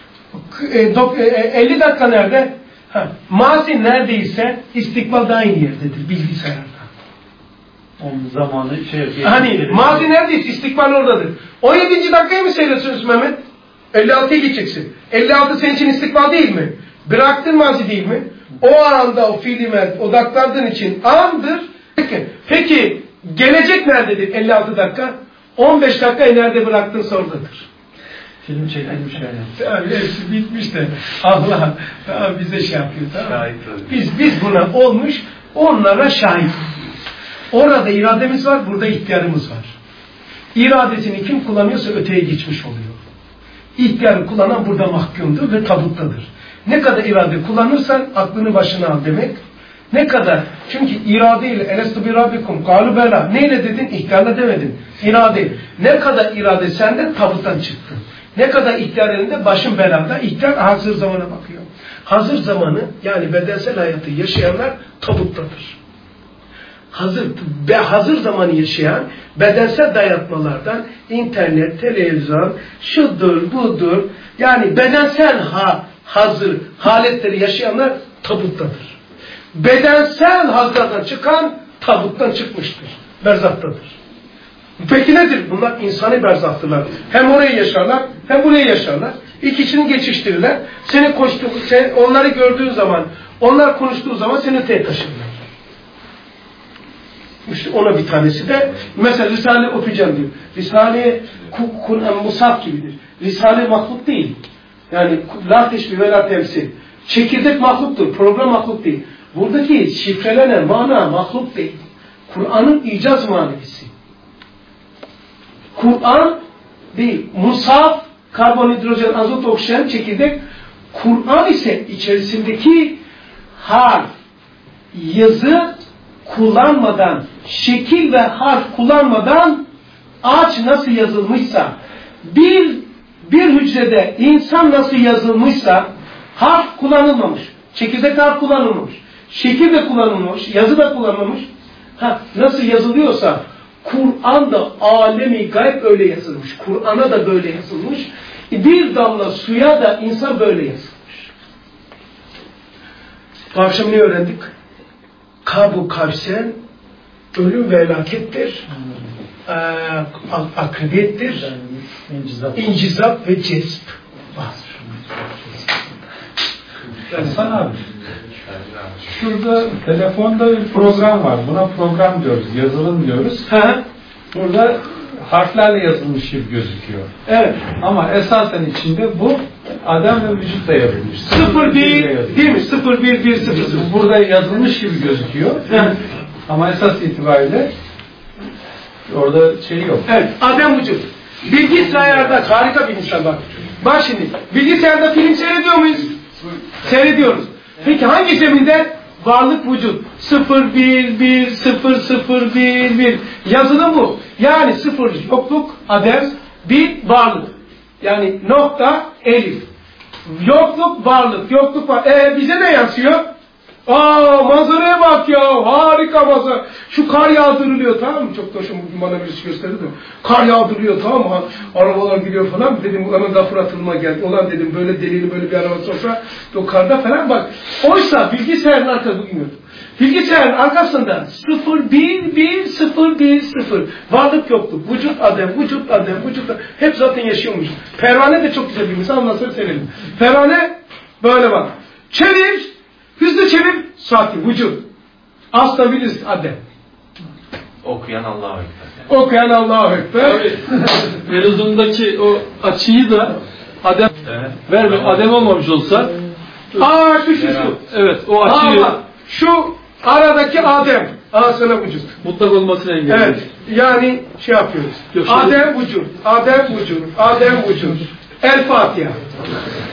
elli dakika nerede? Ha, mazi neredeyse istikbal da aynı yerdedir bilgisayarda. Onun zamanı şey... Hani mazi neredeyse istikbal oradadır. on yedinci dakikayı mı seyrediyorsunuz Mehmet? elli altıya gideceksin. elli altı senin için istikbal değil mi? Bıraktın mazi değil mi? O anda o filme odaklandığın için andır. Peki, peki gelecek nerededir elli altı dakika? on beş dakikayı nerede bıraktınsa oradadır. Film çekilmiş yani. Tamam, hepsi bitmiş de Allah tamam, bize şey yapıyor. Tamam. Biz, biz buna olmuş, onlara şahit. Orada irademiz var, burada ihtiyarımız var. İradesini kim kullanıyorsa öteye geçmiş oluyor. İhtiyarı kullanan burada mahkumdur ve tabuttadır. Ne kadar irade kullanırsan aklını başına al demek. Ne kadar? Çünkü iradeyle elestu bi rabbikum kalu bela. Neyle dedin? İhtiyarla demedin. İrade. Ne kadar irade sende tabuttan çıktı. Ne kadar ihtiyar elinde başın belada. İhtiyar hazır zamana bakıyor. Hazır zamanı yani bedensel hayatı yaşayanlar tabuttadır. Hazır ve hazır zamanı yaşayan bedensel dayatmalardan internet, televizyon, şudur, budur yani bedensel ha, hazır haletleri yaşayanlar tabuttadır. Bedensel hazlardan çıkan tabuttan çıkmıştır. Berzakhtadır. Peki nedir? Bunlar insani berzahtılar. Hem orayı yaşarlar hem burayı yaşarlar. İkisini geçiştirirler. Seni koştuğu, sen onları gördüğün zaman, onlar konuştuğu zaman seni öteye taşırlar. İşte ona bir tanesi de mesela Risale okuyacağım diyor. Risale Kur'an Musaf gibidir. Risale mahluk değil. Yani la teşbih ve la temsil. Çekirdek mahluktur. Program mahluk değil. Buradaki şifrelenen mana mahluk değil. Kur'an'ın icaz manevisi. Kur'an değil. Musaf, karbonhidrojen, azot, oksijen, çekirdek. Kur'an ise içerisindeki harf, yazı kullanmadan, şekil ve harf kullanmadan ağaç nasıl yazılmışsa, bir bir hücrede insan nasıl yazılmışsa, harf kullanılmamış, çekirdek harf kullanılmamış, şekil de kullanılmamış, yazı da kullanılmamış. Ha, nasıl yazılıyorsa, Kur'an'da alemi gayb öyle yazılmış. Kur'an'a da böyle yazılmış. Bir damla suya da insan böyle yazılmış. Bu akşam ne öğrendik? Kabu kavsen ölüm ve helakettir. Ee, akrebiyettir. İncizap. İncizap ve cezb. Hasan abi, şurada telefonda bir program var. Buna program diyoruz, yazılım diyoruz. Ha? Burada harflerle yazılmış gibi gözüküyor. Evet. Ama esasen içinde bu Adem ve vücutla yazılmış. sıfır bir değil mi? sıfır bir bir sıfır. Burada yazılmış gibi gözüküyor. Evet. Ama esas itibariyle orada şey yok. Evet. Adem vücut. Bilgisayarda harika bir insan bak. Bak şimdi. Bilgisayarda film seyrediyor muyuz? Seyrediyoruz. Peki hangi zeminde? Varlık vücut. sıfır bir bir sıfır sıfır bir bir. Yazılı bu. Yani sıfır yokluk, adem, bir varlık. Yani nokta, elif. Yokluk, varlık. Yokluk var. E bize ne yansıyor? Aa manzaraya bak ya. Harika manzara. Şu kar yağdırılıyor tamam mı? Çok da hoşum bugün bana birisi gösterdi de. Kar yağdırılıyor tamam mı? Arabalar gidiyor falan. Dedim ulan da fırlatılma geldi. Ulan dedim böyle delili böyle bir araba olsa o karda falan bak. Oysa bilgisayarın arkasında bugün bilgisayarın arkasında sıfır bir bir sıfır bir sıfır. Varlık yokluk. Vücut adem, vücut adem, vücut adem. Hep zaten yaşıyormuş. Pervane de çok güzel bir misal. Anlasın sevelim. Pervane böyle bak. Çevir. Hızlı çevir, sakin, vücut. Asla bilirsin, adem. Okuyan Allah'a ekber. Okuyan Allah'a ekber. Veluzundaki o açıyı da adem Evet. verme, adem olmamış olsa Aa şu şu şu. Evet, o açıyı Aa, şu aradaki Adem. Aa sana vücut. mutlak olmasını engelliyor. Evet. Yani şey yapıyoruz. Yok, şöyle- Adem vücut. Adem vücut. Adem vücut. El Fatiha.